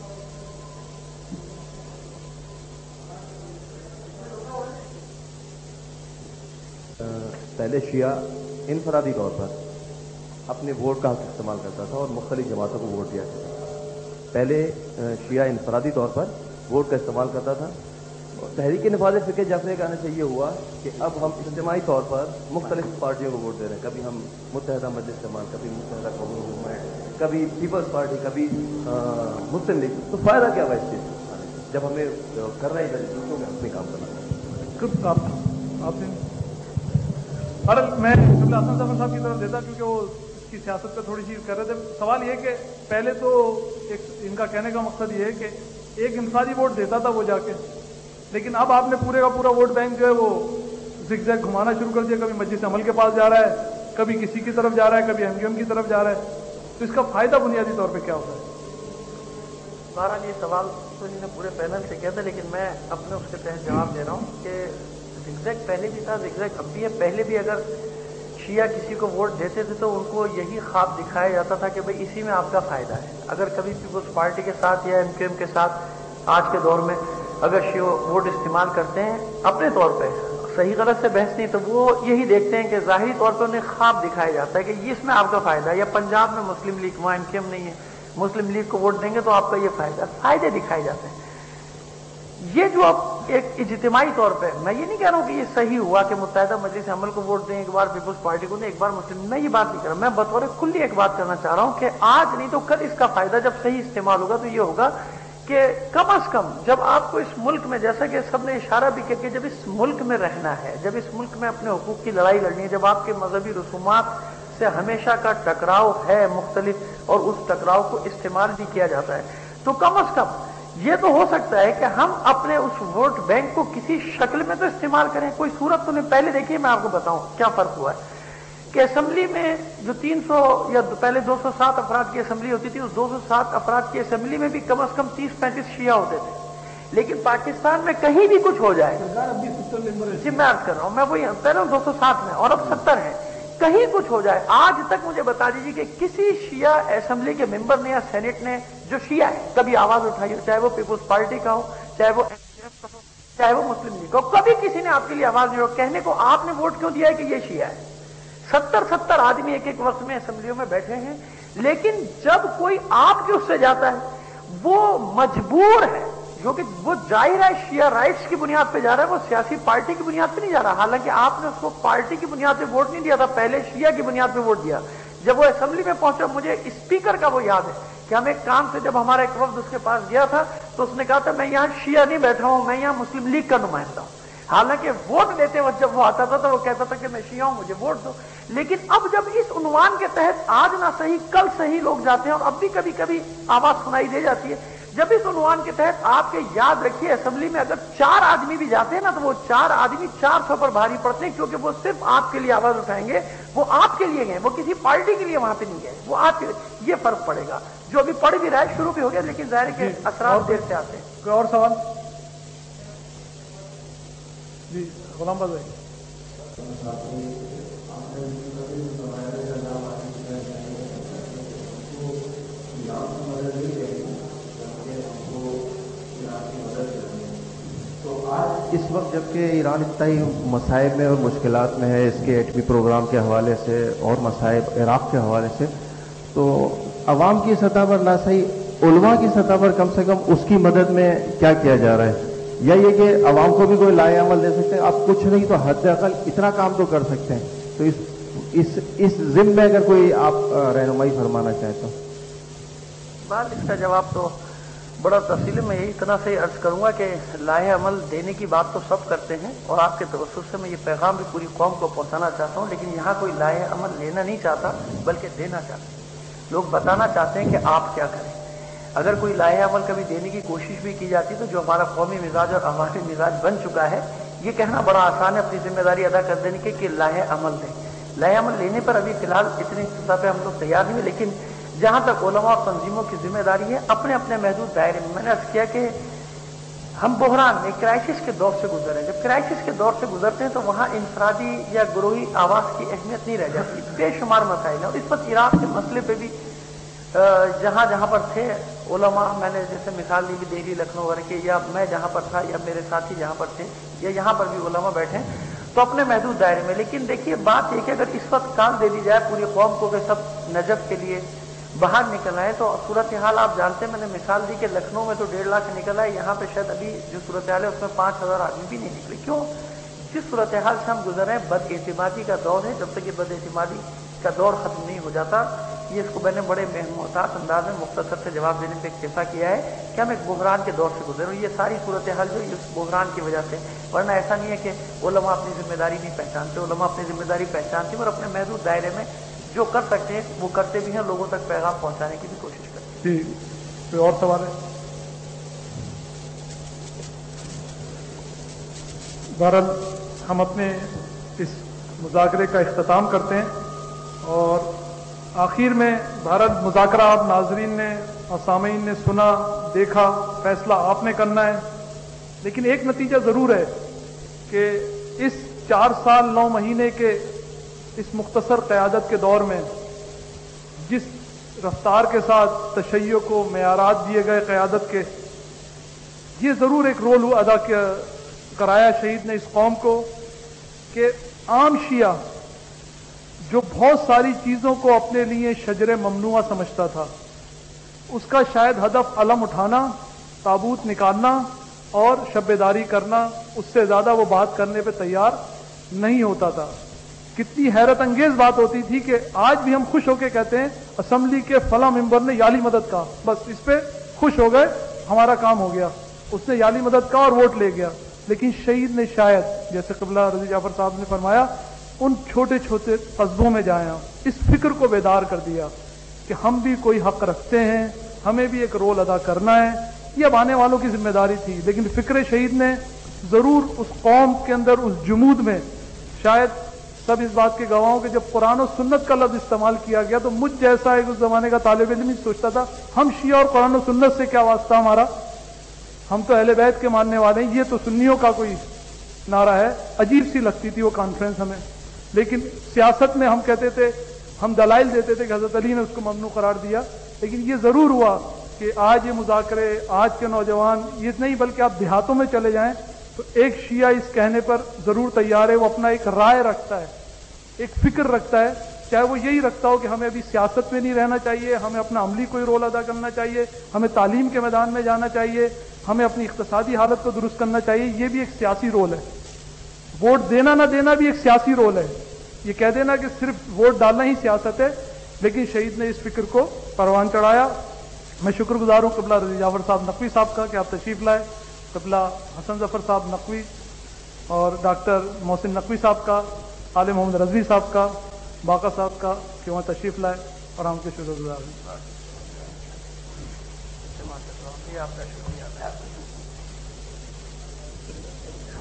پہلے شیعہ انفرادی طور پر اپنے ووٹ کا حق استعمال کرتا تھا اور مختلف جماعتوں کو ووٹ دیا کرتا تھا. پہلے شیعہ انفرادی طور پر ووٹ کا استعمال کرتا تھا. تحریک نفاذ فقہ جعفریہ کا آنے سے یہ ہوا کہ اب ہم اجتماعی طور پر مختلف پارٹیوں کو ووٹ دے رہے ہیں. کبھی ہم متحدہ مجلس استعمال، کبھی متحدہ قومی حکومت، کبھی پیپلز پارٹی، کبھی مسلم لیگ. تو فائدہ کیا ہوا اس چیز سے جب ہمیں کر رہے ہیں دوسروں میں اپنے کام کرنا. آپ نے میں قبلہ حسن ظفر صاحب کی طرف دیتا کیونکہ وہ اس کی سیاست پہ تھوڑی چیز کر رہے تھے. سوال یہ کہ پہلے تو ان کا کہنے کا مقصد یہ ہے کہ ایک انفرادی ووٹ دیتا تھا وہ جا کے، لیکن اب آپ نے پورے کا پورا ووٹ بینک جو ہے وہ زگ زیگ گھمانا شروع کر دیا. کبھی مجلس عمل کے پاس جا رہا ہے، کبھی کسی کی طرف جا رہا ہے، کبھی ایم کیو ایم کی طرف جا رہا ہے. تو اس کا فائدہ بنیادی طور پہ کیا ہوتا ہے؟ بہرحال یہ سوال مصطفی نے پورے پینل سے کیا تھا، لیکن میں اپنے اس کے تحت جواب دے رہا ہوں کہ زگزیگ پہلے بھی تھا، زگزیگ اب بھی ہے. پہلے بھی اگر شیعہ کسی کو ووٹ دیتے تھے تو ان کو یہی خواب دکھایا جاتا تھا کہ بھئی اسی میں آپ کا فائدہ ہے. اگر کبھی پیپلز پارٹی کے ساتھ یا ایم کیو ایم کے ساتھ آج کے دور میں اگر شیعہ ووٹ استعمال کرتے ہیں اپنے طور پہ، صحیح غلط سے بحث نہیں، تو وہ یہی دیکھتے ہیں کہ ظاہری طور پہ انہیں خواب دکھایا جاتا ہے کہ یہ اس میں آپ کا فائدہ ہے. یا پنجاب میں مسلم لیگ، وہاں ایم کیو ایم نہیں ہے، مسلم لیگ کو ووٹ دیں گے تو آپ کا یہ فائدہ، فائدے دکھائے جاتے ہیں. یہ جو اب ایک اجتماعی طور پہ، میں یہ نہیں کہہ رہا ہوں کہ یہ صحیح ہوا کہ متحدہ مجلس عمل کو ووٹ دیں، ایک بار پیپلز پارٹی کو دیں، ایک بار مسلم، میں یہ بات نہیں کر رہا. میں بطور کلی ایک بات کرنا چاہ رہا ہوں کہ آج نہیں تو کل اس کا فائدہ جب صحیح استعمال ہوگا تو یہ ہوگا کہ کم از کم جب آپ کو اس ملک میں، جیسا کہ سب نے اشارہ بھی کیا کہ جب اس ملک میں رہنا ہے، جب اس ملک میں اپنے حقوق کی لڑائی لڑنی ہے، جب آپ کے مذہبی رسومات سے ہمیشہ کا ٹکراؤ ہے مختلف، اور اس ٹکراؤ کو استعمال بھی کیا جاتا ہے، تو کم از کم یہ تو ہو سکتا ہے کہ ہم اپنے اس ووٹ بینک کو کسی شکل میں تو استعمال کریں. کوئی صورت تو نہیں. پہلے دیکھیے میں آپ کو بتاؤں کیا فرق ہوا ہے کہ اسمبلی میں جو 300 یا پہلے 207 افراد کی اسمبلی ہوتی تھی، اس 207 افراد کی اسمبلی میں بھی کم از کم 30-35 شیعہ ہوتے تھے. لیکن پاکستان میں کہیں بھی کچھ ہو جائے، جی میں عرض کر رہا ہوں، میں وہی پہلے 207 میں اور اب 70 ہیں، کہیں کچھ ہو جائے، آج تک مجھے بتا دیجیے کہ کسی شیعہ اسمبلی کے ممبر نے یا سینٹ نے جو شیعہ ہے کبھی آواز اٹھائی ہو، چاہے وہ پیپلز پارٹی کا ہو، چاہے وہ چاہے وہ مسلم لیگ کا ہو، کبھی کسی نے آپ کے لیے آواز نہیں ہو کہنے کو آپ نے ووٹ کیوں دیا ہے کہ یہ شیعہ ہے. 70 آدمی ایک ایک وقت میں اسمبلیوں میں بیٹھے ہیں، لیکن جب کوئی آپ کے اس سے جاتا ہے وہ مجبور ہے، جو کہ وہ ظاہر ہے شیعہ رائٹس کی بنیاد پہ جا رہا ہے، وہ سیاسی پارٹی کی بنیاد پہ نہیں جا رہا. حالانکہ آپ نے اس کو پارٹی کی بنیاد پہ ووٹ نہیں دیا تھا، پہلے شیعہ کی بنیاد پہ ووٹ دیا. جب وہ اسمبلی میں پہنچا، مجھے اسپیکر کا وہ یاد ہے کہ ہم ایک کام سے جب ہمارا ایک وفد اس کے پاس گیا تھا تو اس نے کہا تھا میں یہاں شیعہ نہیں بیٹھا ہوں، میں یہاں مسلم لیگ کا نمائندہ ہوں. حالانکہ ووٹ دیتے وقت جب وہ آتا تھا تو وہ کہتا تھا کہ میں شیعہ ہوں، مجھے ووٹ دو. لیکن اب جب اس عنوان کے تحت آج نہ صحیح کل صحیح لوگ جاتے ہیں، اور اب بھی کبھی کبھی آواز سنائی دے جاتی ہے، جب اس عنوان کے تحت آپ کے یاد رکھیے اسمبلی میں اگر 4 آدمی بھی جاتے ہیں نا تو وہ 4 آدمی 400 پر بھاری پڑتے ہیں، کیونکہ وہ صرف آپ کے لیے آواز اٹھائیں گے، وہ آپ کے لیے گئے، وہ کسی پارٹی کے لیے وہاں پہ نہیں گئے، وہ آپ کے. یہ فرق پڑے گا جو ابھی پڑھ بھی رہا ہے، شروع بھی ہو گیا، لیکن ظاہر ہے کہ اثرات دیر سے آتے ہیں. کوئی اور سوال؟ جی غلام بھائی. اس وقت جبکہ ایران اتنا ہی مصائب میں اور مشکلات میں ہے، اس کے ایٹمی پروگرام کے حوالے سے اور مصائب عراق کے حوالے سے، تو عوام کی سطح پر نہ صحیح علماء کی سطح پر کم سے کم اس کی مدد میں کیا کیا جا رہا ہے؟ یا یہ کہ عوام کو بھی کوئی لائے عمل دے سکتے ہیں؟ آپ کچھ نہیں تو حد اقل اتنا کام تو کر سکتے ہیں. تو اس ضمن میں اگر کوئی آپ رہنمائی فرمانا چاہیں تو. بات اس کا جواب تو بڑا تفصیل میں یہی اتنا سے عرض کروں گا کہ لاہے عمل دینے کی بات تو سب کرتے ہیں، اور آپ کے توسط سے میں یہ پیغام بھی پوری قوم کو پہنچانا چاہتا ہوں، لیکن یہاں کوئی لاہے عمل لینا نہیں چاہتا بلکہ دینا چاہتا ہے. لوگ بتانا چاہتے ہیں کہ آپ کیا کریں. اگر کوئی لاہے عمل کبھی دینے کی کوشش بھی کی جاتی تو جو ہمارا قومی مزاج اور عوامی مزاج بن چکا ہے، یہ کہنا بڑا آسان ہے اپنی ذمہ داری ادا کر دینے کے کہ لاہے عمل دیں. لاہے عمل لینے پر ابھی فی الحال اتنی سطح پہ ہم لوگ تیار نہیں، لیکن جہاں تک علماء اور تنظیموں کی ذمہ داری ہے اپنے اپنے محدود دائرے میں نے عرض کیا کہ ہم بحران میں کرائسس کے دور سے گزر رہے ہیں. جب کرائسس کے دور سے گزرتے ہیں تو وہاں انفرادی یا گروہی آواز کی اہمیت نہیں رہ جاتی، بے شمار مسائل ہیں. اور اس وقت عراق کے مسئلے پہ بھی جہاں جہاں پر تھے علماء، میں نے جیسے مثال لی بھی دہلی لکھنؤ وغیرہ کے، یا میں جہاں پر تھا یا میرے ساتھی جہاں پر تھے یا یہاں پر بھی علماء بیٹھے تو اپنے محدود دائرے میں. لیکن دیکھیے بات یہ کہ اگر اس وقت کام دے دی جائے پوری قوم کو کہ سب نجف کے لیے باہر نکل آئے تو صورتحال آپ جانتے ہیں، میں نے مثال دی کہ لکھنؤ میں تو 1.5 لاکھ نکل آئے، یہاں پہ شاید ابھی جو صورتحال ہے اس میں 5,000 آدمی بھی نہیں نکلے. کیوں؟ جس صورتحال سے ہم گزر رہے ہیں بد اعتمادی کا دور ہے. جب تک یہ بد اعتمادی کا دور ختم نہیں ہو جاتا، یہ اس کو میں نے بڑے محتاط انداز میں مختصر سے جواب دینے پہ اکتفا کیا ہے کہ ہم ایک بحران کے دور سے گزرے، اور یہ ساری صورتحال جو اس بحران کی وجہ سے. ورنہ ایسا نہیں ہے کہ علماء اپنی ذمہ داری نہیں پہچانتے، علماء اپنی ذمہ داری پہچانتے ہیں اور اپنے محدود دائرے میں جو کر سکتے ہیں وہ کرتے بھی ہیں، لوگوں تک پیغام پہنچانے کی بھی کوشش کرتے ہیں. جی کوئی اور سوال ہے؟ بہرحال ہم اپنے اس مذاکرے کا اختتام کرتے ہیں، اور آخر میں بھارت مذاکرہ آپ ناظرین نے اور سامعین نے سنا دیکھا، فیصلہ آپ نے کرنا ہے، لیکن ایک نتیجہ ضرور ہے کہ اس 4 سال 9 مہینے کے اس مختصر قیادت کے دور میں جس رفتار کے ساتھ تشیع کو معیارات دیے گئے قیادت کے، یہ ضرور ایک رول ادا کرایا شہید نے اس قوم کو کہ عام شیعہ جو بہت ساری چیزوں کو اپنے لیے شجر ممنوعہ سمجھتا تھا، اس کا شاید ہدف علم اٹھانا، تابوت نکالنا اور شب بیداری کرنا، اس سے زیادہ وہ بات کرنے پہ تیار نہیں ہوتا تھا۔ کتنی حیرت انگیز بات ہوتی تھی کہ آج بھی ہم خوش ہو کے کہتے ہیں اسمبلی کے فلاں ممبر نے یالی مدد کہا، بس اس پہ خوش ہو گئے، ہمارا کام ہو گیا، اس نے یالی مدد کہا اور ووٹ لے گیا۔ لیکن شہید نے شاید جیسے قبلہ رضی جعفر صاحب نے فرمایا ان چھوٹے چھوٹے قصبوں میں جایا، اس فکر کو بیدار کر دیا کہ ہم بھی کوئی حق رکھتے ہیں، ہمیں بھی ایک رول ادا کرنا ہے، یہ اب آنے والوں کی ذمہ داری تھی۔ لیکن فکر شہید نے ضرور اس قوم کے اندر اس جمود میں، شاید سب اس بات کے گواہوں کہ جب قرآن و سنت کا لفظ استعمال کیا گیا تو مجھ جیسا ایک اس زمانے کا طالب علم ہی سوچتا تھا ہم شیعہ اور قرآن و سنت سے کیا واسطہ ہمارا، ہم تو اہل بیت کے ماننے والے ہیں، یہ تو سنیوں کا کوئی نعرہ ہے۔ عجیب سی لگتی تھی وہ کانفرنس ہمیں، لیکن سیاست میں ہم کہتے تھے، ہم دلائل دیتے تھے کہ حضرت علی نے اس کو ممنوع قرار دیا، لیکن یہ ضرور ہوا کہ آج یہ مذاکرے، آج کے نوجوان یہ نہیں بلکہ آپ دیہاتوں میں چلے جائیں تو ایک شیعہ اس کہنے پر ضرور تیار ہے، وہ اپنا ایک رائے رکھتا ہے، ایک فکر رکھتا ہے، چاہے وہ یہی رکھتا ہو کہ ہمیں ابھی سیاست میں نہیں رہنا چاہیے، ہمیں اپنا عملی کوئی رول ادا کرنا چاہیے، ہمیں تعلیم کے میدان میں جانا چاہیے، ہمیں اپنی اقتصادی حالت کو درست کرنا چاہیے، یہ بھی ایک سیاسی رول ہے۔ ووٹ دینا نہ دینا بھی ایک سیاسی رول ہے، یہ کہہ دینا کہ صرف ووٹ ڈالنا ہی سیاست ہے، لیکن شہید نے اس فکر کو پروان چڑھایا۔ میں شکر گزار ہوں قبلہ رضی جعفر صاحب نقوی صاحب کا کہ آپ تشریف لائے، قبلہ حسن ظفر صاحب نقوی اور ڈاکٹر محسن نقوی صاحب کا، عالم محمد رضوی صاحب کا، باقا صاحب کا کہ وہاں تشریف لائے اور ہم کے شکر گزار ہیں۔ آپ کا شکریہ۔